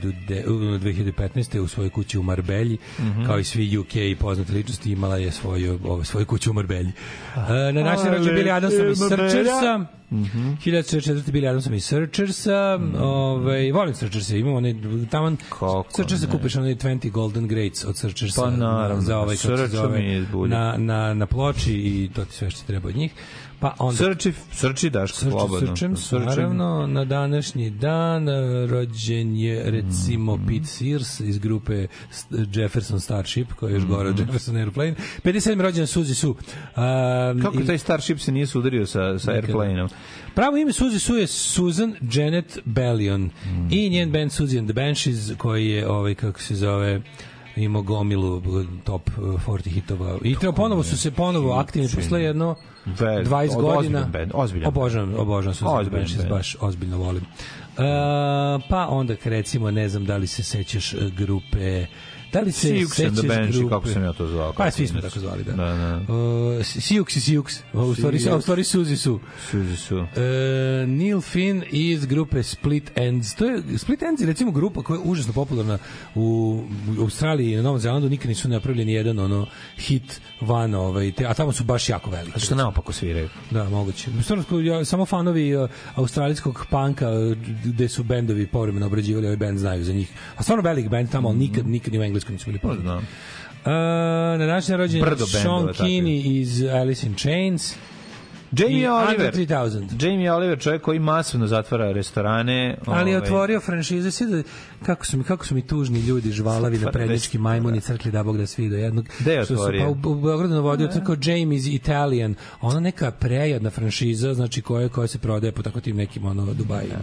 dve hiljade petnaeste u svojoj kući u Marbelji, mm -hmm. kao i svi U K poznate ličnosti, imala je svoju, ovo, svoju kuću u Marbelji. Na način rođe Billy Adamsom iz Searchersa, mm -hmm. hiljadu devetsto četrdeset četvrte Billy Adamsom iz Searchersa, mm -hmm. ovaj, volim Searchersa, imamo onaj, taman, Searchersa kupiš onaj dvadeset Golden Greats od Searchersa, pa naravno, za ovaj, kako se zove, na, na, na ploči i to ti sve što treba od njih. Pa onda Srči, srči Daško slobodno. Srčem, naravno, na današnji dan rođen je recimo mm. Pete Sears iz grupe Jefferson Starship, koja je još gore od mm. Jefferson Airplane. pedeset sedme rođen Suzy Sue. Um, Kako i, taj Starship se nije sudario sa, sa Airplane-om? Pravo ime Suzy Sue je Susan Janet Bellion mm. i njen band Suzy and the Banshees, koji je, ovaj, kako se zove, imao gomilu top četrdeset hitova. I treba ponovo su se ponovo aktivni posle jedno dvadeset godina. Obožavam, obožavam su se baš ozbiljno volim. Uh, pa onda recimo, ne znam da li se sećaš grupe Da li se sećaš grupe? Kako sam ja to zvao? Pa svi smo tako zvali, da. da, da. Uh, Siux i Siux. U stvari, u stvari Suzy Sue. Suzy Sue. Uh, Neil Finn iz grupe Split Enz. To je, Split Enz je recimo grupa koja je užasno popularna u, u Australiji i na Novom Zelandu. Nikad nisu napravili ni jedan ono, hit van, ovaj, te, a tamo su baš jako veliki. A što naopako sviraju? Da, moguće. Stvarno, samo fanovi uh, australijskog panka, gde su bendovi povremeno obrađivali ovaj bend, znaju za njih. A stvarno velik bend tamo, ali nikad, nikad ni u engleskom nisu bili poznati. Uh, na današnji rođen Sean Kinney iz Alice in Chains. Jamie Oliver. Jamie Oliver, čovjek koji masovno zatvara restorane. Ali je otvorio franšize. Svi kako su mi, kako su mi tužni ljudi, žvalavi na prednjački majmuni, crkli da Bog da svi do jednog. Gde je otvorio? Pa u, u Beogradu navodio tako Jamie's Italian. Ona neka prejadna franšiza, znači koja, koja se prodaje po tako tim nekim ono, Dubajima.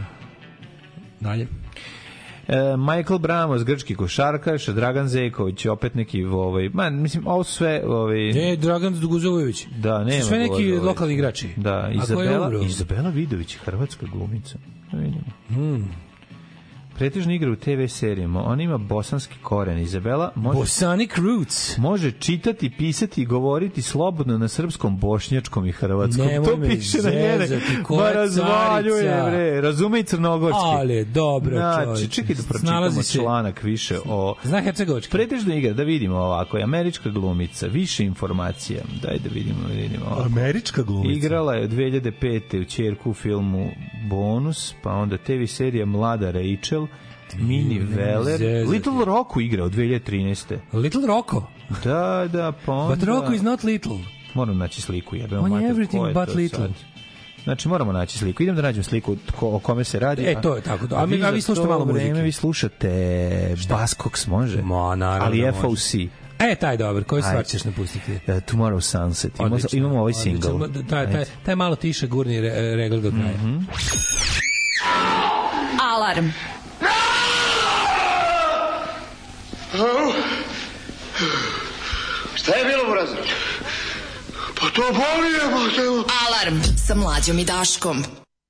Dalje. E, Michael Bramos, grčki košarkaš, Dragan Zeković, opet neki ovaj, man, mislim, ovo su sve ovaj Ne, Dragan Duguzović. Da, nema. Sve neki ovaj, lokalni igrači. Da, Izabela, Izabela Vidović, hrvatska glumica. Da vidimo. Mm. Pretežno igra u te ve serijama. Ona ima bosanski koren. Izabela može, Bosanic roots. Može čitati, pisati i govoriti slobodno na srpskom, bošnjačkom i hrvatskom. Nemoj to piše na njene. Ma razvaljuje, bre. Razume i crnogorski. Ali, dobro, znači, čovječe. Čekaj da pročitamo članak više o... Zna hercegovački. Pretežno igra, da vidimo ovako. Je američka glumica. Više informacija. Daj da vidimo, da vidimo ovako. Američka glumica. Igrala je od dve hiljade pete u ćerku u filmu Bonus, pa onda te ve serija Mlada Rachel, Mini Veler, Little Rocko igra od dve hiljade trinaeste. Little Rocko? Da, da, pa onda... But Rocko is not little. Moram naći sliku. On je everything but little. Sad. Znači, moramo naći sliku. Idem da nađem sliku ko, o kome se radi. E, to je tako. A, a, vi, a vi slušate malo muzike. Vreme, vi slušate Buzzcocks, može? Ma, naravno. Ali F O C. E, taj dobar, koji stvar ćeš napustiti? Uh, Tomorrow Sunset. Imamo, imamo ovaj single. Taj, taj, taj malo tiše gurni re, regl do kraja. Mm-hmm. Alarm. Šta je bilo, Burazir? Pa to boli jebote. Alarm sa Mlađom i Daškom.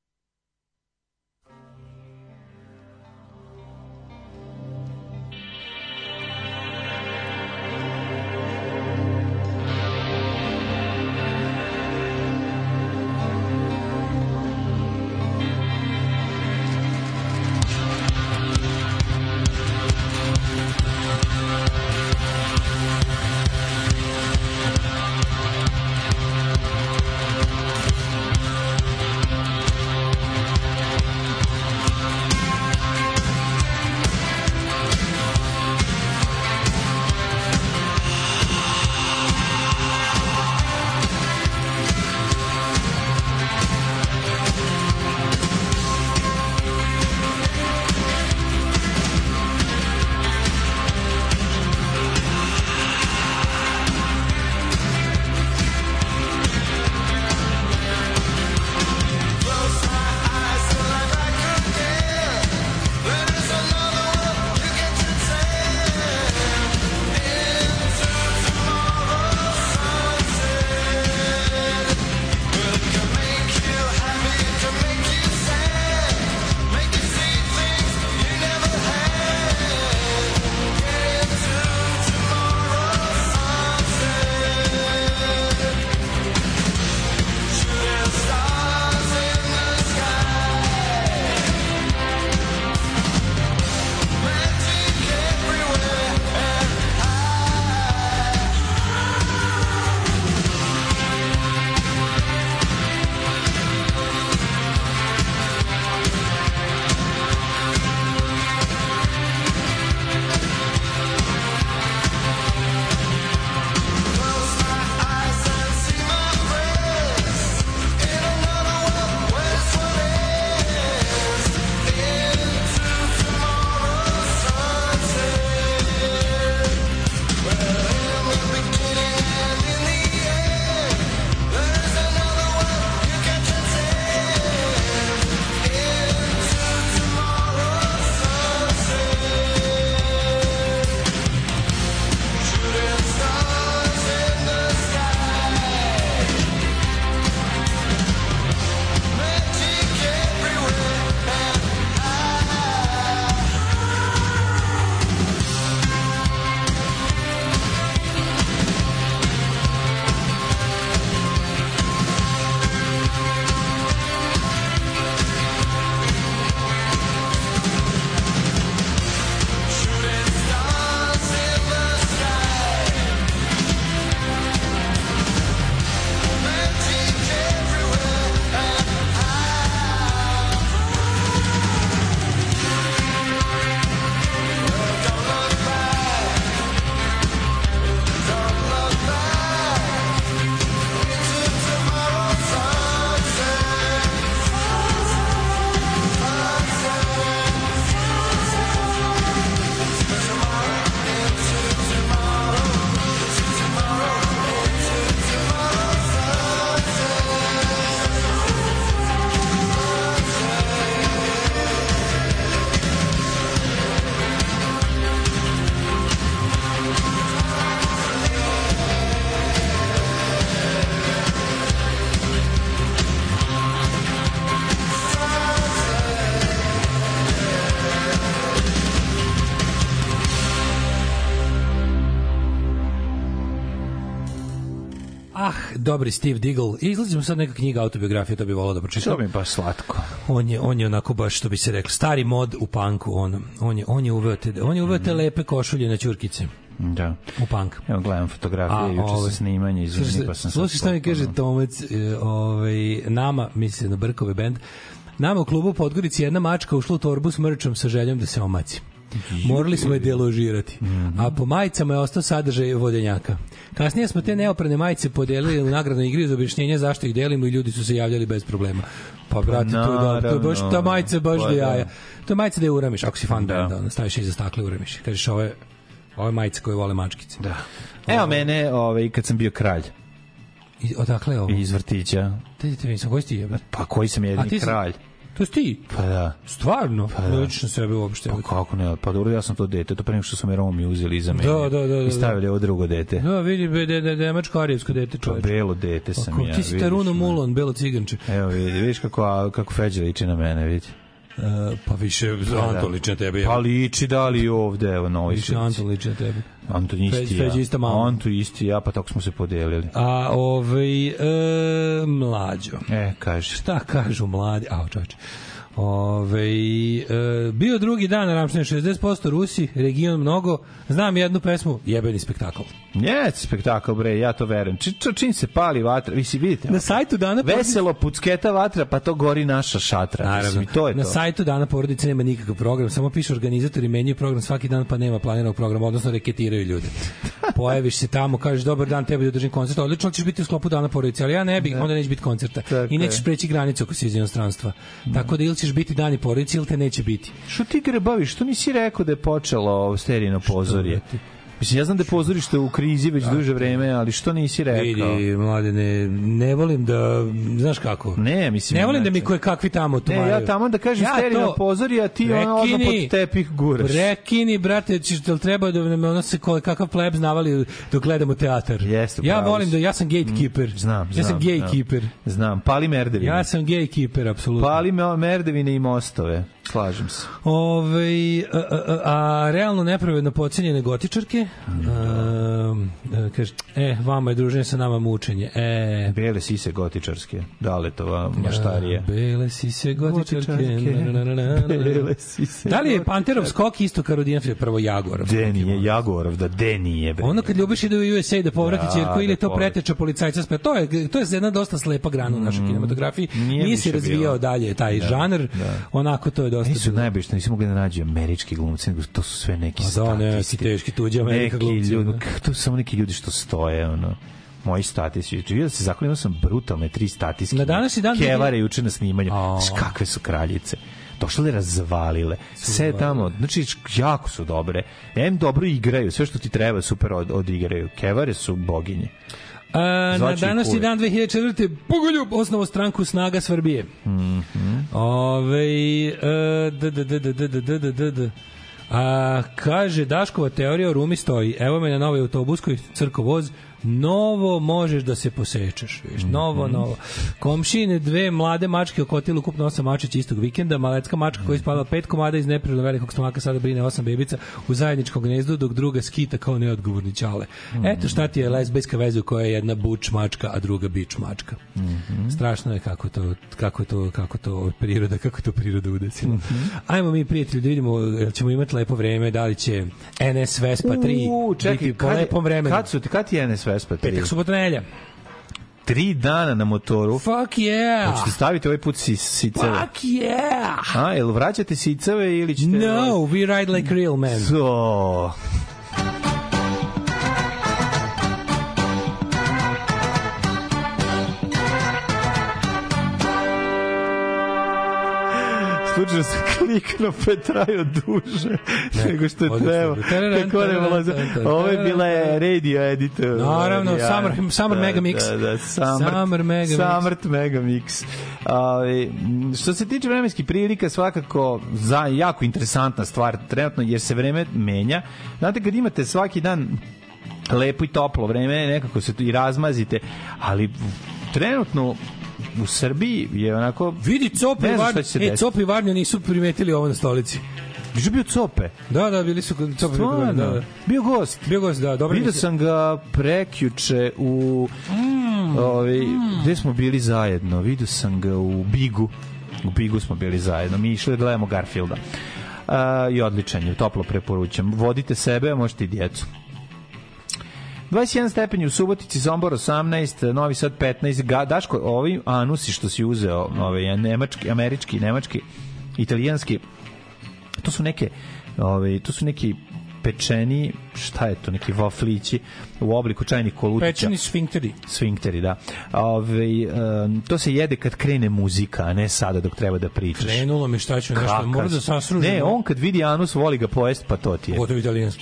Ah, dobri Steve Diggle. Izlazimo sad neka knjiga, autobiografija, to bi volao da pročitam. To mi je baš slatko. On je, on je onako baš, što bi se reklo, stari mod u punku. On, on, je, on je uveo te, on je uveo te lepe košulje na ćurkice. Da. U punk. Evo gledam fotografije, juče ove, sa snimanje, izvini, pa sam sad... Slušaj šta mi kaže Tomac, ovaj, nama, misli na Brkove band, nama u klubu u Podgorici jedna mačka ušla u torbu s mrčom sa željom da se omaci. Morali smo je deložirati. A po majicama je ostao sadržaj vodenjaka. Kasnije smo te neoprane majice podelili u nagradnoj igri za objašnjenje zašto ih delimo i ljudi su se javljali bez problema. Pa brate, to, da, to je baš ta majica baš do jaja. To je majica da je uramiš, ako si fan da. benda, staviš iza stakle uramiš. Kažeš ove, ove majice koje vole mačkice. Da. Evo mene, ovaj, kad sam bio kralj. I, odakle je ovo? Iz vrtića. Te, te, te, koji si ti jebe? Pa koji sam jedini kralj? To si ti? Pa da. Stvarno? Pa da. Ne ličiš na sebe uopšte. Pa kako ne? Pa dobro, ja sam to dete. To pre nego što su me Romi uzeli iza mene. Da, da, da, da. I stavili ovo drugo dete. Da, vidi, be, de, de, demačko-arijevsko dete, čovječ. Pa belo dete sam Ako, ja. Ti si Taruno Mulon, belo ciganče. Evo, vidi, vidiš kako, kako Feđa liči na mene, vidi. Uh, pa više Anto liči na tebe. Pa liči, da li ovde, evo, na ovoj više Anto liči na tebe. Anto isti ja. Feđa ista mama. Anto isti ja, pa tako smo se podelili. A ovaj, e, mlađo. E, kaže. Šta kažu mladi? Ao, čovječe. Ove, e, bio drugi dan na Ramštinu, šezdeset posto Rusi, region mnogo, znam jednu pesmu, jebeni spektakl. Nije spektakl, bre, ja to verujem. Či, či, čim se pali vatra, vi si vidite. Na sajtu Dana Veselo pucketa vatra, pa to gori naša šatra. Naravno. Mislim, to je na to. sajtu Dana porodice nema nikakav program, samo piše organizatori menjaju program svaki dan, pa nema planiranog programa, odnosno reketiraju ljude. Pojaviš se tamo, kažeš dobar dan, tebi da držim koncert, odlično ćeš biti u sklopu Dana porodice, ali ja ne bih, onda neće biti koncerta. Tako I nećeš preći granicu ako si iz inostranstva. Tako da ili ćeš biti dani porodice ili te neće biti. Što ti grebaviš? Što nisi rekao da je počelo sterijno pozorje? Mislim, ja znam da je pozorište u krizi već duže vreme, ali što nisi rekao? Vidi, mladene, ne volim da, znaš kako? Ne, mislim... Ne volim da mi koje kakvi tamo tumaraju. Ne, ja tamo da kažem ja sterijno pozorje, a ti ono odmah pod tepih guraš. Rekini, brate, ćeš, da li treba da nam ono se koje, kakav pleb znavali dok gledamo teatar? Jeste, ja volim da, ja sam gatekeeper. Mm, znam, znam. Ja sam gatekeeper. Znam, znam. Pali merdevine. Ja sam gatekeeper, apsolutno. Pali merdevine i mostove. Slažem se. Ove, a, a, a realno nepravedno pocenjene gotičarke. A, a, kaže, e, vama je druženje sa nama mučenje. E, bele sise gotičarske. Daletova maštarije. A, bele sise gotičarke. gotičarke. Na, na, na, na. Bele sise. Da li je Panterov skok isto Karodijan? Prvo Jagorov. Deni je Jagorov, da Deni je. Bre. Ono kad ljubiš ide u U S A da povrati ćerku ili je to preteča policajca spre. To je, to je jedna dosta slepa grana u našoj mm. kinematografiji. Nije, Nije se razvijao bilo. dalje taj da, žanr. Da. Onako to je dosta. Nisu najbolje što nisi mogli da nađu američki glumci, nego to su sve neki statisti. Da, neki teški tuđi Amerika glumci. Ljudi, to su samo neki ljudi što stoje, ono. Moji statisti. Vidio se zakon, sam brutalne tri statiske. Na današnji dan Kevare juče na snimanju. Kakve su kraljice. Došle razvalile. Sve tamo, znači jako su dobre. Em dobro igraju, sve što ti treba super od, odigraju. Kevare su boginje. A, na današnji dan dve hiljade četvrte. Bogoljub osnovo stranku Snaga Srbije. Mm-hmm. Ove, d, d, d, d, d, d, d, d, d. A, kaže Daškova teorija o Rumi stoji. Evo me na novoj autobuskoj crkovoz. Novo možeš da se posečeš, viš. Novo, mm-hmm. novo. Komšine dve mlade mačke okotile ukupno osam mačića istog vikenda. Malecka mačka koja je ispala pet komada iz neprirodno velikog stomaka sada brine osam bebica u zajedničkom gnezdu, dok druga skita kao neodgovorni ćale. Mm-hmm. Eto šta ti je lezbijska veza u kojoj je jedna buč mačka, a druga bič mačka. Mm-hmm. Strašno je kako to, kako to, kako to priroda, kako to priroda udesila. Mm-hmm. Ajmo mi, prijatelji, da vidimo, ćemo imati lepo vreme, da li će N S Vespa tri uh, čekaj, biti po lepom vremenu. Kad su ti, kad ti je N S Vespa tri? Petak, subota, nedelja. Tri dana na motoru. Fuck yeah! Hoćete staviti ovaj put si, siceve? Fuck yeah! A, jel vraćate siceve ili ćete... No, we ride like real men. So... Slučajno sam kliknuo pa je trajao duže ne, nego što je trebao. Kako ne volaze. Ovo je bila radio editor. Naravno, ja, Summer, summer da, Mega Mix. Da, da, Summer, summer Mega Summer Mix. Mega Mix. Uh, što se tiče vremenskih prilika, svakako za, jako interesantna stvar trenutno, jer se vreme menja. Znate, kad imate svaki dan lepo i toplo vreme, nekako se i razmazite, ali trenutno u Srbiji je onako... Vidi, Cope i Varnja, e, Cope i Varnja nisu primetili ovo na stolici. Biš bio Cope? Da, da, bili su Cope. Da, da. Bio gost. Bio gost, da. Dobro. Vidio sam ga prekjuče u... Mm, ovaj, mm. Gde smo bili zajedno? Vidio sam ga u Bigu. U Bigu smo bili zajedno. Mi išli da gledamo Garfielda. Uh, I odličan je, toplo preporučam. Vodite sebe, a možete i djecu. dvadeset jedan stepeni u Subotici, Sombor osamnaest, Novi Sad petnaest, Daško, ovi anusi što si uzeo, ovaj, nemački, američki, nemački, italijanski, to su neke, ovaj, to su neki pečeni, šta je to, neki vaflići u obliku čajnih kolutića. Pečeni sfinkteri. Sfinkteri, da. Ove, um, to se jede kad krene muzika, a ne sada dok treba da pričaš. Krenulo mi šta ću nešto, mora da sasružim. Ne, on kad vidi anus voli ga pojest, pa to ti je. Gotovo italijanski.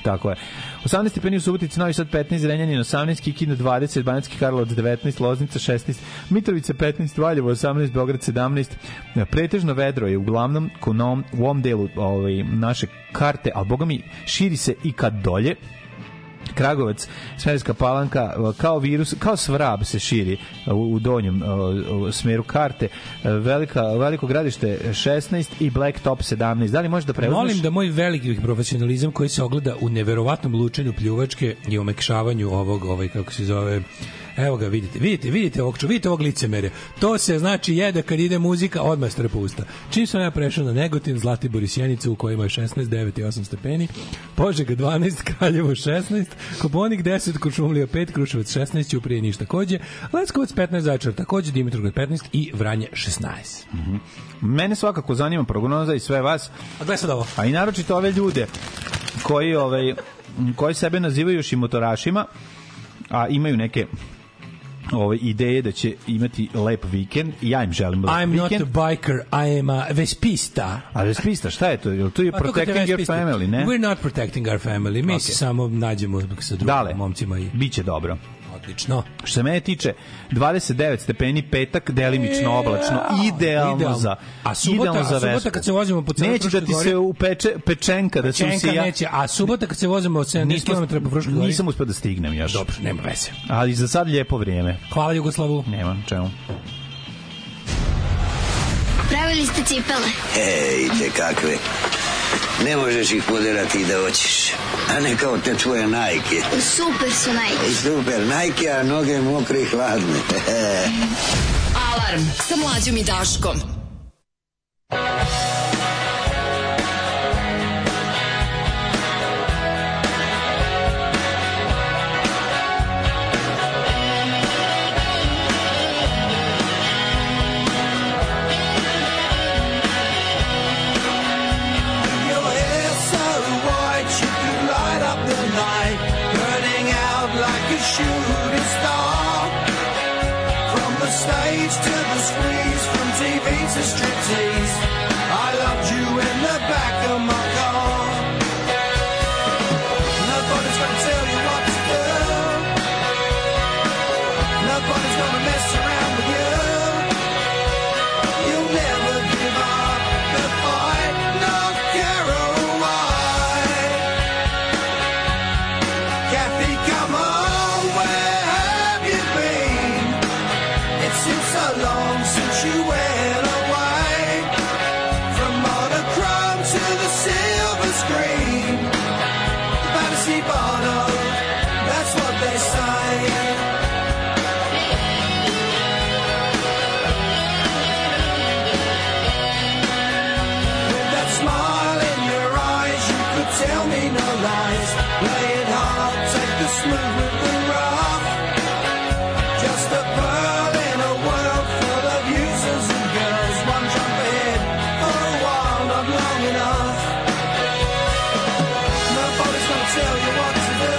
tako je. osamnaest stepeni u Subotici, Novi Sad petnaest, Zrenjanin osamnaest, Kikinda dvadeset, Banatski Karlovac devetnaest, Loznica šesnaest, Mitrovica petnaest, Valjevo osamnaest, Beograd sedamnaest. Pretežno vedro je uglavnom u ovom delu ovaj, naše karte, ali boga mi širi se i kad dolje. Kragovac, Smederevska Palanka, kao virus, kao svrab se širi u, u donjem u smeru karte. Velika, veliko gradište šesnaest i Blacktop sedamnaest. Da li možeš da preuzmeš? Molim da moj veliki profesionalizam koji se ogleda u neverovatnom lučenju pljuvačke i omekšavanju ovog, ovaj, kako se zove, evo ga, vidite, vidite, vidite ovog, vidite ovog licemerja. To se znači jede kad ide muzika, odmah strpa usta. Čim sam ja prešao na Negotin, Zlatibor i Sjenica u kojima je šesnaest, devet i osam stepeni, Požega dvanaest, Kraljevo šesnaest, Koponik deset, Kuršumlija pet, Kruševac šesnaest, Ćuprije ništa takođe, Leskovac petnaest, Zaječar takođe, Dimitrovgrad petnaest i Vranje šesnaest. Mm-hmm. Mene svakako zanima prognoza i sve vas. A gledaj sad ovo. A i naročito ove ljude koji, ovaj, koji sebe nazivaju još i motorašima, a imaju neke ove ideje da će imati lep vikend i ja im želim lep I'm vikend. I'm not a biker, I am a vespista. A vespista, šta je to? Je to je pa protecting your family, ne? We're not protecting our family. Mi okay. se samo nađemo sa drugim Dale, momcima. I... biće dobro. Odlično. Što se mene tiče, dvadeset devet stepeni, petak, delimično oblačno, idealno Ideal. za a subota, idealno za vespu. Subota kad se vozimo po celoj neće da ti se upeče pečenka, da se usija. Neće, a subota kad se vozimo od sedamdeset kilometara po Fruškoj gori. Nisam uspeo da stignem još. Dobro, nema veze. Ali za sad lijepo vrijeme. Hvala Jugoslavu. Nema, čemu. Pravili ste cipele? Ej, te kakve. Ne možeš ih poderati da hoćeš. A ne kao te tvoje Nike. Super su Nike. Super Nike, a noge mokre i hladne. Alarm sa Mlađom i Daškom. Shooting star from the stage to the screens, from T V to striptease. I loved you in the back of my car. Nobody's gonna tell you what to do. Nobody's gonna mess around with you. You'll never give up the fight, no care why. Kathy, come on. It's so long since you went away. From monochrome to the silver screen, the fantasy bottle, that's what they say. With that smile in your eyes, you could tell me no lies. Play it hard, take the smooth with the rough. Just a pearl in a world full of users and girls. One jump ahead for a while, not long enough. Nobody's gonna tell you what to do.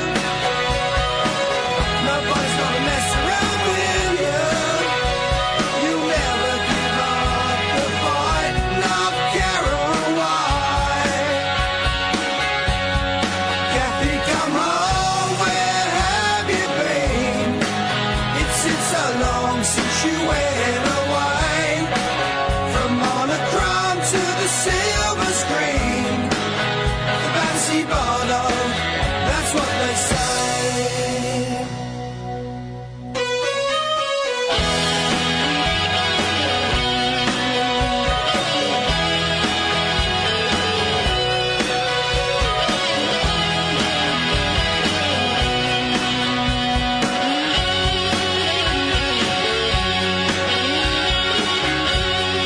Nobody's gonna mess around with you. You'll never give up the fight, not care why. Kathy, come home, where have you been? It's been so long since you went away. From monochrome to the silver screen, the fantasy bottle, that's what they say.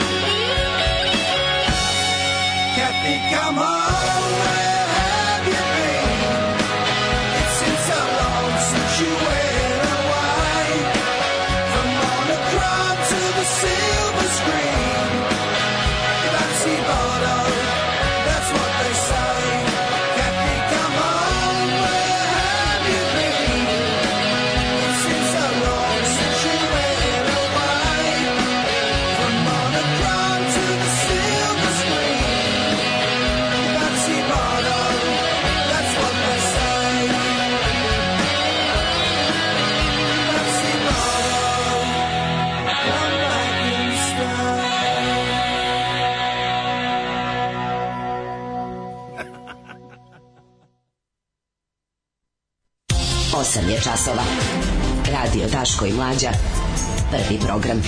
Kathy, come on, where have you osam je časova. Radio Daško i Mlađa. Prvi program.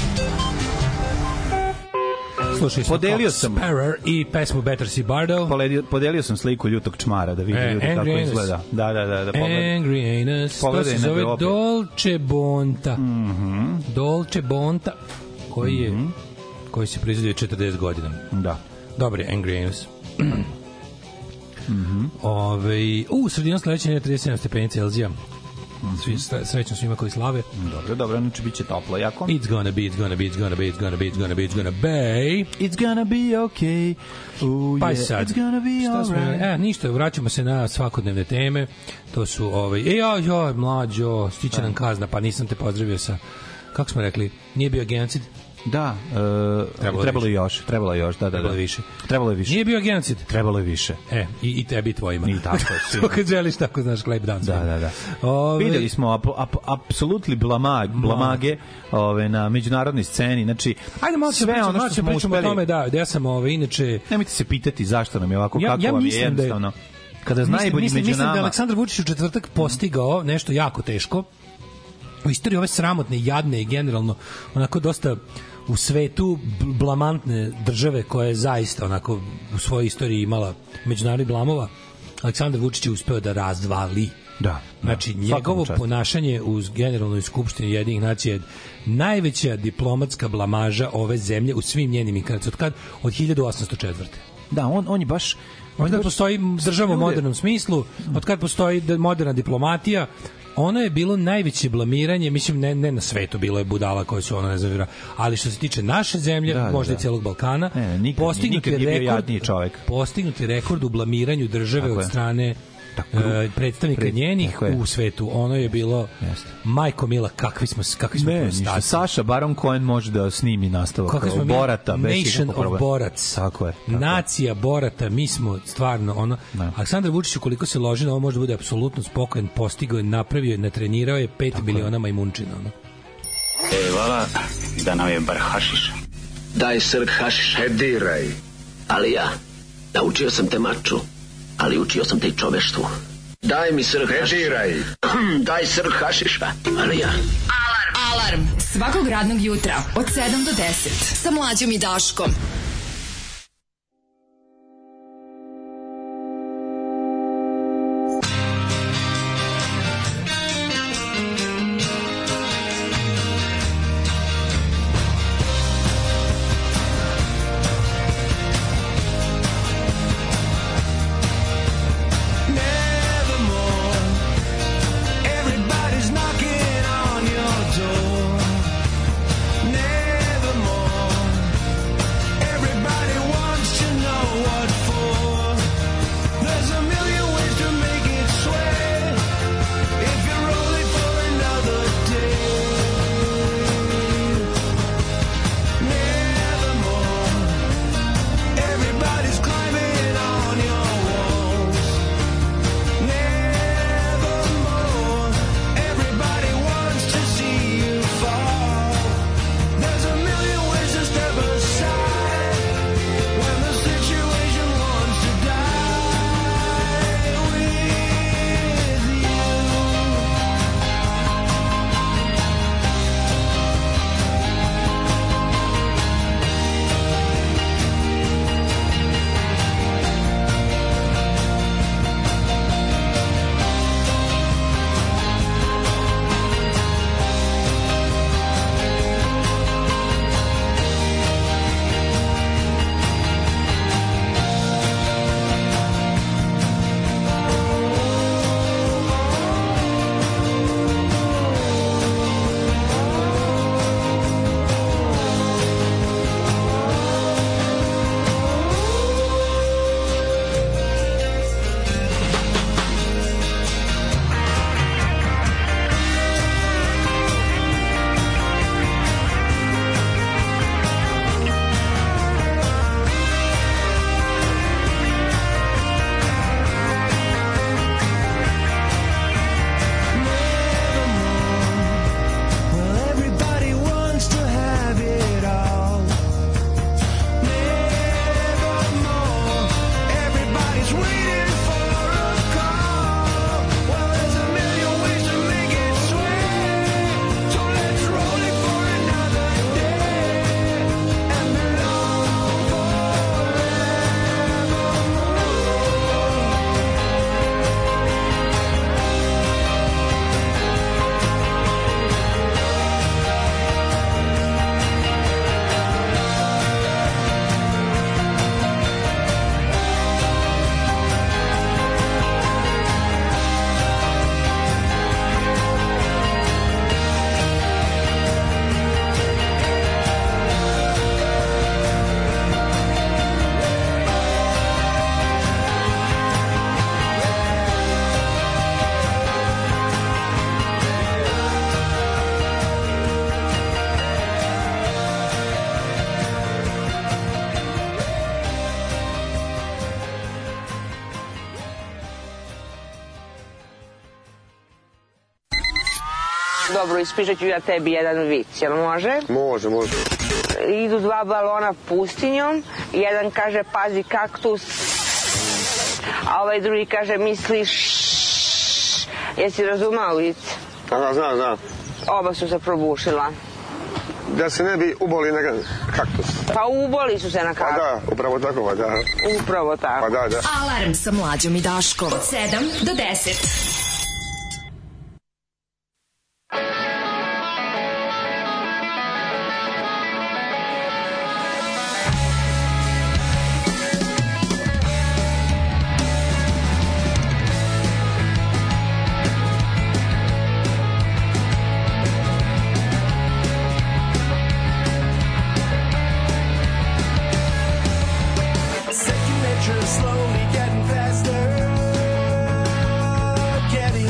Slušaj, podelio sam Sparrow i pesmu Better See Bardo. Podelio, podelio sam sliku ljutog čmara da vidi e, ljudi kako Anus. Izgleda. Da, da, da, da pogledaj. Angry Anus. To se zove Dolce Bonta. Mhm. Dolce Bonta koji je mm-hmm. koji se proizvodio četrdeset godina. Da. Dobar je Angry Anus. Mhm. Ove, u sredinom sledeće nedelje trideset sedam stepeni Celzija. Svi srećno svima koji slave. Dobro, dobro, znači biće toplo jako. It's gonna be, it's gonna be, it's gonna be, it's gonna be, it's gonna be, it's gonna be. It's gonna be okay. Ooh, pa yeah. sad, it's gonna be all right. E, ništa, vraćamo se na svakodnevne teme. To su, ovaj, e, joj, joj, mlađo, stiće nam kazna, pa nisam te pozdravio sa, kako smo rekli, nije bio genocid? Da, e, trebalo, trebalo je još, trebalo je još, da, da, trebalo da. je više. Trebalo je više. Nije bio genocid. Trebalo je više. E, i, i tebi i tvojima. I tako je. To kad želiš, tako znaš, klep dan. Da, da, da. Ove... Videli smo ap, ap, apsolutni blamag, blamage ove, na međunarodnoj sceni. Znači, ajde malo se pričamo, malo se pričamo o tome, da, da ja sam ove, inače... Nemojte se pitati zašto nam je ovako, ja, kako ja vam je jednostavno. Da je, kada najbolji među mislim, nama... Mislim da je Aleksandar Vučić u četvrtak postigao nešto jako teško. U istoriji ove sramotne, jadne i generalno onako dosta u svetu blamantne države koja je zaista onako u svojoj istoriji imala međunarodnih blamova, Aleksandar Vučić je uspeo da razdvali. Da. Znači, da, njegovo ponašanje u Generalnoj skupštini Ujedinjenih nacija je najveća diplomatska blamaža ove zemlje u svim njenim inkarnacijama. Od kad? Od hiljadu osamsto četvrte. Da, on, on je baš... Od kad postoji država u modernom smislu, od kad postoji moderna diplomatija, ono je bilo najveće blamiranje, mislim, ne, ne na svetu, bilo je budala koje su ono ne zavira, ali što se tiče naše zemlje, da, možda da, i celog Balkana, ne, nikad, postignut je rekord, postignut je rekord u blamiranju države tako od strane uh, predstavnika Pred, njenih u svetu. Ono je bilo, jeste. Majko mila, kakvi smo, kakvi smo ne, ništa, Saša Baron Cohen može da snimi nastavak Borata. Nation of Borac. Tako je. Tako Nacija Borata, mi smo stvarno, ono, ne. Aleksandar Vučić, koliko se loži na ovo, može da bude apsolutno spokojen, postigao je, napravio je, natrenirao je pet tako miliona majmunčina. Ono. E, vala, da nam je bar hašiša. Daj srk hašiša. E, diraj. Ali ja, naučio sam te maču, ali učio sam te i čoveštvu. Daj mi srk hašiša. E, diraj. Daj srk hašiša, ali ja. Alarm! Alarm! Svakog radnog jutra od sedam do deset sa Mlađom i Daškom. Everybody's knocking on your door. Nevermore. Dobro, ispričat ću ja tebi jedan vic, jel može? Može, može. Idu dva balona pustinjom, jedan kaže pazi kaktus, a ovaj drugi kaže misliš. Jesi razumao vic? Aha, znam, znam. Oba su se probušila. Da se ne bi uboli na kaktus. Pa uboli su se na kaktus. Pa da, upravo tako, pa da. Upravo tako. Pa da, da. Alarm sa Mlađom i Daškom od sedam do deset. Slowly getting faster, getting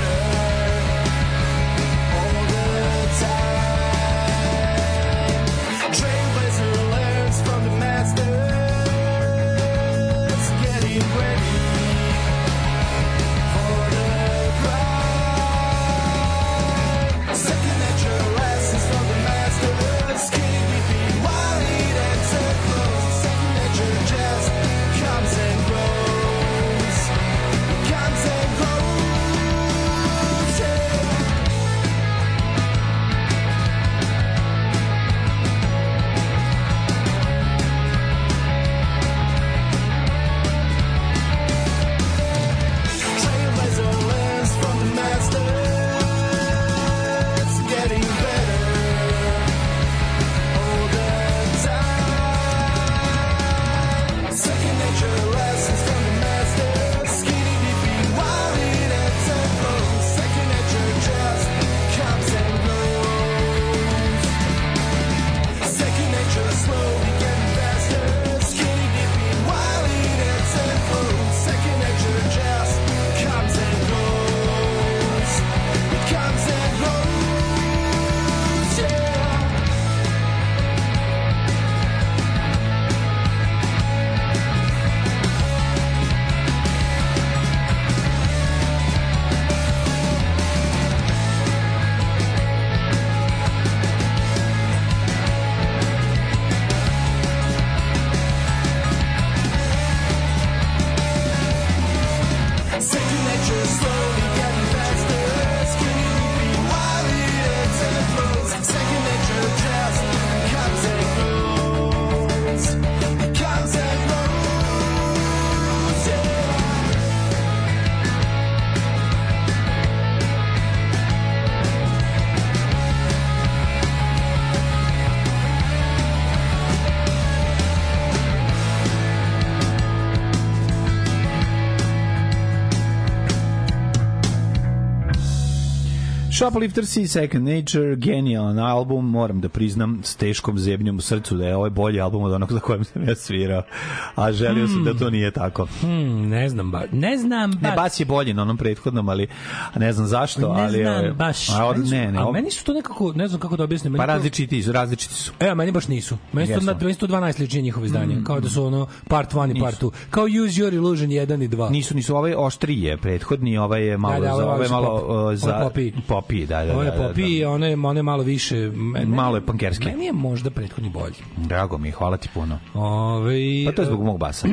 Shoplifters i Second Nature, genijalan album, moram da priznam s teškom zebnjom u srcu da je ovaj bolji album od onog za kojem sam ja svirao, a želio sam hmm. da to nije tako. Hmm, ne znam baš. Ne znam baš. Ne, bas je bolji na onom prethodnom, ali ne znam zašto. Ne ali, znam ali, baš. A, od, ne, ne, a meni su to nekako, ne znam kako da objasnim. Pa različiti su, različiti su. E, a meni baš nisu. Meni su, na, meni su to dva najsličnije njihove izdanja, mm. kao da su ono part one i part two. Kao Use Your Illusion jedan i dva. Nisu, nisu, ovaj oštrije prethodni, ovaj je malo, da, da, ovaj, ovaj malo pop. uh, za... Popi, da, da, da. Ovo je Popi, ono je, ono je malo više... Meni, malo je pankerski. Meni je možda prethodni bolji. Drago mi, hvala ti puno. Ove... Pa to je zbog mog basa.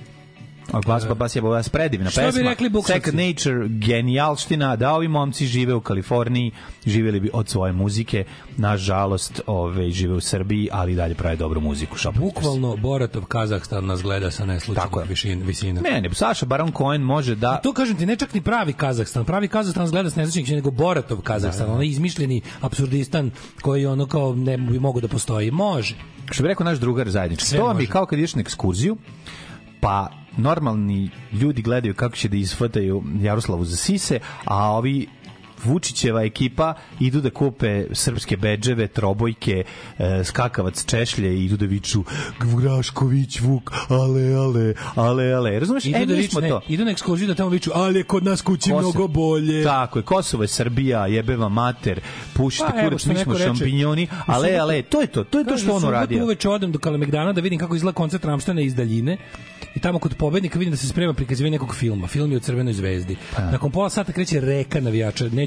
Bas, pa bas je bas predivna pesma. Što bi rekli Buksuci? Second Nature, genijalština, da ovi momci žive u Kaliforniji, živjeli bi od svoje muzike, nažalost, ove, žive u Srbiji, ali dalje prave dobru muziku. Bukvalno Boratov Kazahstan nas gleda sa neslučajnog visina. Ne, ne, Saša Baron Cohen može da... I to kažem ti, ne čak ni pravi Kazahstan. Pravi Kazahstan nas gleda sa neslučajnog visina, nego Boratov Kazahstan, onaj izmišljeni apsurdistan koji ono kao ne bi mogo da postoji. Može. Što bi rekao naš drugar zajednički. To vam bi kao kad ideš na ekskurziju, pa normalni ljudi gledaju kako će da isfataju Jaroslavu za sise, a ovi Vučićeva ekipa idu da kupe srpske bedževe, trobojke, e, skakavac češlje i idu da viču Vrašković, Vuk, ale, ale, ale, ale. Razumeš? Idu, e, da viču, ne, to. idu na ekskurziju da tamo viču, ali kod nas kući Kosovo, mnogo bolje. Tako je, Kosovo je Srbija, jebeva mater, pušite pa, kurac, mi smo šampinjoni, ale, subotu, ale, to je to, to je to što on uradio. Subotu uveče odem do Kalemegdana da vidim kako izgleda koncert Ramštana iz daljine. I tamo kod pobednika vidim da se sprema prikazivanje nekog filma. Film je o Crvenoj zvezdi. Pa. Nakon pola sata kreće reka navijača. Neću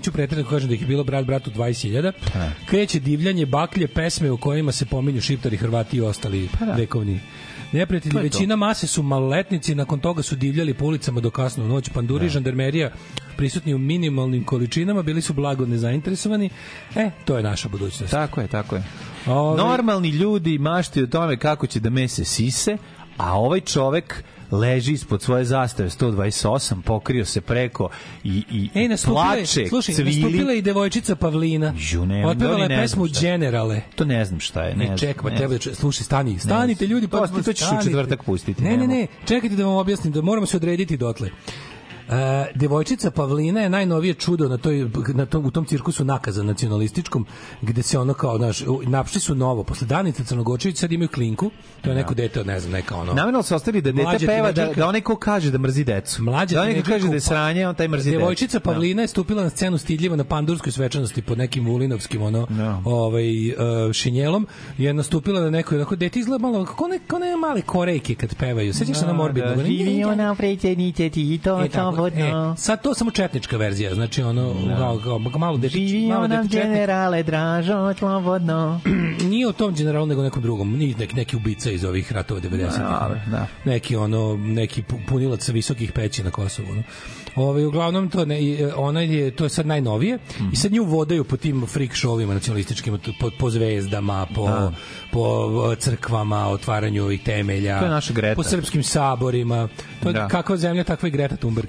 neću pretjerati kažem da ih je bilo brat bratu dvadeset hiljada. Kreće divljanje, baklje, pesme u kojima se pominju Šiptari, Hrvati i ostali vekovni neprijatelji. Većina mase su maloletnici, nakon toga su divljali po ulicama do kasno u noć. Panduri i žandarmerija prisutni u minimalnim količinama, bili su blago nezainteresovani. E, to je naša budućnost. Tako je, tako je. Ove... Normalni ljudi maštaju o tome kako će da mese sise, a ovaj čovek leži ispod svoje zastave sto dvadeset osam, pokrio se preko i, i Ej, plače, slušaj, cvili. Nastupila i devojčica Pavlina. Otpevala je pesmu Generale. To ne znam šta je. Ne, ne čekaj, ne treba da slušaj, stani, stanite ljudi, pa to ćeš u četvrtak pustiti. Ne, ne, ne, čekajte da vam objasnim, da moramo se odrediti dotle. Uh, devojčica Pavlina je najnovije čudo na toj na tom u tom cirkusu nakaza nacionalističkom gde se ono kao naš napšli su novo posle Danica Crnogorčević sad imaju klinku, to je neko ja. dete od ne znam neka ono. Namerno se ostavili da dete peva da, da onaj ko kaže da mrzi decu. Mlađa da onaj ko kaže da je sranje, on taj mrzi decu. Devojčica Pavlina je stupila na scenu stidljiva na pandurskoj svečanosti pod nekim Vulinovskim ono ja. ovaj uh, šinjelom je nastupila na nekoj onako dete izgleda malo kako ne kao ne male Korejke kad pevaju. Sećaš se na Morbidnog? Živi ona predsjednice Tito. E, sad to samo četnička verzija, znači ono no. kao, kao, malo dete, živio nam generale Dražo slobodno. Nije o tom generalu nego nekom drugom, nije neki, neki ubica iz ovih ratova devedesetih. Da. Neki ono neki punilac sa visokih peći na Kosovu, no. Ovaj uglavnom to ne, ona je to je sad najnovije mm. i sad nju vodaju po tim freak showima nacionalističkim po, po zvezdama, po da. po crkvama, otvaranju ovih temelja. To je naša Greta. Po srpskim saborima. To je da. kakva zemlja, takva i Greta Thunberg.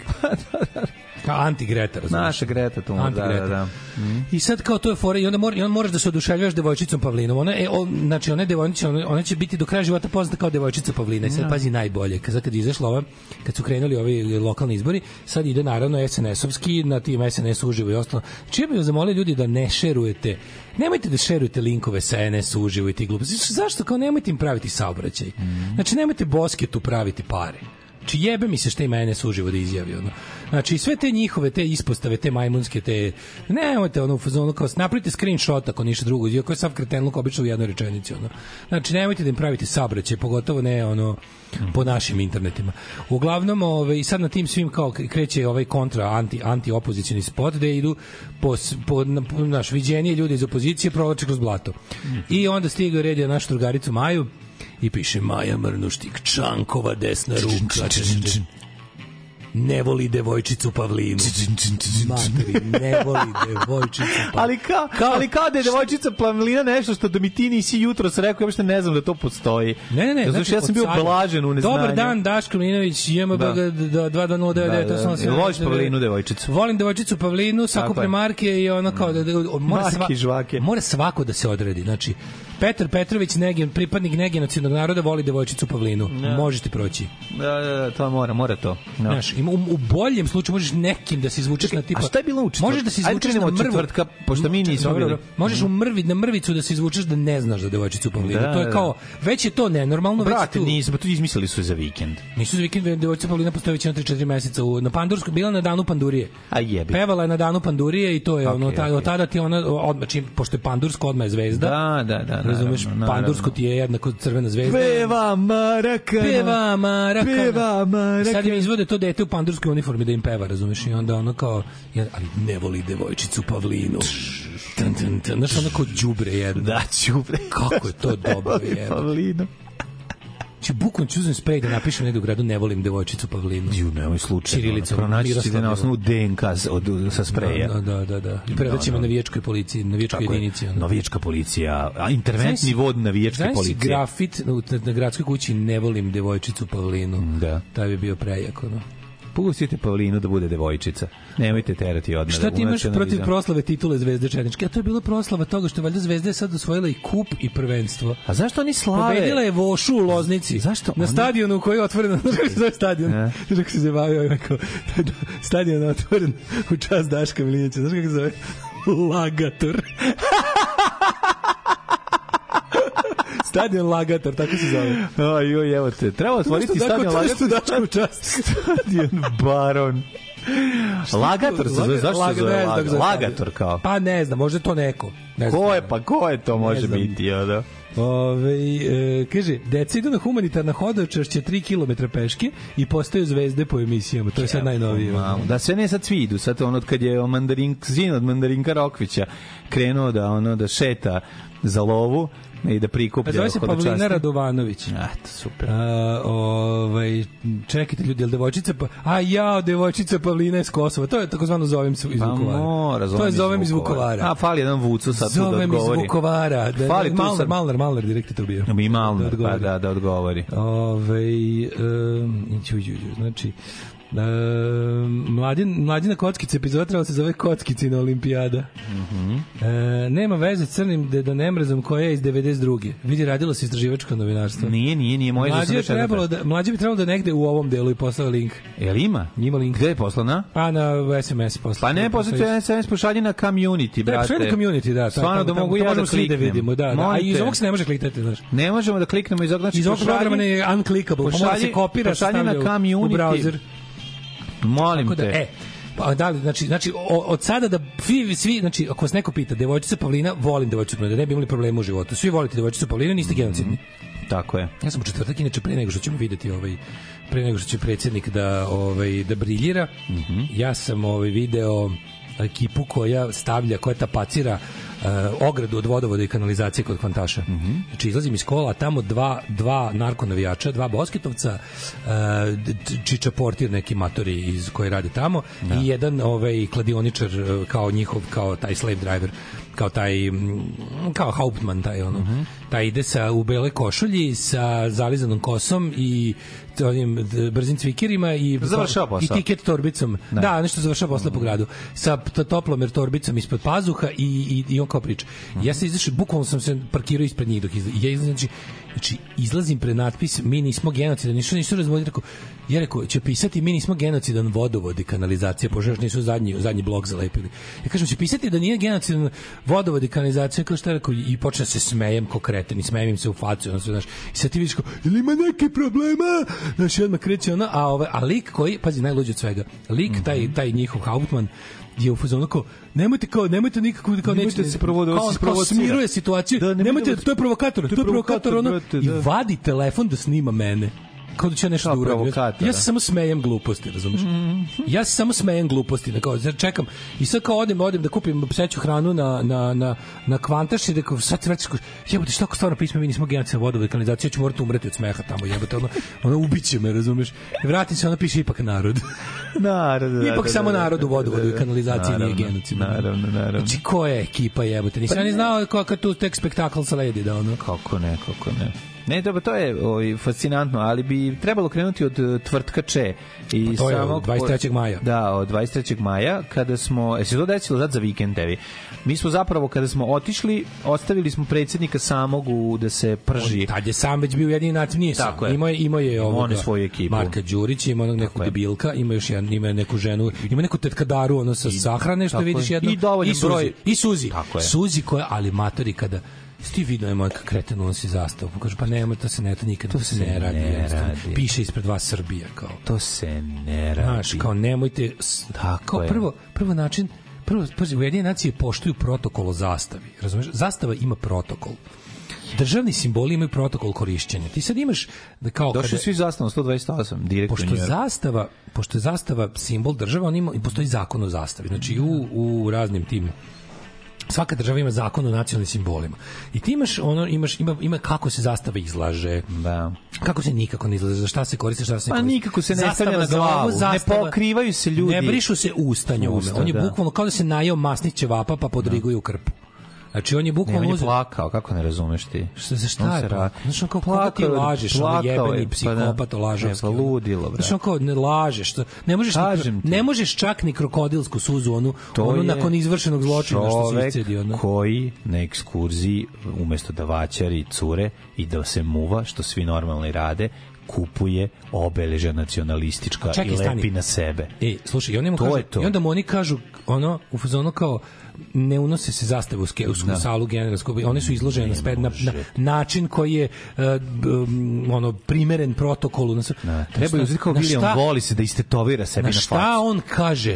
Kao anti-Greta, razumiješ? Naša Greta Thunberg, da, da, da. Mm. I sad kao to je fora i onda, mora, i onda moraš da se oduševljaš devojčicom Pavlinom. Ona, e, on, znači, ona, devojčica, ona, ona će biti do kraja života poznata kao devojčica Pavlina. I sad, no. pazi, najbolje. Kad, kad je izašla ova, kad su krenuli ovi lokalni izbori, sad ide naravno es en esovski, na tim es en es uživo i ostalo. Čije bih vas zamolio ljudi da ne šerujete, nemojte da šerujete linkove sa en es uživo i ti gluposti. Zašto? Kao nemojte im praviti saobraćaj. Mm. Znači, nemojte Bosketu praviti pare. Znači jebe mi se šta ima en es uživo da izjavi ono. Znači sve te njihove te ispostave, te majmunske, te nemojte ono u fazonu kao napravite screenshot ako ništa drugo, iako je sav kretenluk obično u jednoj rečenici ono. Znači nemojte da im pravite saobraćaj, pogotovo ne ono po našim internetima. Uglavnom ovaj sad na tim svim kao kreće ovaj kontra anti anti opozicioni spot da idu po po naš viđenje ljudi iz opozicije provlače kroz blato. I onda stiže red je našu drugaricu Maju i piše Maja Mrnuštik, Čankova desna ruka. Ne voli devojčicu Pavlinu. Materi, ne voli devojčicu Pavlinu. Ali ka, kao, ali kao da je devojčica Pavlina nešto što da mi ti nisi jutros rekao, ja uopšte ne znam da to postoji. Ne, ne, ne. Znači, ja sam bio blažen u neznanju. Dobar dan, Daško Milinović, J M B G dva dva nula devet devet. Voliš Pavlinu devojčicu? Volim devojčicu Pavlinu, sakupne marke i ono kao da, da mora, sva, mora svako da se odredi. Znači, Petar Petrović, negen, pripadnik negenocijalnog naroda, voli devojčicu Pavlinu. No. Možete proći. Da, da, da, to mora, mora to. No. Znaš, u, u boljem slučaju možeš nekim da se izvučeš na tipa... A šta je bilo u četvrtka? Možeš da se izvučeš na mrvu. Četvrtka, pošto mi nismo bili. Možeš u mrvi, na mrvicu da se izvučeš da ne znaš za devojčicu Pavlinu. Da, to je kao, već je to nenormalno. Brate, tu... nismo, to izmislili su za vikend. Nisu za vikend, devojčica Pavlina postoji već na tri četiri meseca. U, na Pandurskoj, bila na danu Pandurije. A jebi. Pevala je na danu Pandurije i to je okay, ono, tada, okay. od tada ti ona, odmah, čim, pošto je Pandursko, odmah je zvezda. Da, da, da. Razumeš, Pandursko ti je jednako crvena zvezda. Peva Marakana. Peva Marakana. Peva Marakana. Sad im izvode to dete u pandurskoj uniformi da im peva, razumeš? I onda ono kao, ali ne voli devojčicu Pavlinu. Tan, tan, tan. Znaš, ono kao đubre jedno. Da, đubre. Kako je to dobro jedno. Pavlinu. Či bukvalno ću uzem sprej da napišem negde u gradu ne volim devojčicu Pavlinu. Ju, nemoj slučajno. Čirilica. Pronaći ćete na osnovu de en ka od, sa spreja. Da, da, da. da. I predaći me navijačkoj policiji, navijačkoj jedinici. Ono. Navijačka policija, a interventni vod navijačke policije. Znaš grafit na, na gradskoj kući ne volim devojčicu Pavlinu. Da. Taj bi bio prejak, ono. Pustite Pavlinu da bude devojčica. Nemojte terati odmah. Šta ti imaš protiv proslave titule Zvezde Četničke? A to je bila proslava toga što valjda Zvezda je sad osvojila i kup i prvenstvo. A zašto oni slave? Pobedila je Vošu u Loznici. Zašto? Na oni... stadionu u koji je otvoren, znaš kako se zove stadion? Znaš kako se zabavio, stadion je otvoren u čast Daška Milinovića. Znaš kako se zove? Lagator. Stadion Lagator, tako se zove. Aj, joj, evo te. Treba otvoriti stadion Lagator. Stadion Baron. Lagator se zove, zašto se zove Lagator? Lagator kao. Pa ne znam, možda to neko. Ko je, pa ko je to može biti, ja da? Ove, e, kaže, deca idu na humanitarna hodočašća tri kilometra peške i postaju zvezde po emisijama. To je sad najnovije. Da sve ne sad svi idu. Sad ono od kad je mandarin, zin od mandarinka Rokvića krenuo da, ono, da šeta za lovu i da prikuplja. Zove se Pavlina Radovanović. Eto, super. A, ovaj, čekajte ljudi, je li devojčica pa... A ja, devojčica Pavlina iz Kosova. To je takozvano zovem iz Vukovara. Mora, to je zovem iz Vukovara. A, fali jedan Vucu sad tu da odgovori. Zovem iz Vukovara. Da, fali da, Malner, sad... Malner, Malner, direkt je to bio. I Malner, da pa da, da odgovori. Ove, um, ću, ću, ću, znači... Uh, mladin, mladina kockica epizoda trebala se zove Kockicina olimpijada. Mm-hmm. uh, nema veze s crnim Deda Nemrezom koja je iz devedeset druge. Vidi, radilo se istraživačko novinarstvo. Nije, nije, nije moje. Mlađe, trebalo da, mlađe bi trebalo da negde u ovom delu i poslao link. Jel ima? Ima link. Gde je poslana? Pa na es em es poslao. Pa ne, poslao es em es pošalje na community, brate. Da, na community, da. Stvarno da mogu ja da kliknem. Da vidimo, da, da. A iz ovog se ne može kliknuti, znaš. Ne možemo da kliknemo iz ovog, znači iz ovog programa je unclickable. Pošalje se kopira, pošalje na community u browser. Molim da, te. E, pa da li, znači, znači od sada da svi, svi, znači, ako vas neko pita, devojčica Pavlina, volim devojčicu Pavlina, da ne bi imali problema u životu. Svi volite devojčicu Pavlina, niste genocidni. Mm, tako je. Ja sam u četvrtak, inače, pre nego što ćemo videti ovaj, pre nego što će predsjednik da, ovaj, da briljira, mm-hmm. ja sam ovaj, video ekipu koja stavlja, koja tapacira uh, ogradu od vodovoda i kanalizacije kod Kvantaša. Mm-hmm. Znači, izlazim iz kola, tamo dva, dva narkonavijača, dva bosketovca, uh, Čiča Portir, neki matori iz koji rade tamo, da. I jedan ovaj, kladioničar kao njihov, kao taj slave driver, kao taj, kao Hauptmann, taj ono, mm-hmm. taj ide sa, u beloj košulji, sa zalizanom kosom i onim brzim cvikerima i, i tiket torbicom. Da, da nešto završava posle po gradu. Sa toplomer torbicom ispod pazuha i, i, i on kao priča. Mm-hmm. Ja se izašao, bukvalno sam se parkirao ispred njih dok izlazim. Ja izlazim, znači, znači, izlazim pre natpis, mi nismo genocidan, nisu, nisu razvodili, rekao, ja rekao, će pisati mi nismo genocidan vodovod i kanalizacija, pošto još nisu zadnji, zadnji blok zalepili. Ja kažem, će pisati da nije genocidan vodovod i kanalizacija, kao što je rekao, i počne se smejem ko kreten i smejem im se u facu, ono sve, znaš, i sad ti vidiš kao, ili ima neke problema, znaš, i odmah kreće ona, a, ove, a lik koji, pazi, najluđe od svega, lik, mm-hmm. taj, taj njihov Hauptmann, je u fazonu kao, nemojte kao, nemojte nikako, kao nemojte neće, se provoditi, kao, kao smiruje situaciju, da, nemojte, to je provokator, to je provokator, ono, brate, i vadi telefon da snima mene. Kao da će nešto da uradim. Ja se samo smejem gluposti, razumiješ? Mm-hmm. Ja se samo smejem gluposti, da kao, čekam. I sad kao odem, odem da kupim pseću hranu na, na, na, na Kvantaš i da kao, sad se vraćaš, jebote, što ako stvarno pismo, mi nismo genocidan vodovod i kanalizacija, ja ću morati umreti od smeha tamo, jebote, ono, ono ubiće me, razumiješ? Vratim se, ono piše ipak narod. Narod, da, ipak da, samo da, narod u vodovodu i kanalizaciji naravno, nije genocid. Naravno, naravno. Znači, ko je ekipa, jebote? Nisam pa ni znao kako tu tek spektakl sledi, da ono. Kako ne, kako ne. Ne, dobro, to je ovaj, fascinantno, ali bi trebalo krenuti od uh, tvrtkače. I pa to je od dvadeset trećeg maja. Da, od dvadeset trećeg maja, kada smo, je se to desilo sad za vikend, tebi. Mi smo zapravo, kada smo otišli, ostavili smo predsjednika samog u, da se prži. On, tad je sam već bio jedini nacij, nije sam. Imao je, imao je ovoga, svoju ekipu. Marka Đurić, ima onog nekog debilka, ima još jedan, ima neku ženu, ima neku tetkadaru, ono sa sahrane, što vidiš jedno. I dovoljno broj. I Suzi. Suzi koja, ali matori kada sti vidio je moj kreten, on si zastav. Kaže, pa nema, to se ne, to nikad to se ne, ne radi. Ne radi. Piše ispred vas Srbija. Kao. To se ne radi. Znaš, kao nemojte... Tako kao je. Prvo, prvo način, prvo, pazi, Ujedinjene nacije poštuju protokol o zastavi. Razumeš? Zastava ima protokol. Državni simboli imaju protokol korišćenja. Ti sad imaš da kao došli kada, svi zastavom sto dvadeset osam direktno. Pošto zastava, pošto je zastava simbol države, on ima i postoji zakon o zastavi. Znači u u raznim tim svaka država ima zakon o nacionalnim simbolima. I ti imaš ono imaš ima ima kako se zastava izlaže. Da. Kako se nikako ne izlaže, za šta se koristi, šta se ne koristi. Pa nikako se ne stavlja na glavu, zastava, ne pokrivaju se ljudi. Ne brišu se usta njome. On je da. bukvalno kao da se najeo masnih ćevapa pa podriguju krpu. Znači on je bukvalno ne, on je plakao, kako ne razumeš ti? Šta za šta je? Znači on kao plakao, ti lažeš, on jebeni psihopat lažovski. Pa ludilo, bre. Znači on kao ne lažeš, što ne možeš ni, ne možeš čak ni krokodilsku suzu onu, onu nakon izvršenog zločina što se iscedi ona. Koji na ekskurziji umesto da vaćari cure i da se muva, što svi normalni rade, kupuje obeležja nacionalistička čekaj, i lepi stani. Na sebe. Ej, slušaj, i, on kaže, i onda mu oni kažu ono, u fazonu kao ne unose se zastave u skevsku salu generalsku, one su izložene na, na, na način koji je uh, um, ono primeren protokolu. Na, na, treba uzeti kao William voli se da istetovira sebi na facu. Na šta on kaže?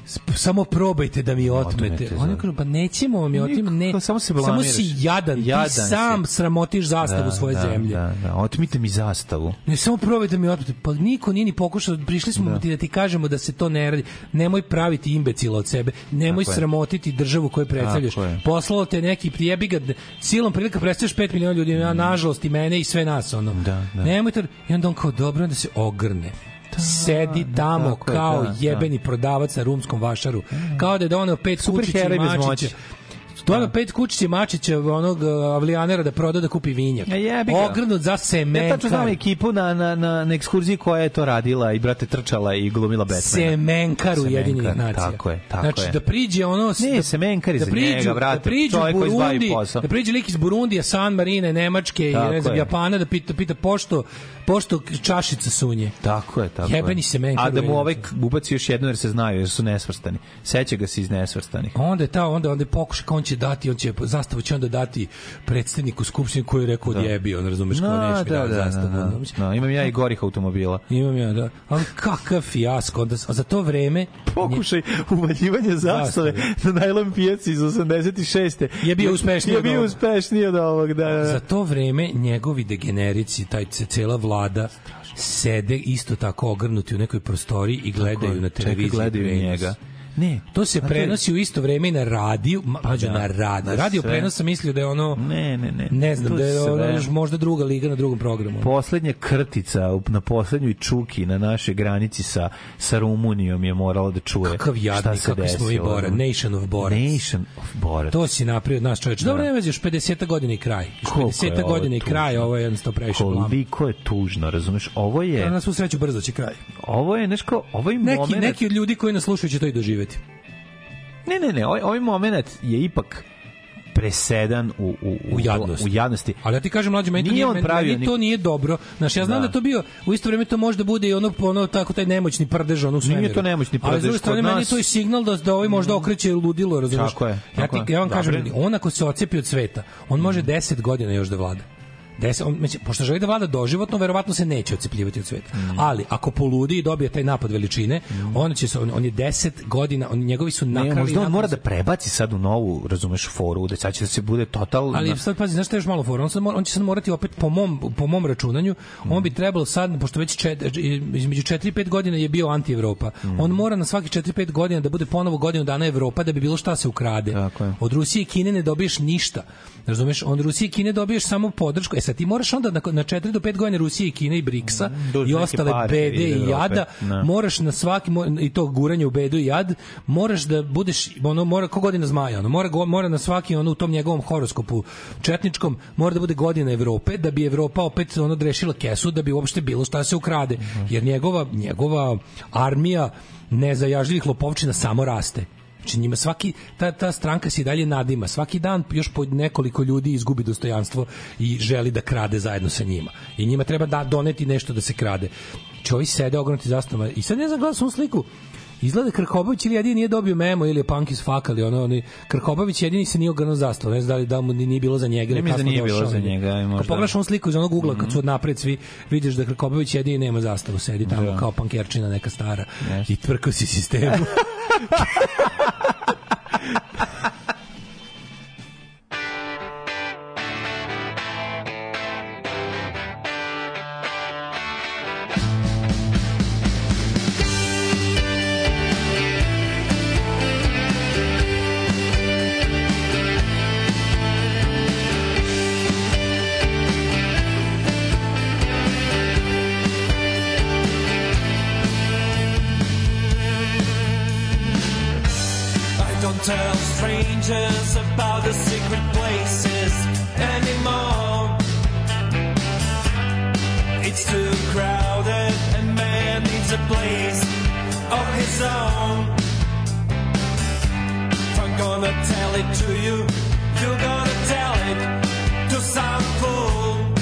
samo probajte da mi otmete. Oni kažu, pa nećemo vam je otimati. Ne, samo se blamiraš. Samo si jadan, jadan ti sam si. Sramotiš zastavu da, svoje da, zemlje. Da, da, otmite mi zastavu. Ne, samo probajte da mi otmete. Pa niko nije ni pokušao, prišli smo da. ti da ti kažemo da se to ne radi. Nemoj praviti imbecila od sebe. Nemoj tako sramotiti je. državu koju predstavljaš. Poslao te neki prijebi ga, silom prilika predstavljaš pet miliona ljudi, mm. nažalost i mene i sve nas. Ono. Da, da. Nemojte, i onda on kao dobro, onda se ogrne. Da, sedi tamo da, kao da, jebeni da. prodavac na rumskom vašaru. Mm. Kao da je doneo pet kučića i mačića. Doneo pet kučića i mačića onog avlijanera da proda da kupi vinjak. Ogrnut za semenkar. Ja tačno znam ekipu na, na, na, na ekskurziji koja je to radila i brate trčala i glumila Batmana. Semenkar Ujedinjenih nacija. Tako je, tako znači, je. da priđe ono... Ne, da, semenkar iza njega, brate. Da priđe Burundi, da priđe lik iz Burundija, San Marine, Nemačke i ne znam, Japana da pita, pita pošto pošto čašica sunje. Tako je, tako Jebeni je. Semenkar. A da mu ovaj ubaci još jedno jer se znaju, jer su nesvrstani. Seća ga se iz nesvrstanih. Onda je ta, onda, onda je pokušaj, on će dati, on će, zastavu će onda dati predstavniku skupštine koji je rekao odjebio, on razumeš kao no, neće mi da, dati da, zastavu. Da, da. No, imam ja i gorih automobila. Imam ja, da. Ali kakav fijasko. Onda, a za to vreme... Pokušaj umanjivanja zastave na najlon pijaci iz osamdeset šeste je bio uspešniji je bio uspešniji od ovog, da, da. Za to vreme njegovi degenerici, taj cela vlada, sede isto tako ogrnuti u nekoj prostoriji i gledaju na televiziji. Čekaj, gledaju njega. Ne, to se prenosi u isto vreme i na radiju, mađo na radio. Radio prenos sam mislio da je ono Ne, ne, ne. Ne znam, da je ono još možda druga liga na drugom programu. Poslednja krtica na poslednjoj čuki na našoj granici sa sa Rumunijom je morala da čuje. Kakav jadnik, kako smo mi Bora, Nation of Borac. Nation of Borac. To si napravio od nas, čoveče. Dobro, ne vezi, još pedeset godina i kraj. pedeset godina i kraj, ovo je jednostavno previše blam. Koliko je tužno, razumeš? Ovo je... Na svu sreću brzo će kraj. Ovo je nešto, ovaj moment... Neki, neki od ljudi koji nas slušaju će to i doživeti. Ne, ne, ne, ovaj, ovaj moment je ipak presedan u, u, u, jadnosti. u jadnosti. Ali ja ti kažem, mlađe, meni, nije to, nije, meni ni... to nije dobro. Znaš, ja znam da. da to bio, u isto vreme to može da bude i ono, ono tako taj nemoćni prdež, ono u svemiru. Nije to nemoćni prdež. Ali s druge strane, meni je to i signal da, da ovaj možda okreće ludilo, razumiješ? Tako je. Tako ja, ti, ja vam kažem, Dobre. on ako se ocepi od sveta, on može deset godina još da vlada. Deset, on, pošto želi da vlada doživotno, verovatno se neće odcepljivati od sveta. Mm. Ali ako poludi i dobije taj napad veličine, mm. on će se on, on je deset godina, on njegovi su nakrali. Možda on mora da prebaci sad u novu, razumeš, foru, da sad će da se bude totalno. Ali sad pazi, znaš šta je još malo foru? On, sad, on će sad morati opet po mom po mom računanju, mm. on bi trebalo sad, pošto već čet, između četiri i pet godina je bio anti-Evropa. Mm. On mora na svaki četiri pet godina da bude ponovo godinu dana Evropa da bi bilo šta se ukrade. Od Rusije i Kine ne dobiješ ništa. Razumeš? Od Rusije i Kine dobiješ samo podršku. E sad ti moraš onda na, na četiri do pet godina Rusije i Kine i briksa mm, i ostale bede i jada, no. moraš na svaki i to guranje u bedu i jad, moraš da budeš ono mora ko godina zmaja, ono mora mora na svaki ono u tom njegovom horoskopu četničkom mora da bude godina Evrope da bi Evropa opet ono rešila kesu da bi uopšte bilo šta se ukrade. Mm. Jer njegova njegova armija nezajažljivih lopovčina samo raste. Znači njima svaki, ta, ta stranka se i dalje nadima. Svaki dan još po nekoliko ljudi izgubi dostojanstvo i želi da krade zajedno sa njima. I njima treba da doneti nešto da se krade. Znači ovi sede ogrnuti zastava. I sad ne znam, gledao sam u sliku. Izgleda Krkobabić ili jedini nije dobio memo ili je punk iz faka, ali ono, oni, Krkobabić jedini se nije ogrnuo zastavu. Ne znam da li da mu nije bilo za njega. Ne mislim da nije bilo za njega. Kad pogledaš onu sliku iz onog ugla, mm -hmm. kad su od napred svi, vidiš da Krkobabić jedini nema zastavu. Sedi tamo da. Kao pankerčina neka stara. Yes. I tvrkao si sistemu. Tell strangers about the secret places anymore. It's too crowded and man needs a place of his own. If I'm gonna tell it to you, you're gonna tell it to some fool.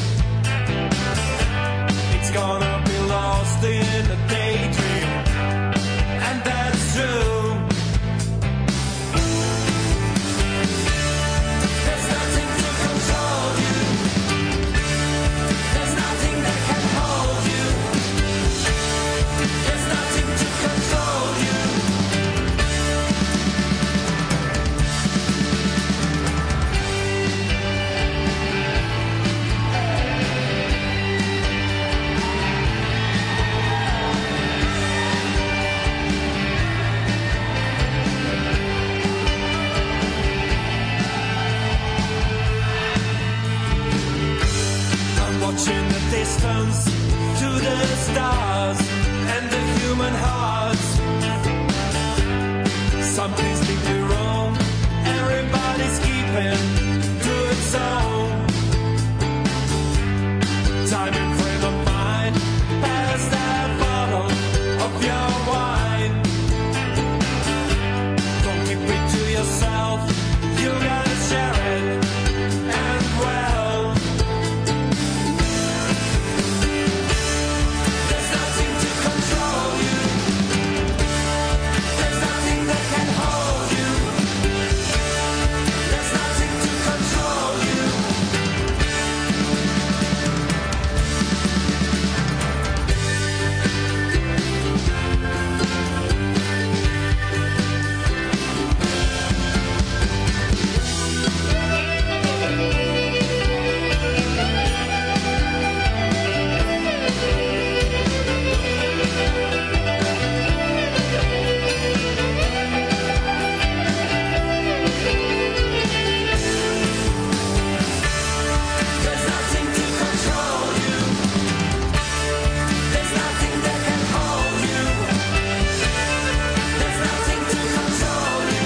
It's gonna be lost in a daydream, and that's true. stars and the human hearts. Some things lead me wrong. Everybody's keeping to its own. Time in frame of mind. Pass that bottle of your wine. Don't keep it to yourself. You gotta share it. And well, there's nothing to control you. There's nothing that can hold you. There's nothing to control you. There's nothing to control you. There's nothing that can hold you. There's nothing to control you.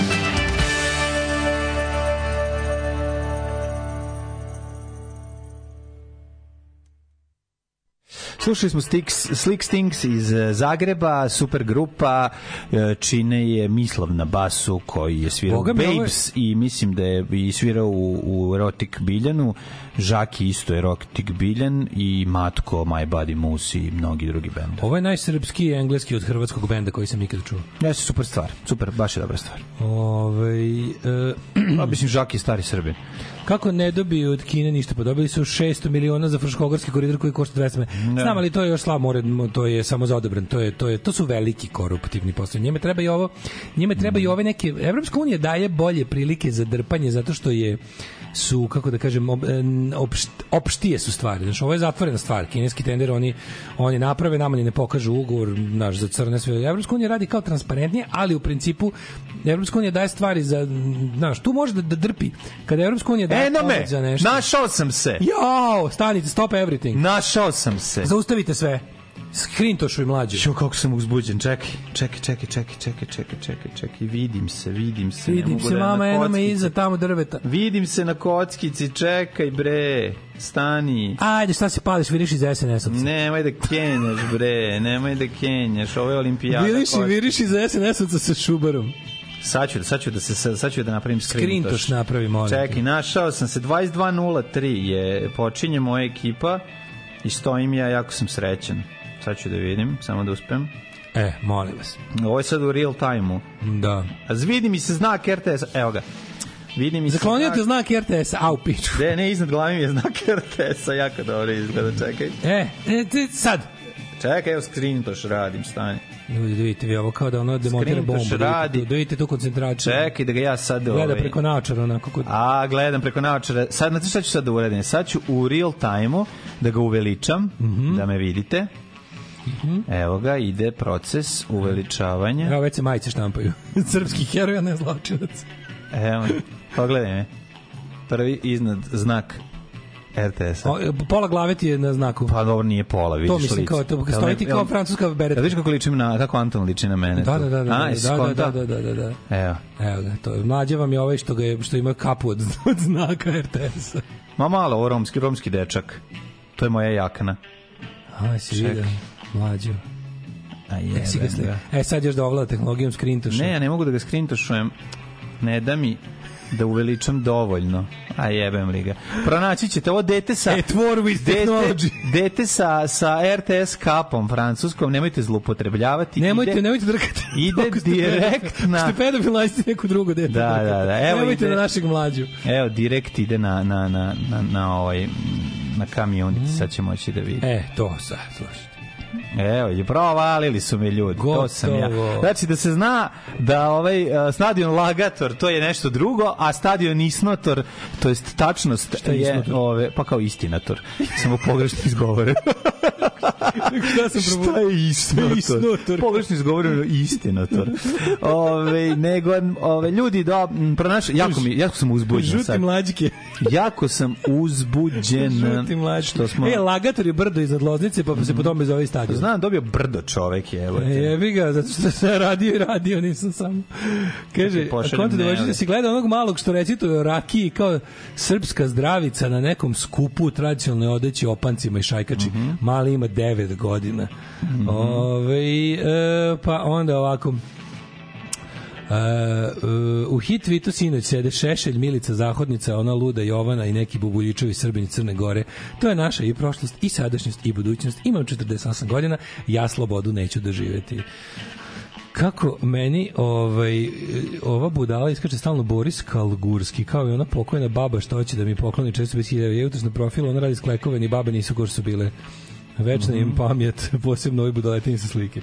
Slušali smo Stix, Slick Stinks iz eh, Zagreba, super grupa, eh, čine je Mislav na basu koji je svirao Boga mi, ovo je- Babes i mislim da je i svirao u, u Erotic Biljanu, Žaki isto Erotic Biljan i Matko, My Body Moose i mnogi drugi bend. Ovo je najsrpski i engleski od hrvatskog benda koji sam ikad čuo. Jeste, super stvar, super, baš je dobra stvar. Ove, e, A, mislim, Žaki je stari Srbin. kako ne dobiju od Kine ništa, pa dobili su šesto miliona za Fruškogorski koridor koji košta dvesta miliona. Znam, ali to je još slab more, to je samo za odobran, to je, to je, to su veliki koruptivni poslovi. Njima treba i ovo, njima treba i ove neke, Evropska unija daje bolje prilike za drpanje zato što je su, kako da kažem, ob, opšt, opštije su stvari. Znači, ovo je zatvorena stvar. Kineski tender, oni, oni naprave, nama ni ne pokažu ugovor, naš, za crne sve. Evropska unija radi kao transparentnije, ali u principu Evropska unija daje stvari za, znaš, tu može da, da drpi. Kada Evropska unija daje Enome, za nešto. našao sam se. Jao, stanite, stop everything. Našao sam se. Zaustavite sve. Skrintošu i mlađe. Šo, kako sam uzbuđen. Čekaj, čekaj, čekaj, čekaj, čekaj, čekaj, čekaj, čekaj. Vidim se, vidim se. Vidim se, mama, eno me iza tamo drveta. Vidim se na kockici, čekaj bre, stani. Ajde, šta se pališ, viriš iz es en es-ovca. Nemoj da kenjaš bre, nemoj da kenjaš, ovo je olimpijada. Viriš i viriš iz es en es-ovca sa Šubarom. Sad ću, sad ću da se sad ću da napravim skrintoš. Skrintoš napravi, molim. Čekaj, našao sam se, dvadeset dva nula tri je počinje moja ekipa i stojim ja, jako sam srećan. Sad ću da vidim, samo da uspem. E, molim vas. Ovo je sad u real time-u. Da. A vidi mi se znak er te es, evo ga. Vidi mi se Zaklonio znak... te znak er te es, a u piču. De, ne, iznad glavi mi je znak er te es-a, jako dobro izgleda, čekaj. E, e ti, sad. Čekaj, evo skrintoš radim, stani. Ljudi, da vidite vi ovo kao da ono demontira bombu. Skrintoš radi. Da vidite tu koncentraciju. Čekaj, da ga ja sad... Gleda ovaj... preko naočara, onako kod... A, gledam preko naočara. Sad, znate šta ću sad da uradim? Sad ću u real time-u da ga uveličam, mm-hmm. da me vidite. Mm-hmm. Evo ga, ide proces uveličavanja. Evo, već se majice štampaju. Srpski heroj, a ne zločinac. Evo, pogledaj me. Prvi iznad znak er te es-a. O, pola glave ti je na znaku. Pa dobro, nije pola, vidiš to mislim, lice. Kao, to, stoji ti kao francuska bereta. Da vidiš kako ličim na, kako Anton liči na mene. Da, da, da, da, A, da, da, da, da, da, da. Evo. Evo ga, to je. Mlađe vam je ovaj što, ga je, što ima kapu od, od znaka er te es-a. Ma malo, ovo romski, romski dečak. To je moja jakna. Aj, si vidio, mlađo. A jebe. E, sad još da ovlada tehnologijom skrintoša. Ne, ja ne mogu da ga skrintošujem. Ne da mi da uveličam dovoljno. A jebem li ga. Pronaći ćete ovo dete sa... At war with technology. Dete, dete sa, sa er te es kapom francuskom. Nemojte zloupotrebljavati. Nemojte, ide, nemojte drkati. Ide direkt na... Ste pedofil, nađite neko drugo dete. Da, da, da. Evo nemojte ide, na našeg mlađu. Evo, direkt ide na, na, na, na, na ovaj... na kamionici, sad će moći da vidi. E, to sad, slušajte. Evo, je provalili su me ljudi. Gotovo. To sam ja. Znači da se zna da ovaj uh, stadion Lagator to je nešto drugo, a stadion Isnotor, to jest tačnost je, je ove, pa kao istinator. Samo pogrešno izgovoren. Šta sam probudio? Šta je istinotor? Istinotor. Pogrešno izgovoreno istinotor. Ove, nego, ove, ljudi, da, pronaš, jako, mi, jako sam uzbuđen. Žuti sad. mlađike. Jako sam uzbuđen. Žuti mlađike. Što smo... E, Lagator je brdo iznad Loznice, pa se po tome zove stadion. Znam, dobio brdo čovek, evo te. E, jebi ga, zato što sam radio i radio, nisam sam. Kaže, a konta da važi da si gleda onog malog što recituje o rakiji kao srpska zdravica na nekom skupu tradicionalne odeći opancima i šajkači. Mm -hmm. Mali ima devet godina. Mm -hmm. Ove, e, pa onda ovako... Uh, uh, u hit Vitu sinoć sede Šešelj, Milica Zahodnica, ona luda Jovana i neki bubuljičevi Srbini Crne Gore. To je naša i prošlost i sadašnjost i budućnost. Imam četrdeset osam godina, ja slobodu neću doživjeti. Kako meni ovaj, ova budala iskače stalno Boris Kalgurski, kao i ona pokojna baba što hoće da mi pokloni često bez hiljada jutros na profilu, ona radi sklekove, ni babe nisu gore su bile. Večna im pamet, posebno ovi budaletini sa slike.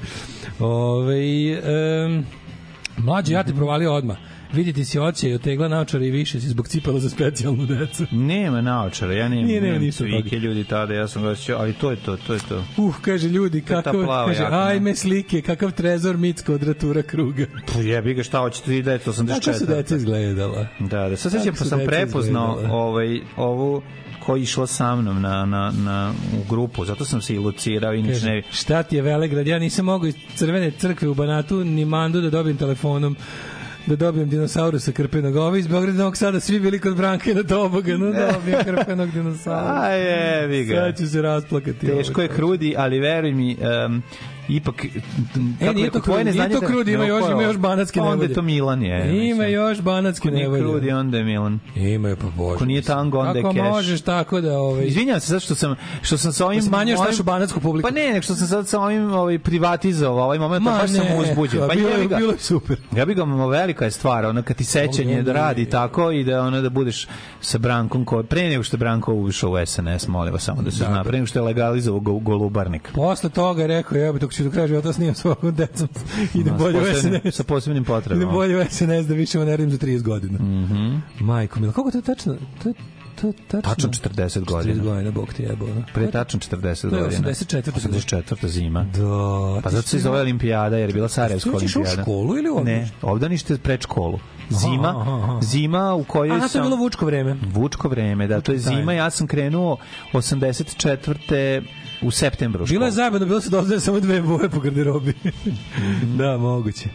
Ove, um, mlađe, ja te provalio odmah. Vidite si oće i otegla naočara i više si zbog cipela za specijalnu decu. Nema naočara, ja nemam. Nije, nema nemam ništa svike ljudi tada, ja sam gledao, ali to je to, to je to. Uh, kaže ljudi, kakav, kaže, jakna. Ajme slike, kakav trezor mitska odratura kruga. Pa jebi ga, šta hoćete i da je to osamdeset četiri. Kako su deca izgledala? Da, da, sad sećam pa sam prepoznao ovaj, ovu koji išla sa mnom na, na, na, u grupu, zato sam se ilucirao i nič ne... Šta ti je Velegrad? Ja nisam mogao iz Crvene crkve u Banatu ni mandu da dobijem telefonom da dobijem dinosaurusa krpenog. Ovi iz Beograda Novog Sada svi bili kod Branka i na Doboga, no dobijem krpenog dinosaurusa. A jebi ga. Sad ću se rasplakati. Teško je krudi, ali veruj mi, um, ipak e, nije to krudi, nije to krudi, ima još, ima još banatske nevolje. Onda je to Milan je. Ima još banatske nevolje. Nije krudi, onda je Milan. Ima je, pa Bože. Ako nije tango, onda je keš. Kako možeš tako da... Ovaj... Izvinjam se sad što sam, što sam sa ovim... Smanjuješ našu banatsku publiku. Pa ne, nek što sam sad sa ovim ovaj, privatizovao ovaj moment, pa baš sam uzbuđen. Pa bilo, ga, bilo je super. Ja bih ga, velika je stvar, ono kad ti sećanje da radi tako i da ono da budeš sa Brankom, ko, pre nego što je Branko ušao u S N S, molim vas samo da se zna, pre nego što je legalizovao go, Golubarnik. Posle toga je rekao, evo, dok ću do kraja života snimam svojom decom, ide bolje u S N S. Sa posebnim potrebama. Ide bolje u S N S da više ne radim za trideset godina. Mm-hmm. Majko mila, koliko to je tačno? To je to tačno. Tačno četrdeset godina. četrdeset godina, bog ti jebo. Pre tačno četrdeset godina. osamdeset četvrta osamdeset četvrta zima. Da. Pa zato se zove olimpijada, jer je bila Sarajevska olimpijada. Ti u školu ili ovdje? Ne, obdanište pred školu. Zima, aha, aha. zima u kojoj aha, sam... Aha, to je bilo Vučko vreme. Vučko vreme, da, to je zima. Ja sam krenuo osamdeset četvrte u septembru. Bilo je zajebano, bilo se dozvoljeno samo dve boje po garderobi. Da, moguće.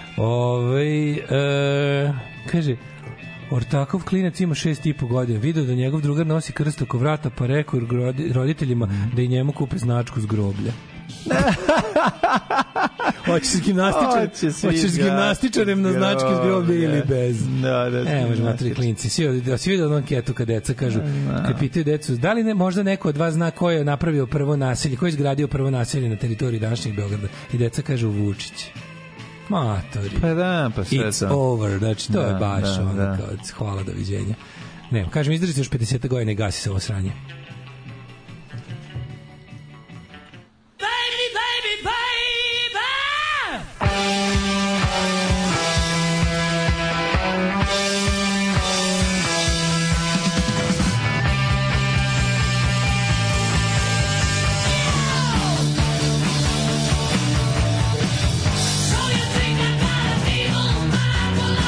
Ove, e, kaže, Ortakov klinac ima šest i po godina. Video da njegov drugar nosi krst oko vrata, pa rekao roditeljima da i njemu kupe značku s groblja. Hoćeš s gimnastičarem, hoćeš s gimnastičarem na značke s groblja ili bez. Da, da. E, možemo tri klinci. Svi, da svi vidio onu anketu kad deca kažu, kad pitaju decu, da li ne, možda neko od vas zna ko je napravio prvo naselje, ko je izgradio prvo naselje na teritoriji današnjeg Beograda? I deca kažu Vučić. Matori. Pa da, pa sve It's to. over, znači to da, je baš da, ono, da. Kao, hvala, doviđenja. Ne, kažem, izdržite još pedeset godina i gasi se ovo sranje. Baby, baby, baby!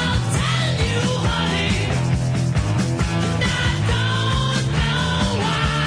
Why?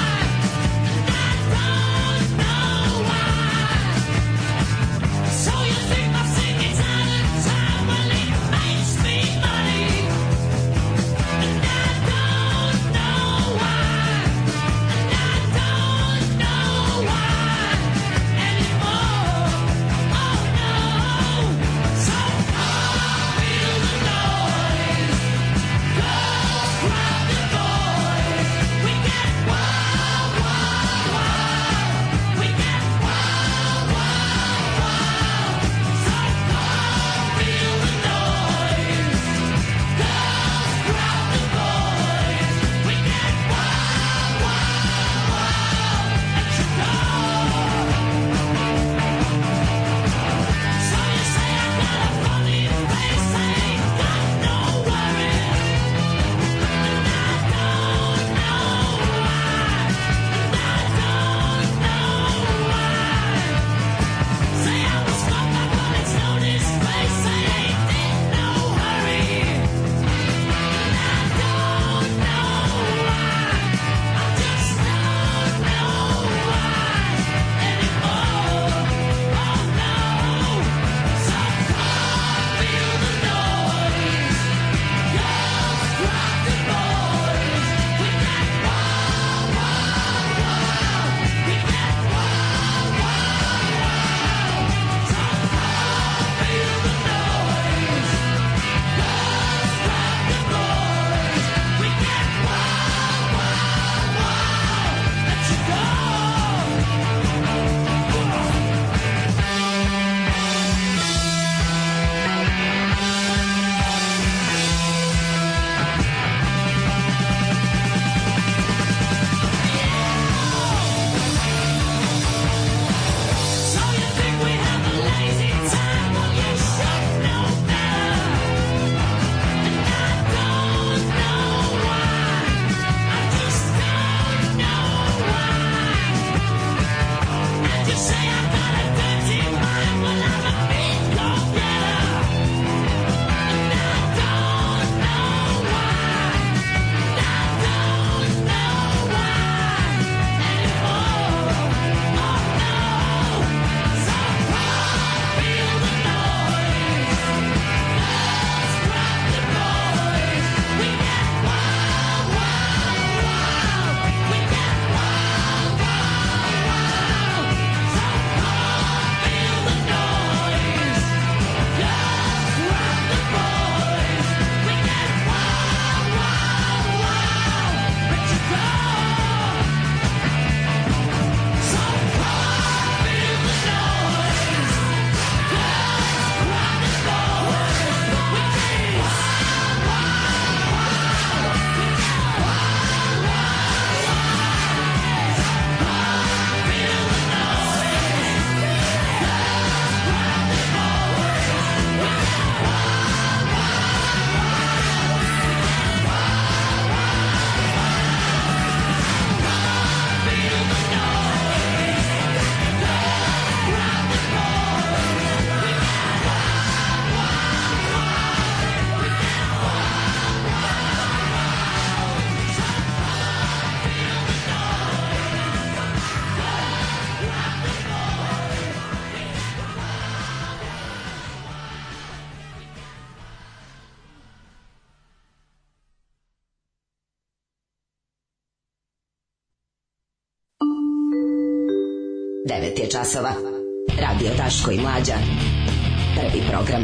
devet je časova. Radio Daško i Mlađa. Prvi program.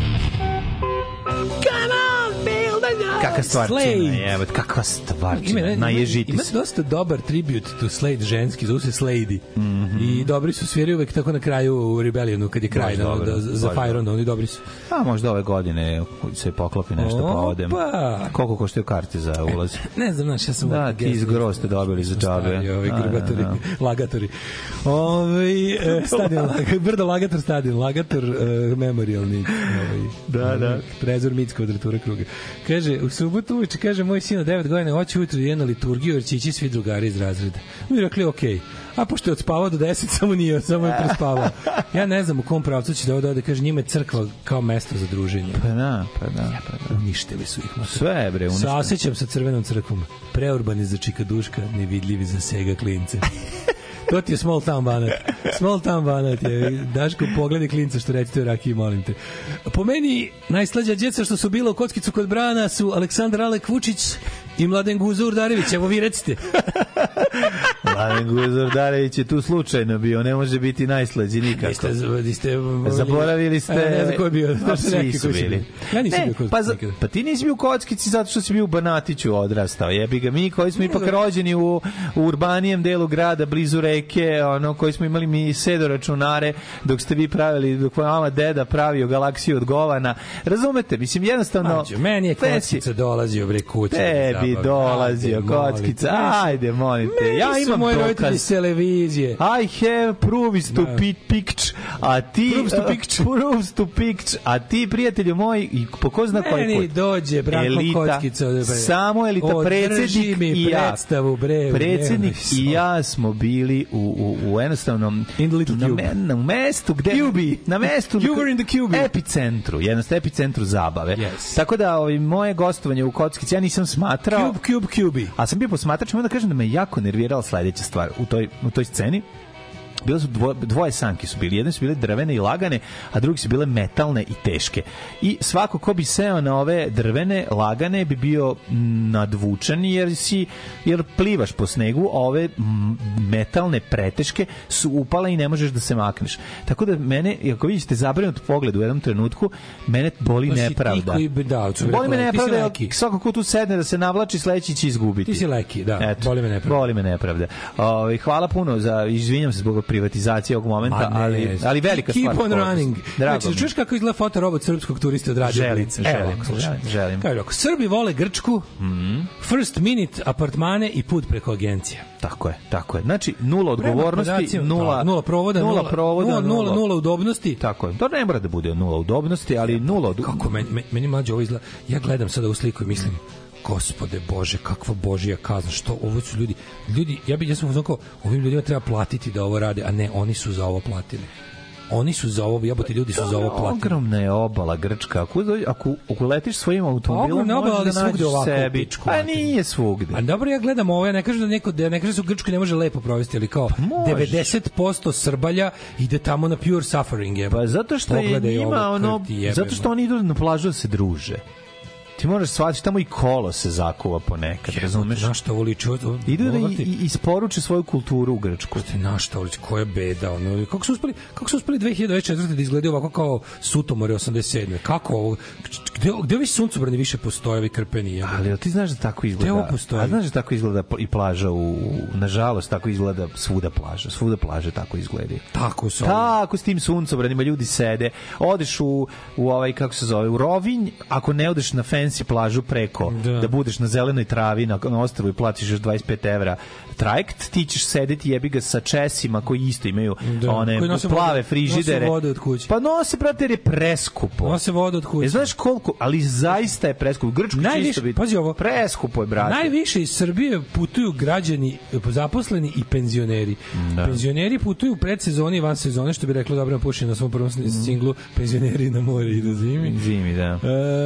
Come on, feel the noise. Kakva stvarčina je, evo, kakva stvarčina, naježiti ima se. Ima dosta dobar tribute to Slade ženski, zove se Slady. Mm -hmm. I dobri su sviraju uvek tako na kraju u Rebellionu, kad je kraj na, dobro, da, za Fire onda, oni dobri su. A možda ove godine se poklopi nešto pa odem. Koliko koštaju karte za ulaz? Ne znam, znaš, ja sam... Da, ti iz Gro ste dobili za džabe. Ovi grbatori, lagatori. Ovi, stadion, brdo Lagator stadion, Lagator uh, memorialni. Ovi, da, da. Trezor Mitz kvadratura kruga. Kaže, u subotu uveče, kaže, moj sin od devet godina hoće ujutro jedna liturgiju, jer će ići svi drugari iz razreda. Mi rekli, okej. Okay. A pošto je odspavao do deset, samo nije, samo je prespavao. Ja ne znam u kom pravcu će da ovde ode, kaže, njima je crkva kao mesto za druženje. Pa da, pa da, pa da. Uništili su ih. Sve, bre, uništili. Saosećam sa crvenom crkvom. Preurbani za čikaduška, nevidljivi za sega klince. To ti je small town banat. Small town banat je. Daško, pogledaj klinca što reći toj rakiji, molim te. Po meni, najslađa djeca što su bila u kockicu kod Brana su Aleksandar Alek Vučić i Mladen Guzo Urdarević. Evo vi recite. Mladen Guzo Urdarević je tu slučajno bio. Ne može biti najslađi nikako. Ste, ste, zaboravili ste... A, ne znam ko je bio. A, svi su bili. Ja nisam ne, bio kod pa, za, pa ti nisi bio u kockici zato što si bio u Banatiću odrastao. Jebi ga, mi koji smo ipak rođeni u, u urbanijem delu grada, blizu reke, ono, koji smo imali mi sedo računare, dok ste vi pravili, dok mama deda pravio galaksiju od govana. Razumete? Mislim, jednostavno... Mađo, meni je kockica dolazio, bre, kuće. Tebi dolazio kockica. Ajde, molim te. Ja imam moji roditelji s televizije. I have proves to picture. A ti... Proves to picture. Proves to picture. A ti, prijatelju moji, i po ko zna koji put. Meni dođe, Branko Kockica. Samo elita, predsjednik i ja. Predstavu, bre. Predsjednik i ja smo bili u, u, u jednostavnom... In the little cube. Na, na mestu gde... Cube. Na mestu... You were in the cube. Epicentru. Jednostavno, epicentru zabave. Yes. Tako da, ovi, moje gostovanje u Kockici, ja nisam smatrao... Cube, cube, cube. A sam bio posmatrač, moram da kažem da me jako nervirala sledeća stvar u toj, u toj sceni. Bile su dvoje, dvoje sanki su bili. Jedne su bile drvene i lagane, a drugi su bile metalne i teške. I svako ko bi seo na ove drvene, lagane, bi bio nadvučen jer si jer plivaš po snegu, a ove metalne, preteške su upale i ne možeš da se makneš. Tako da mene, ako vidite zabrinut pogled u jednom trenutku, mene boli nepravda. Da, boli me nepravda, svako ko tu sedne da se navlači, sledeći će izgubiti. Ti si leki, da. Eto, boli me nepravda. Boli me nepravda. O, hvala puno za, izvinjam se zbog privatizacije ovog momenta, ne, ali, ali velika keep stvar. Keep on running. Drago znači, čuješ kako izgleda fotorobot srpskog turista od Radio želim, Blica? Želim, želim, želim. Kaže, ako Srbi vole Grčku, mm -hmm. first minute apartmane i put preko agencija. Tako je, tako je. Znači, nula odgovornosti, nula, da, nula provoda, nula, nula, provoda, nula, nula, nula udobnosti. Tako je. To ne mora da bude nula udobnosti, ali nula udobnosti. Kako, meni, meni mlađe ovo izgleda, ja gledam sada u sliku i mislim, Gospode Bože, kakva Božija kazna, što ovo su ljudi, ljudi, ja bih, ja sam uzmano kao, ovim ljudima treba platiti da ovo rade, a ne, oni su za ovo platili. Oni su za ovo, jebote, ljudi su za ovo platili. Ogromna je obala Grčka. Ako, ako, ako letiš svojim automobilom, možeš da nađeš sebi. A nije svugde. A dobro, ja gledam ovo, ja ne kažem da neko, da ne kažem da se u Grčkoj ne može lepo provesti, ali kao pa devedeset posto Srbalja ide tamo na pure suffering. Jebo. Pa zato što je njima, ono, zato što oni idu na plažu da se druže. Ti moraš shvatiti, tamo i kolo se zakuva ponekad, je, razumeš? Na šta ovo liči? Idu da i, i isporuče svoju kulturu u Grčku. Na šta ovo liči? Koja beda? Ono, kako su uspeli, kako su uspeli dve hiljade dvadeset četvrte da izgledaju ovako kao Sutomore osamdeset sedme? Kako ovo? Gde, gde ovi suncobrani više postoje, ovi krpeni? Jebe? Ali ti znaš da tako izgleda? Gde ovo postoji? A znaš da tako izgleda i plaža u... Nažalost, tako izgleda svuda plaža. Svuda plaže tako izgledaju. Tako su. Tako s tim suncobranima ljudi sede. Odeš u, u ovaj, kako se zove, u Rovinj, ako ne odeš na fancy plažu preko, da, da budeš na zelenoj travi na, na ostrvu i platiš još dvadeset pet evra trajekt, ti ćeš sedeti jebi ga sa Česima koji isto imaju da, one plave vode, frižidere. Nose vode od kuće. Pa nose, brate, jer je preskupo. Nose vode od kuće. E, znaš koliko, ali zaista je preskupo. Grčko čisto biti. Pazi ovo. Preskupo je, brate. Najviše iz Srbije putuju građani, zaposleni i penzioneri. Da. Penzioneri putuju u predsezoni i van sezone, što bi reklo dobro puši na svom prvom singlu penzioneri na more idu zimi. Zimi, da.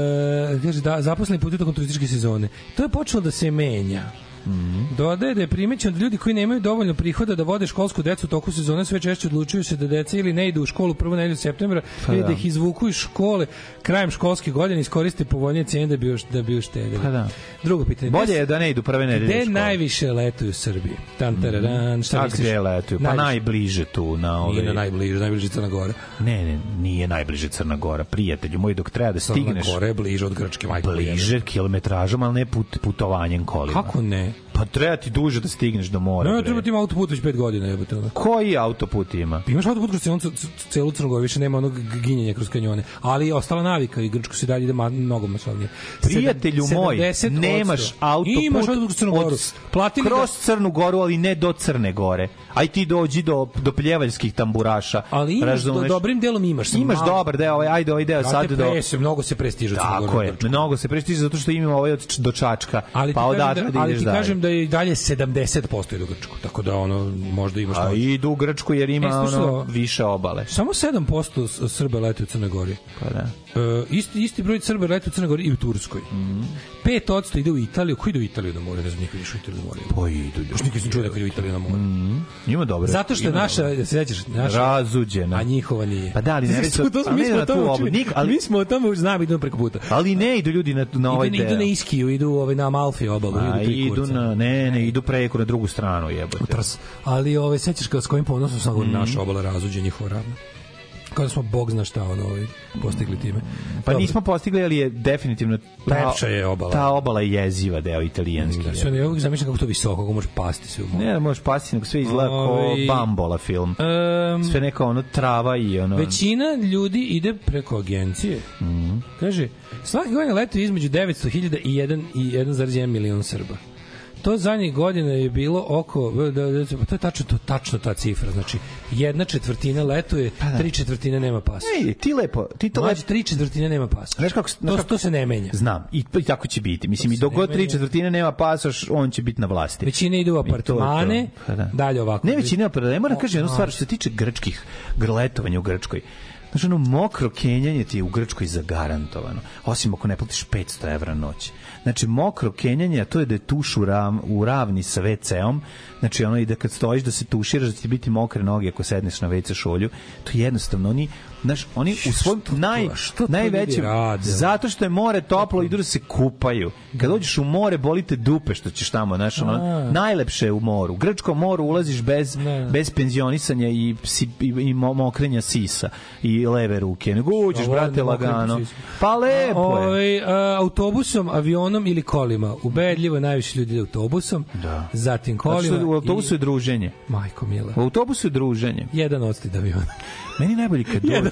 E, kaže, da, zaposleni putuju tokom turističke sezone. To je počelo da se menja. Mm-hmm. Dodaje da je primećeno da ljudi koji nemaju dovoljno prihoda da vode školsku decu u toku sezone sve češće odlučuju se da deca ili ne idu u školu prvu nedelju septembra pa ili da. da ih izvuku iz škole krajem školske godine iskoriste povoljnije cene da bi još, da bi uštedili. Pa da. Drugo pitanje. Bolje je da ne idu prve nedelje u školu. Gde najviše letuju u Srbiji? Tan, tararan, šta misliš? Gde letuju? Pa najviše. Najbliže tu. Na ove... Nije na najbliže, najbliže Crna Gora. Ne, ne, nije najbliže Crna Gora. Prijatelju moj, dok treba da stigneš... Crna Gora je bliže od Grčke, majko. Bliže kilometražom, ali ne put, putovanjem kolima. Kako ne? Pa treba ti duže da stigneš do mora. Ne, treba ti ima autoput već pet godina. Jebate, koji autoput ima? Pa imaš autoput kroz celu, celu Crnogoru, više nema onog ginjenja kroz kanjone. Ali je ostala navika i Grčko se dalje ide mnogo masovnije. Prijatelju moj, nemaš autoput, imaš autoput kroz Crnu Goru. Platili kroz ga... Crnu Goru, ali ne do Crne Gore. Aj ti dođi do, do pljevaljskih tamburaša. Ali imaš, do, dobrim delom imaš. Imaš malo. Dobar deo, ovaj, ajde ovaj deo sad do... Prese, mnogo se prestiže. Tako je, mnogo se prestiže zato što imamo ovaj od, do Čačka. Ali pa odatle da, da ideš dalje. Ali ti kažem da je dalje sedamdeset posto idu u Grčku, tako da ono možda imaš... A idu u Grčku jer ima e, ono više obale. Samo sedam posto Srba leti u Crnoj Gori. Pa da. E, isti, isti broj Srba leti u Crnoj Gori i u Turskoj. Mm. pet posto ide u Italiju. Ko ide u Italiju na more? Ne znam, niko ideš u Italiju na more. Pa idu. Još nikad sam čuo da ide u Italiju na more. Mm. Ima dobro. Zato što je naša, da se sećaš, naša... Razuđena. A njihova nije. Pa da, ali ne reći... Mi smo o tome učili. Mi smo o tome znamo, idemo preko puta. Ali ne idu ljudi na, na ovaj deo. Idu na Iskiju, idu ovaj, na Amalfi obalu. Idu na... Ne, ne, idu preko na drugu stranu, jebote. Ali ove sećaš kao s kojim ponosom sam govorio mm. naša obala Razuđe, njihova ravna. Kada smo bog zna šta ono ovaj postigli time. Pa dobro. Nismo postigli, ali je definitivno lepša je obala. Ta obala je jeziva deo italijanski. Da, sve ne mogu zamišljati kako to visoko, kako možeš pasti sve u more. Ne, možeš pasti, nego sve izgleda kao Bambola film. Um, sve neka ono trava i ono. Većina ljudi ide preko agencije. Mm. Kaže, svake godine letuje između devetsto hiljada i jedan zarez jedan milion Srba. To zadnjih godina je bilo oko, da, da, to je tačno, to, tačno ta cifra, znači jedna četvrtina letuje, tri četvrtine nema pasa. Ej, ti lepo, ti to lepo. Tri četvrtine nema pasa. Znaš kako, to, kako, to se ne menja. Znam, i, i tako će biti. Mislim, i dok god tri četvrtine nema pasoš, on će biti na vlasti. Većina ide u apartmane, to to. Da. Dalje ovako. Ne većina, ne moram kažem jednu stvar, što se tiče grčkih grletovanja u Grčkoj. Znači, ono mokro kenjanje ti je u Grčkoj zagarantovano, osim ako ne platiš petsto evra noć. Znači, mokro kenjanje, a to je da je tuš u, rav, u ravni sa ve ce-om, znači, ono i da kad stojiš da se tuširaš, da će biti mokre noge ako sedneš na ve ce šolju, to je jednostavno, oni, znaš, oni u svom naj, najvećem, zato što je more toplo, idu da se kupaju. Kad dođeš u more, bolite dupe što ćeš tamo, znaš, ono, najlepše je u moru. U grčkom moru ulaziš bez, bez penzionisanja i, i, i mokrenja sisa i leve ruke, nego uđeš, brate, lagano. Pa lepo je. Autobusom, avionom ili kolima. Ubedljivo najviše ljudi autobusom, da. Zatim kolima. Znači, u autobusu i... je druženje. Majko mila. U autobusu je druženje. Jedan odstid aviona. Meni najbolje kad dođeš.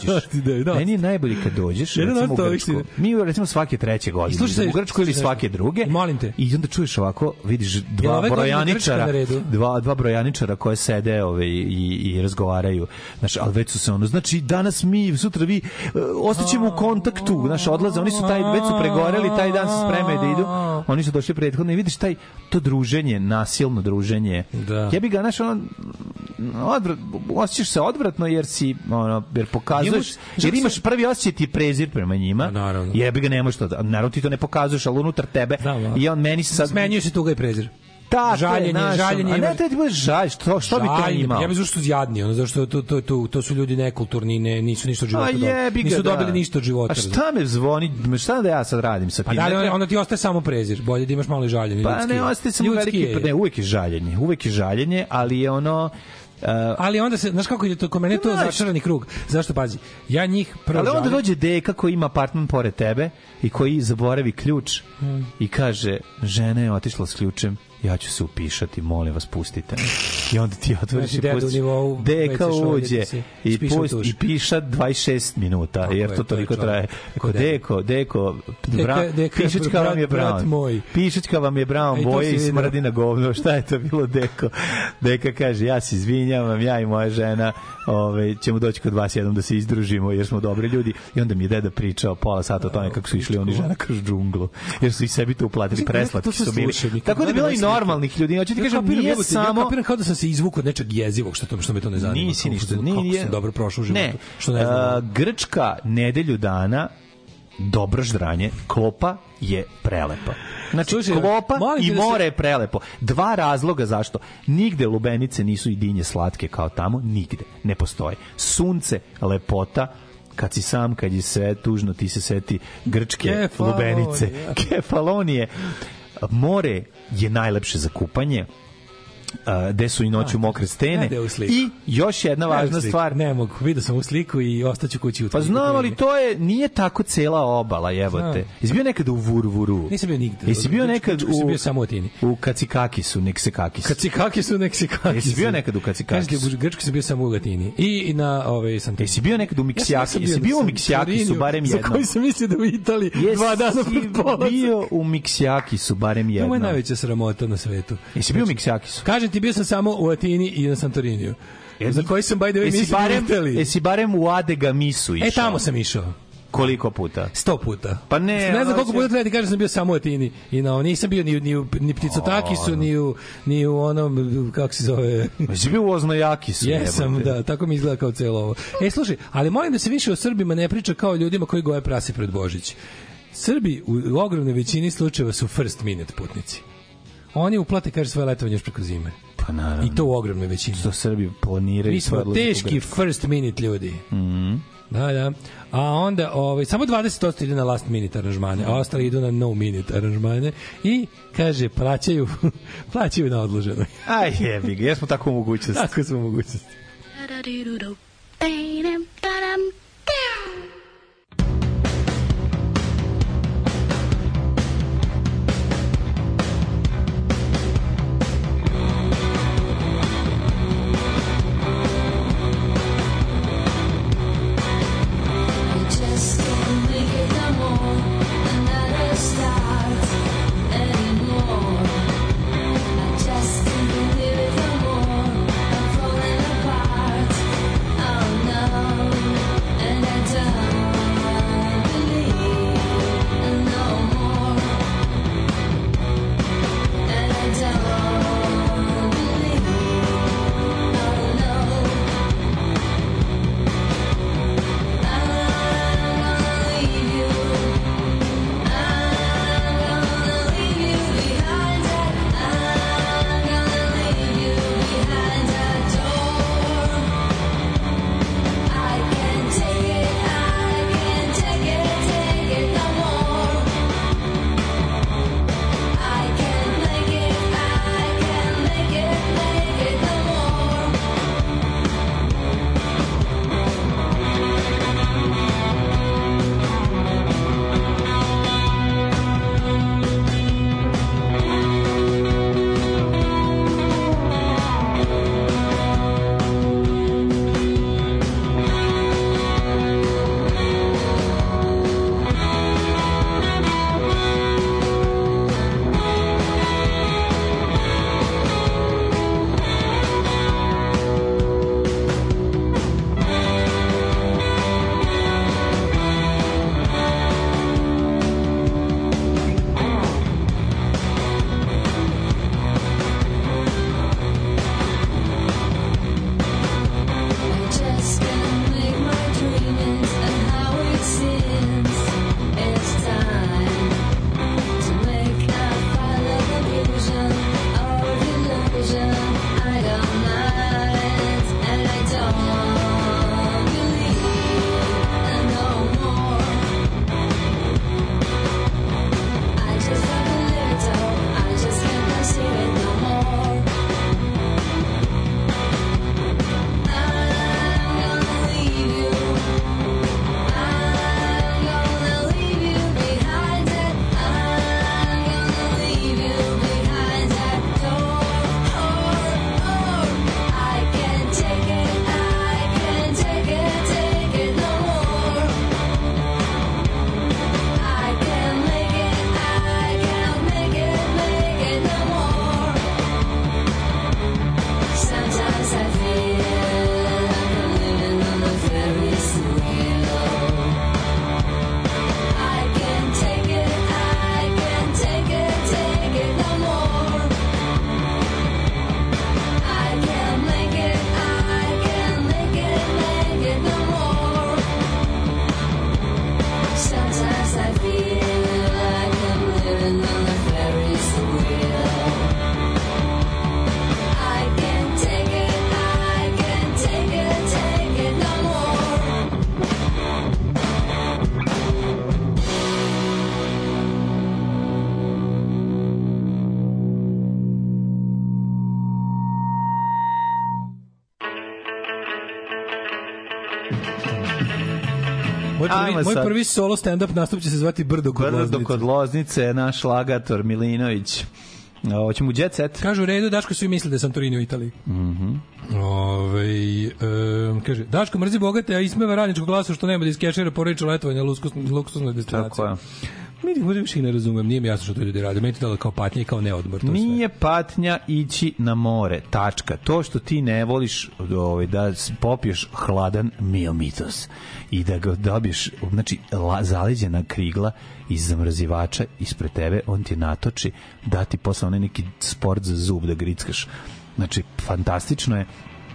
dođeš. Meni je najbolje kad dođeš, recimo u Grčku. Mi recimo svake treće godine u Grčku ili svake druge. Molim te. I onda čuješ ovako, vidiš dva brojaničara, dva dva brojaničara koje sede ove i i razgovaraju. Znači, al već su se ono, znači danas mi, sutra vi ostaćemo u kontaktu, znači odlaze, oni su taj već su pregoreli, taj dan se spremaju da idu. Oni su došli prethodno i vidiš taj to druženje, nasilno druženje. Da. Ja bih ga našao ono, odvrat, osjećaš se odvratno jer si ono, jer pokazuješ, jer imaš prvi osjećaj ti prezir prema njima. Jer bi ga ne možeš to, naravno ti to ne pokazuješ, ali unutar tebe i on meni sad smenjuje se tuga i prezir. Tako žaljenje, naš, žaljenje. A ne te ti budeš žalj, što, što bi to imao? Ja bih zašto su jadni, ono, zašto to, to, to, to su ljudi nekulturni, ne, nisu ništa od života dobili. Nisu dobili da. ništa od života. A šta me zvoni, šta da ja sad radim sa tim? Pa da li onda ti ostaje samo prezir, bolje da imaš malo i žaljenje. Pa ne, ostaje samo veliki, ne, uvijek je žaljenje, uvijek je žaljenje, ali je ono... Uh, ali onda se, znaš kako je to, kod mene to začarani krug. Zašto, pazi, ja njih prvo ali onda žalim. Dođe deka koji ima apartman pored tebe i koji zaboravi ključ hmm. i kaže, žena je otišla s ključem, ja ću se upišati, molim vas, pustite me. I onda ti otvoriš i pustiš. Deka uđe i, pust, i piša dvadeset šest minuta, tako jer to, to toliko traje. Deko, deko, deko, bra, deka, pišućka vam je brown. Pišućka vam je brown, boje i smrdi na govno. Šta je to bilo, deko? Deka kaže, ja se izvinjavam, ja i moja žena ove, ćemo doći kod vas jednom da se izdružimo, jer smo dobri ljudi. I onda mi je deda pričao pola sata o tome kako su išli oni žena kroz džunglu, jer su i sebi to uplatili, preslatki su bili. Tako da je bilo i normalnih ljudi. Hoću ti kažem, nije samo... Ja kapiram kao da sam se izvukao od nečeg jezivog, što, to, što me to ne zanima. Nisi ništa. Kako nije, sam dobro prošao u životu. Ne. Što ne znam. Uh, Grčka nedelju dana dobro ždranje, klopa je prelepa. Znači, slušaj, klopa i more se... je prelepo. Dva razloga zašto. Nigde lubenice nisu i dinje slatke kao tamo. Nigde. Ne postoje. Sunce, lepota, kad si sam, kad je sve tužno, ti se seti grčke Kefalonije. Lubenice. Kefalonije. More je najlepše za kupanje. Uh, gde su i noću mokre stene. I još jedna važna stvar. Ne mogu, vidio sam u sliku i ostaću kući u pa znam, ali to je, nije tako cela obala, jebote. Jesi bio nekad u Vurvuru? Nisam bio nigde. Jesi bio nekad u... bio samo u Atini. U Kacikakisu, Neksekakisu. Kacikakisu, Neksekakisu. Jesi bio nekad u Kacikakisu? Kažete, u Grčkoj sam bio samo u Atini. I na ove, Santini. Jesi bio nekad u Miksjakisu? Jesi bio u Miksjakisu, barem jednom? Za koji sam mislio da u Italiji dva dana pred polazom. Jesi bio u Miksjakisu, barem jednom? To je najveća sramota na svetu. Jesi bio u Miksjakisu? Kažem ti, bio sam samo u Atini i na Santoriniju. Za koji sam, by the way, mislim u Italiji. Jesi barem u Adega Misu išao? E, tamo sam išao. Koliko puta? Sto puta. Pa ne, ne znam koliko puta treba ti kažem, sam bio samo u Atini. I na, nisam bio ni, ni, ni Pticotakisu, ni u, ni u onom, kako se zove... Jesi bio u Oznojakisu? Jesam, da, tako mi izgleda kao celo ovo. E, slušaj, ali molim da se više o Srbima ne priča kao ljudima koji goje prase pred Božić. Srbi u, u ogromnoj većini slučajeva su first minute putnici. Oni uplate, kaže, svoje letovanje još preko zime. Pa naravno. I to u ogromnoj većini. Što Srbi planiraju. Mi smo teški first minute ljudi. Mhm. Da, da. A onda, ovaj, samo dvadeset posto ide na last minute aranžmane, a ostali idu na no minute aranžmane i, kaže, plaćaju, plaćaju na odloženo. Aj, jebi ga, jesmo tako u mogućnosti. Tako smo u mogućnosti. Oh no. Moj prvi, moj prvi solo stand-up nastup će se zvati Brdo kod Loznice. Brdo kod Loznice, naš lagator Milinović. Hoćemo u Jet Set. Kažu u redu, Daško svi misli da je Santorini u Italiji. Mhm. Ove, um, kaže, Daško mrzi bogate, a ismeva radničku glasu što nema da iskešera porodično letovanje luksuzne destinacije. Tako je. Mi možda više ih ne razumem, nije mi jasno što to ljudi rade. Meni to dalo kao patnja i kao neodmor. To nije sve. patnja ići na more, tačka. To što ti ne voliš ovaj, da popiješ hladan miomitos i da ga dobiješ, znači la, zaleđena krigla iz zamrzivača ispred tebe, on ti natoči, da ti posle onaj neki sport za zub da grickaš. Znači, fantastično je.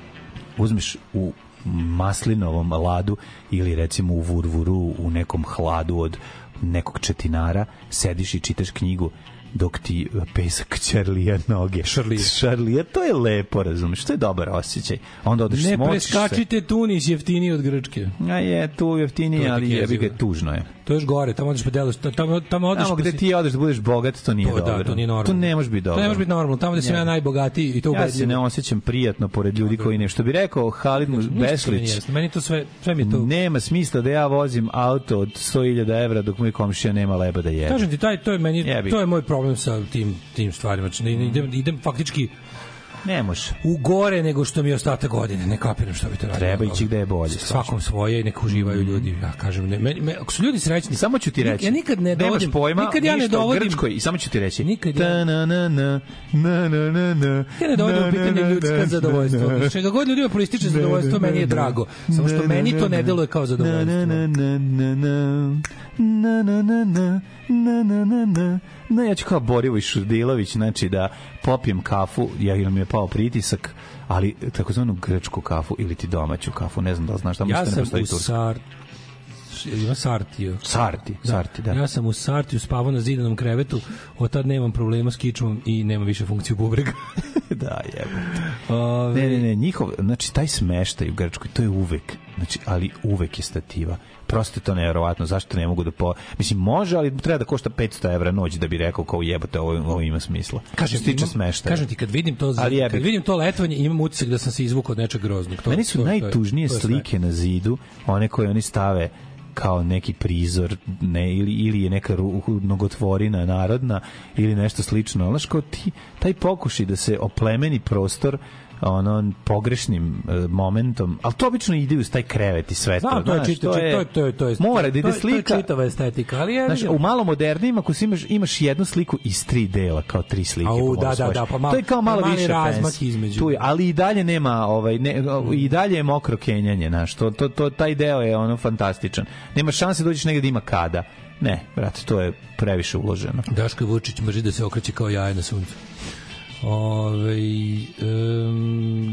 Uzmeš u maslinovom ladu ili recimo u vurvuru u nekom hladu od nekog četinara, sediš i čitaš knjigu dok ti pesak čarlija noge. Šarlija. Šarlija, to je lepo, razumiješ, to je dobar osjećaj. Onda odeš, ne smočiš se. Ne preskačite Tunis, jeftiniji od Grčke. A je, tu jeftiniji, ali je, je tužno je. To je još gore, tamo odeš pa delaš, tamo, tamo odeš... Tamo gde ti odeš da budeš bogat, to nije to, dobro. Da, to nije normalno. To ne može biti dobro. To ne može biti normalno, tamo gde sam ja najbogatiji i to ubedljivo. Ja se ne osjećam prijatno pored ljudi koji ne. Što bi rekao Halid Beslić, meni to sve, sve mi to... nema smisla da ja vozim auto od sto hiljada evra dok moj komšija nema leba da jede. Kažem ti, taj, to, je meni, to je moj problem sa tim, tim stvarima. Znači, idem, idem faktički ne može. U gore nego što mi je ostatak godine. Ne kapiram što bi to radio. Treba ići gde je bolje. Svakom svoje i neka uživaju mm. ljudi. Ja kažem, ne, me, me, ako su ljudi srećni... Samo ću ti reći. Ja nikad ne dovodim... Pojma, nikad ja ne dovodim... Grčkoj, i samo ću ti reći. Nikad ja... Ta, na, na, na, na, na, na, na, ja ne dovodim u pitanje ljudska zadovoljstvo. Čega god ljudima proističe zadovoljstvo, meni je drago. Samo što meni to ne deluje kao zadovoljstvo. Na, na, na, na, na, na, na, na, na, na, na, na. No, ja ću kao Borivović Šurdilović, znači da popijem kafu, ja ili mi je pao pritisak, ali takozvanu grčku kafu ili ti domaću kafu, ne znam da li znaš, tamo ja što ne postoji turska. Ja sam u Sar... Ima Sartiju. Sarti, da. Sarti, da. Ja sam u Sartiju spavao na zidanom krevetu, od tad nemam problema s kičmom i nema više funkciju bubrega. Da, jebate. Ove... Ne, ne, ne, njihov, znači taj smeštaj u Grčkoj, to je uvek, znači, ali uvek je stativa. Prosto je to nevjerovatno, zašto ne mogu da po... Mislim, može, ali treba da košta petsto evra noć da bi rekao kao jebote, ovo, ovo ima smisla. Kažem ti, kažem ti, kad vidim to, kad vidim to letovanje, imam utisak da sam se izvukao od nečeg groznog. To, meni su to, najtužnije to je, to slike sve na zidu, one koje oni stave kao neki prizor, ne, ili, ili je neka nogotvorina narodna, ili nešto slično. Znaš, kao ti, taj pokušaj da se oplemeni prostor ono pogrešnim uh, momentom, ali to obično ide uz taj krevet i sve to. Znam, to, znaš, je čita, to je, to je, to je, mora da ide slika. To je čitava estetika, ali je... Znaš, u malo modernijima, ako si imaš, imaš jednu sliku iz tri dela, kao tri slike. Au, da, da, da, pa malo, to je kao malo pa više razmak između. Tu je, ali i dalje nema, ovaj, ne, i dalje je mokro kenjanje, znaš, to, to, to, taj deo je ono fantastičan. Nema šanse da dođeš negdje da ima kada. Ne, brate, to je previše uloženo. Daško Vučić mrži da se okreće kao jaje na suncu. Ove, um,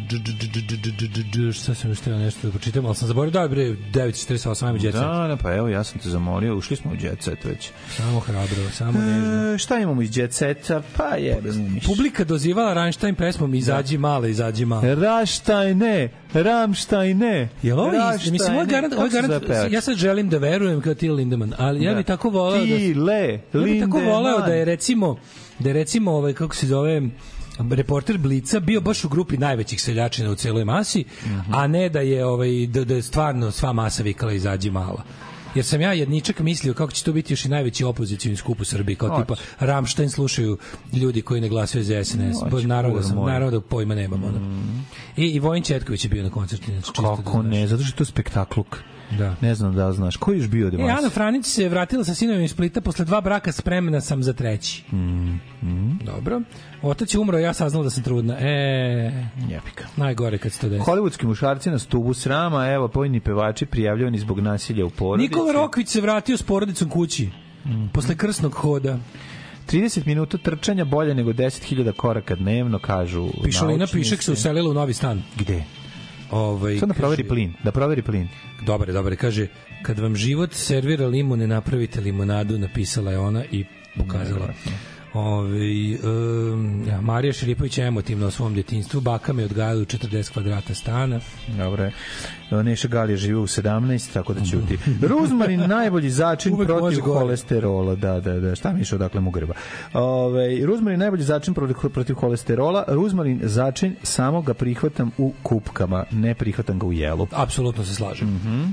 šta sam još trebao nešto da pročitam, ali sam zaboravio, da, bre, devet četrdeset osam, ajmo Jet Set. Da, da, pa evo, ja sam te zamolio, ušli smo u Jet Set već. Samo hrabro, samo nežno. E, šta imamo iz Jet Seta? Pa jebem umiš. Publika dozivala Rammstein pesmom Izađi male, izađi male. Rammsteine, Rammsteine. Jel ovo isti? Mislim, ovo garant, ovo garant, ja sad želim da verujem kao Till Lindemann, ali ja bih tako voleo da... Tile, ja bih tako voleo da je recimo, da je recimo, ovaj, kako se zove... reporter Blica bio baš u grupi najvećih seljačina u celoj masi, mm-hmm. a ne da je ovaj da, da je stvarno sva masa vikala izađi mala. Jer sam ja jedničak mislio kako će to biti još i najveći opozicioni skup u Srbiji, kao Oć. Tipa Rammstein slušaju ljudi koji ne glasaju za S N S. Bo naravno da sam, naravno da pojma nemam. Mm. I, I Vojin Četković je bio na koncertu. Kako da ne, zato što je to spektakluk. Da. Ne znam da li znaš. Ko je još bio? E, Ana Franić se vratila sa sinovim iz Splita posle dva braka, spremna sam za treći. Mm. Mm. Dobro. Otac je umro, ja saznala da sam trudna. E, jebika. Najgore kad se to desi. Hollywoodski muškarci na stubu srama, evo, pojni pevači prijavljeni zbog nasilja u porodici. Nikola Rokvić se vratio s porodicom kući. Mm. Posle krsnog hoda. trideset minuta trčanja bolje nego deset hiljada koraka dnevno, kažu Pišolina Pišek se uselila u novi stan. Gde? Ovaj, sad da proveri plin, da proveri plin. Dobre, dobre, kaže, kad vam život servira limun, ne napravite limonadu, napisala je ona i pokazala. Ove, um, ja, Marija Šeripović je emotivna o svom djetinjstvu. Baka me odgajala u četrdeset kvadrata stana. Dobre. Neša Galija živi u sedamnaest, tako da ćuti. Ruzmarin najbolji začin uvek protiv kolesterola. Da, da, da. Šta mi išao, dakle mu grba. Ove, ruzmarin najbolji začin protiv, protiv kolesterola. Ruzmarin začin, samo ga prihvatam u kupkama, ne prihvatam ga u jelu. Apsolutno se slažem. Mhm.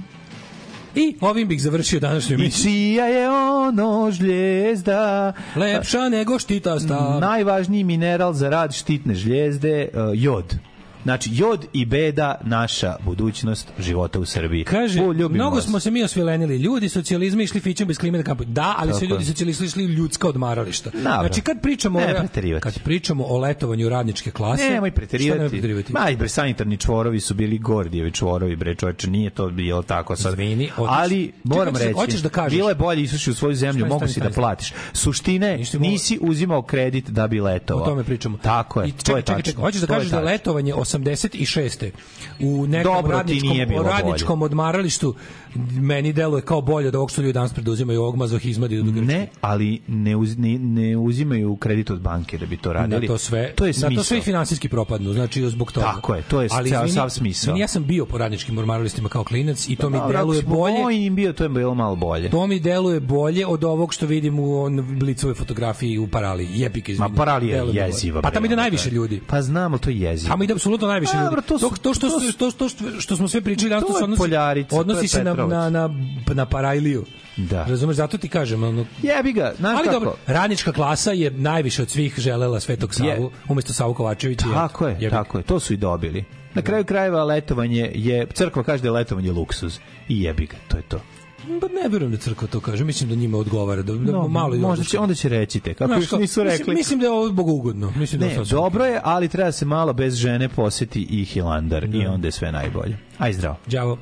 I ovim bih završio današnju emisiju. I čija je ono žljezda lepša nego štitasta. Najvažniji mineral za rad štitne žljezde, uh, jod. Znači, jod i beda, naša budućnost života u Srbiji. Kaže, o, mnogo vas. Smo se mi osvilenili. Ljudi socijalizma išli fićom bez klime na kampu. Da, ali su ljudi socijalisti išli ljudska odmarališta. Navra. Znači, kad pričamo, ne, o, kad pričamo o letovanju radničke klase... Nemoj preterivati. Ma, i bre, sanitarni čvorovi su bili Gordijevi čvorovi, bre, čoveče, nije to bilo tako sad. Zvini, ali, moram čekaj, reći, hoćeš da kažeš, bilo je bolje isuši u svoju zemlju, mogu si da platiš. Suštine, nisi uzimao kredit da bi letovao. O tome pričamo. Tako je, to je tačno. Hoćeš da kažeš da letovanje osamdeset šeste u nekom dobro, radničkom, radničkom odmaralištu meni deluje kao bolje od ovog što ljudi danas preduzimaju ovog mazohizma da idu do Grčke. Ne, ali ne, uz, ne, ne uzimaju kredit od banke da bi to radili. Na to sve, to je smisao. Na to sve i finansijski propadnu, znači zbog toga. Tako je, to je ali, sav, sav smisao. Ja sam bio po radničkim odmaralištima kao klinac i to mi da, deluje bolje. Moj bio, to je bilo malo bolje. To mi deluje bolje od ovog što vidim u on Blicovoj fotografiji u Parali. Jepik, izvinim. Ma Parali je jeziva. Pa tamo ide najviše ljudi. Pa znam, ali to je jezivo. Tamo ide apsolutno najviše ljudi. To, to, to, što, to, to, to što smo sve pričali, danas to se odnosi, Poljarica, odnosi se na, na, na, na Parajliju. Da. Razumeš, zato ti kažem. Ono, jebi ga, znaš ali kako? dobro, radnička klasa je najviše od svih želela Svetog Savu, je. Umjesto Savu Kovačevića. Tako je, je, tako je, to su i dobili. Na kraju krajeva letovanje je, crkva kaže da je letovanje luksuz. I jebi ga, to je to. Pa ne vjerujem da crkva to kaže, mislim da njima odgovara da, da no, malo možda će, onda će reći te kako još nisu rekli. Mislim, mislim da je ovo bogougodno. Mislim ne, da dobro je, ali treba se malo bez žene posjeti i Hilandar no. I onda je sve najbolje. Aj zdravo. Ćao.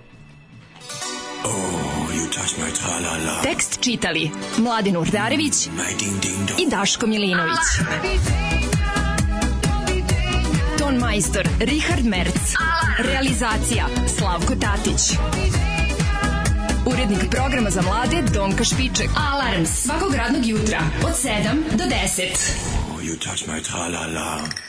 Oh, you touch my tra-la-la. Tekst čitali Mladin Urdarević i Daško Milinović. Ton majstor Richard Merc. Realizacija Slavko Tatić. Urednik programa za mlade Donka Špiček. Alarms svakog radnog jutra od sedam do deset. Oh, you touch my tra-la-la.